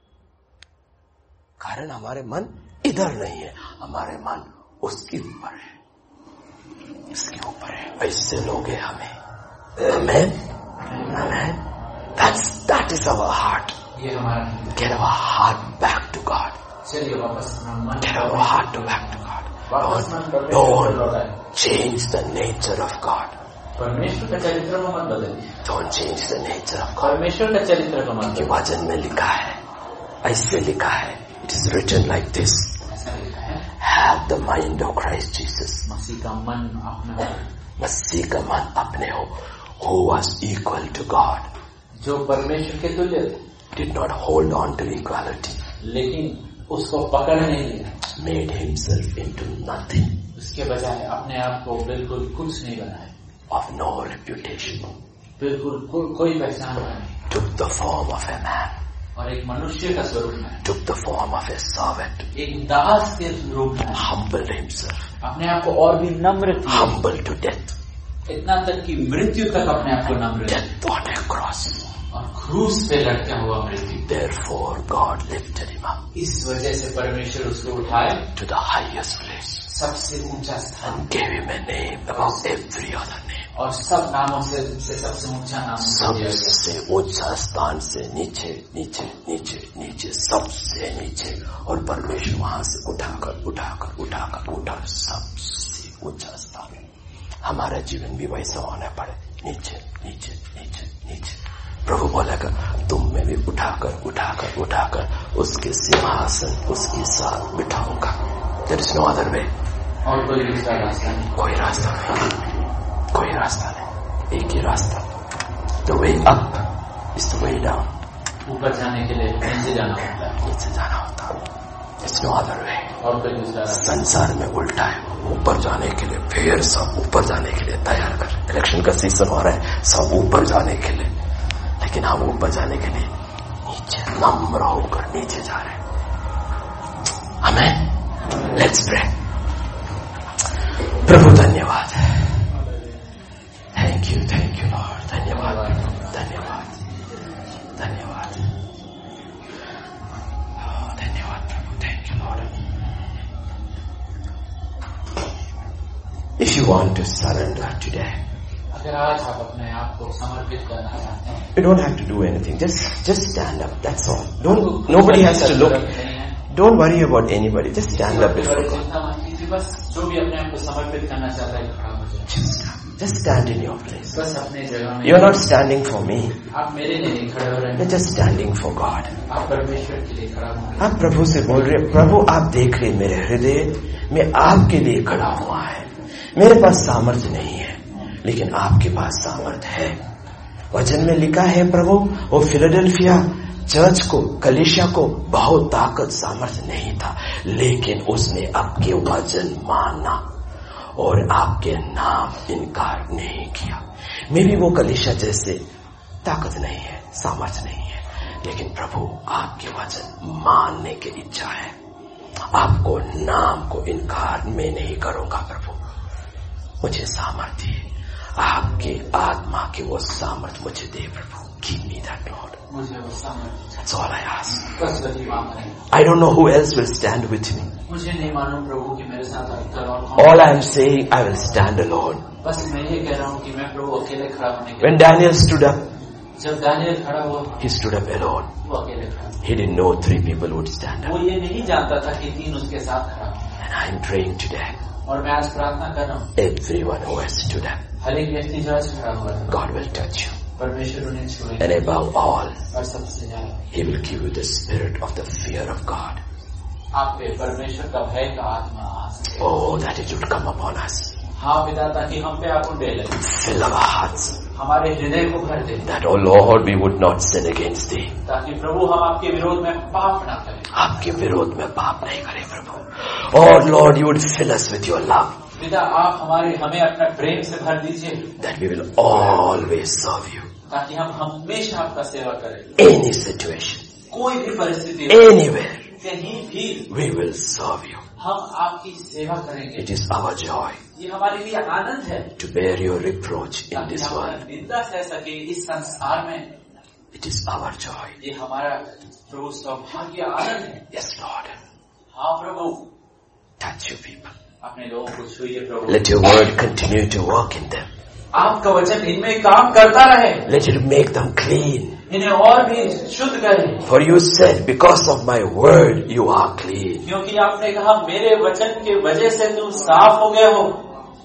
कारण हमारे मन इधर नहीं है, हमारे मन उसके ऊपर है, इसके ऊपर है। ऐसे लोग हैं हमें। आमेन, आमेन। That's that is our heart. ये हमारा। Get our heart back to God. चलिए वापस मन। Get our heart to back to God. Don't, don't change the nature of God. परमेश्वर का चरित्र को मत बदलिए। Don't change the nature of God. परमेश्वर का चरित्र को मत। कि वचन में लिखा है, ऐसे लिखा है, it is written like this. ऐसा लिखा है, have the mind of Christ Jesus. मसीह का मन अपने हो, मसीह का मन अपने हो, who was equal to God. जो परमेश्वर के तुल्य थे, did not hold on to equality. लेकिन उसको पकड़ नहीं लिया, made himself into nothing. उसके बजाय अपने आप को बिल्कुल कुछ नहीं बनाया, of no reputation. बिल्कुल को, कोई पहचान नहीं, took the form of a man. और एक मनुष्य का स्वरूप में, took the form of a servant. एक दास के रूप में, humbled himself. अपने आप को और भी नम्र किया, humbled to death. इतना तक कि मृत्यु तक अपने आप को नम्र किया, death on a cross. और क्रूस पे लटका हुआ मृत्यु। Therefore God lifted him up. इस वजह से परमेश्वर उसको उठाए to the highest place. सबसे ऊंचा स्थान, gave him a name above every other name. और सब नामों से से सबसे ऊंचा नाम सबसे ऊंचा स्थान से नीचे नीचे नीचे नीचे सबसे नीचे, और परमेश्वर वहां से उठाकर उठाकर उठाकर उठा सबसे ऊंचा स्थान। हमारा जीवन भी वैसा होना पड़े, नीचे नीचे नीचे नीचे। प्रभु बोलेगा तुम में भी उठाकर उठाकर उठाकर उसके सिंहासन उसके साथ बिठाऊंगा। There is no other way. और कोई दूसरा रास्ता नहीं, कोई रास्ता नहीं, कोई रास्ता नहीं, एक ही रास्ता। The way up is the way down. ऊपर जाने के लिए नीचे जाना होता है, नीचे जाना होता है। It's no other way. और कोई दूसरा रास्ता। संसार में उल्टा है, ऊपर जाने के लिए फिर सब ऊपर जाने के लिए तैयार कर। इलेक्शन का सीजन हो रहा है, सब ऊपर जाने के लिए, लेकिन हम ऊपर जाने के लिए नीचे नम्र होकर नीचे जा रहे हैं। आमीन। Let's pray. प्रभु धन्यवाद, thank you thank you Lord, धन्यवाद धन्यवाद धन्यवाद धन्यवाद प्रभु, thank you Lord. If you want to surrender today, अगर आज आप अपने आप को समर्पित करना चाहते हैं, you don't have to do anything, just just stand up, that's all. Don't, nobody has to look, don't worry about anybody, just stand up before God. बस जो भी अपने आप को समर्पित करना चाहता है खड़ा हो जाए। Just, just stand in your place. बस अपने जगह में। You're not standing for me, आप मेरे लिए नहीं खड़े हो रहे हैं, you're just standing for God. आप परमेश्वर के लिए खड़ा हो। आप प्रभु से बोल रहे, प्रभु आप देख रहे मेरे हृदय में आपके लिए खड़ा हुआ है, मेरे पास सामर्थ्य नहीं है लेकिन आपके पास सामर्थ्य है। वचन में लिखा है प्रभु, वो फिलाडेल्फिया चर्च को, कलीसिया को बहुत ताकत सामर्थ्य नहीं था, लेकिन उसने आपके वचन माना और आपके नाम इनकार नहीं किया। मे भी वो कलीसिया जैसे ताकत नहीं है, सामर्थ्य नहीं है, लेकिन प्रभु आपके वचन मानने की इच्छा है। आपको नाम को इनकार में नहीं करूंगा प्रभु, मुझे सामर्थ्य, आपके आत्मा के वो सामर्थ्य मुझे दे प्रभु। Give me that Lord. मुझे वो सामर्थ्य, That's all I ask. बस वही मांग रहे हैं। I don't know who else will stand with me. मुझे नहीं मालूम प्रभु कि मेरे साथ अंतर और कौन। All I am saying, I will stand alone. बस मैं ये कह रहा हूँ कि मैं प्रभु अकेले खड़ा होने के। When Daniel stood up, जब दानियल खड़ा हुआ, he stood up alone. वो अकेले खड़ा। He didn't know three people would stand वो up. ये नहीं जानता था कि तीन उसके साथ खड़ा हो। And I am praying today, और मैं आज प्रार्थना कर रहा हूँ, everyone who has stood up, हर एक व्यक्ति जो आज खड़ा हुआ है, God will touch you. परमेश्वर उन्हें छुएगा। And above all, और सबसे ज्यादा He will give you the spirit of the fear of God. आप पे परमेश्वर का भय का आत्मा आ सके। Oh, that it would come upon us. हाँ पिता, ताकि हम पे आप उड़े, Fill our hearts. हमारे हृदय को भर दे, That, oh Lord, we would not sin against Thee. ताकि प्रभु हम आपके विरोध में पाप ना करें। आपके विरोध में पाप नहीं करें प्रभु। और Lord, you would fill us with your love. पिता, आप हमारे हमें अपना प्रेम से भर दीजिए, That we will always serve you. ताकि हम हमेशा आपका सेवा करें। Any situation, कोई भी परिस्थिति, anywhere, कहीं भी we will serve you. हम आपकी सेवा करेंगे। It is our joy ये हमारे लिए आनंद है to bear your reproach in ताकि this हम world. निंदा सह सके इस संसार में। It is our joy. ये हमारा प्रभु सौभाग्य आनंद है। Yes, Lord. हाँ प्रभु, Touch your people. अपने लोगों को छुइए प्रभु। Let your word continue to work in them. आपका वचन इनमें काम करता रहे, Let it make them clean. इन्हें और भी शुद्ध करें। For you said, because of my word, you are clean. क्योंकि आपने कहा मेरे वचन के वजह से तुम साफ हो गए हो।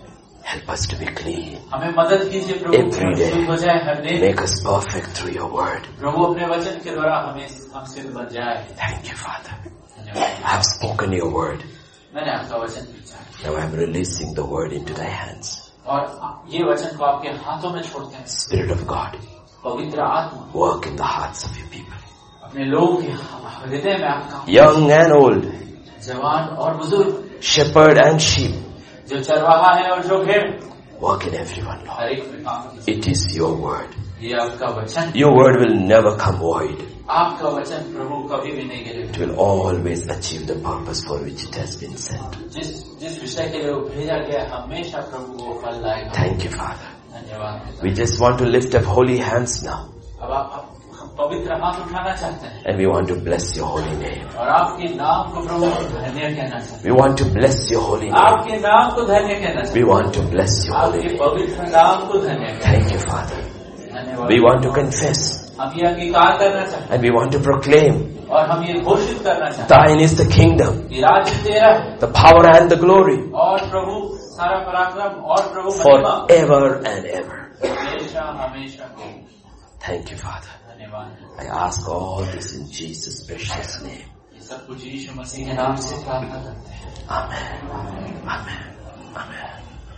Help us to be clean. हमें मदद कीजिए प्रभु, Every day. शुद्ध हो जाए हर दिन। Make us perfect through your word. प्रभु अपने वचन के द्वारा हमें हम सिद्ध बन जाए। Thank you, Father. धन्यवाद। I have spoken your word. मैंने आपका वचन पूछा Now I am releasing the word into thy hands. और ये वचन को आपके हाथों में छोड़ते हैं। Spirit of God, पवित्र आत्मा, work in the hearts of your people. अपने लोगों के हृदय में आपका, Young and old, जवान और बुजुर्ग, shepherd and sheep, जो चरवाहा है और जो भेड़, work in everyone, Lord. हर एक में काम कीजिए। It is your word. ये आपका वचन, Your word will never come void. आपका वचन प्रभु कभी भी नहीं गिरेगा। It will always achieve the purpose for which it has been sent. जिस जिस विषय के लिए वो भेजा गया हमेशा प्रभु वो फल लाएगा। Thank you, Father. धन्यवाद। We just want to lift up holy hands now. अब आप पवित्र हाथ उठाना चाहते हैं and we want to bless your holy name. और आपके नाम को प्रभु धन्य कहना चाहते We want to bless your holy हैं name. आपके नाम को धन्य कहना चाहते We हैं want to bless your holy आपके name. पवित्र नाम को धन्य कहना Thank you, Father. धन्यवाद We want to confess हम ये अंगीकार करना चाहते and we want to proclaim हैं और हम ये घोषित करना चाहते हैं Thine is the kingdom, कि राज्य तेरा है the power and the glory और प्रभु सारा पराक्रम और प्रभु महिमा forever and ever. हमेशा हमेशा के Thank you, Father. धन्यवाद I ask all this in Jesus' precious name. ये सब कुछ यीशु मसीह के नाम से प्रार्थना करते हैं Amen. Amen. Amen.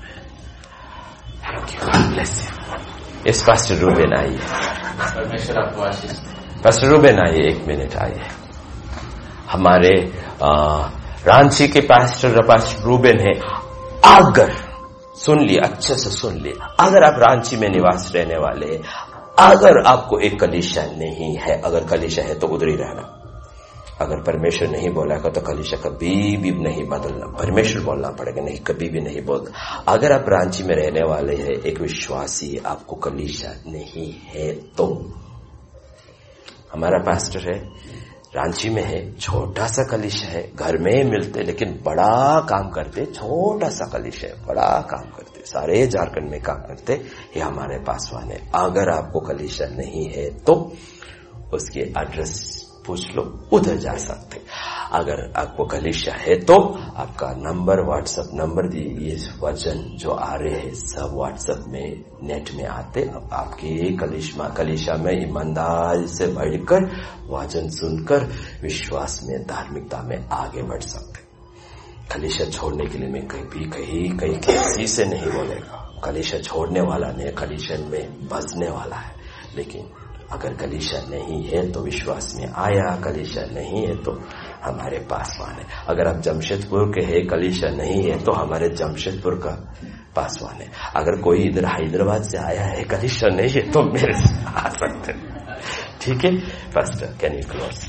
Thank you. God bless you. Yes, Pastor Ruben, आइए. परमेश्वर आपको आशीष दे। Pastor Ruben, आइए, एक मिनट आइए. हमारे आ, रांची के पास्टर पास्टर रूबेन है. अगर सुन लिया, अच्छे से सुन लिया, अगर आप रांची में निवास रहने वाले, अगर आपको एक कलीसिया नहीं है, अगर कलीसिया है तो उधर ही रहना. अगर परमेश्वर नहीं बोलेगा तो कलीसिया कभी भी नहीं बदलना, परमेश्वर बोलना पड़ेगा, नहीं कभी भी नहीं बोलना. अगर आप रांची में रहने वाले हैं, एक विश्वासी, आपको कलीसिया नहीं है तो हमारा पास्टर है, रांची में है, छोटा सा कलीसिया है, घर में मिलते लेकिन बड़ा काम करते, छोटा सा कलीसिया है, बड़ा काम करते, सारे झारखंड में काम करते, ये हमारे पासवान है. अगर आपको कलीसिया नहीं है तो उसकी एड्रेस पूछ लो, उधर जा सकते. अगर आपको कलीसिया है तो आपका नंबर, व्हाट्सएप नंबर दी, ये वचन जो आ रहे हैं सब व्हाट्सएप में नेट में आते. अब आपके कलीसिया कलीसिया में ईमानदारी से बढ़कर वचन सुनकर विश्वास में, धार्मिकता में आगे बढ़ सकते. कलीसिया छोड़ने के लिए मैं कहीं कहीं कहीं किसी से नहीं बोलेगा. कलीसिया छोड़ने वाला नहीं, कलीसिया में बसने वाला है. लेकिन अगर कलीसिया नहीं है तो विश्वास में आया, कलीसिया नहीं है तो हमारे पासवान है. अगर आप जमशेदपुर के हैं, कलीसिया नहीं है तो हमारे जमशेदपुर का पासवान है. अगर कोई इधर हैदराबाद से आया है, कलीसिया नहीं है तो मेरे से आ सकते. ठीक है पास्टर, कैन यू क्लोज?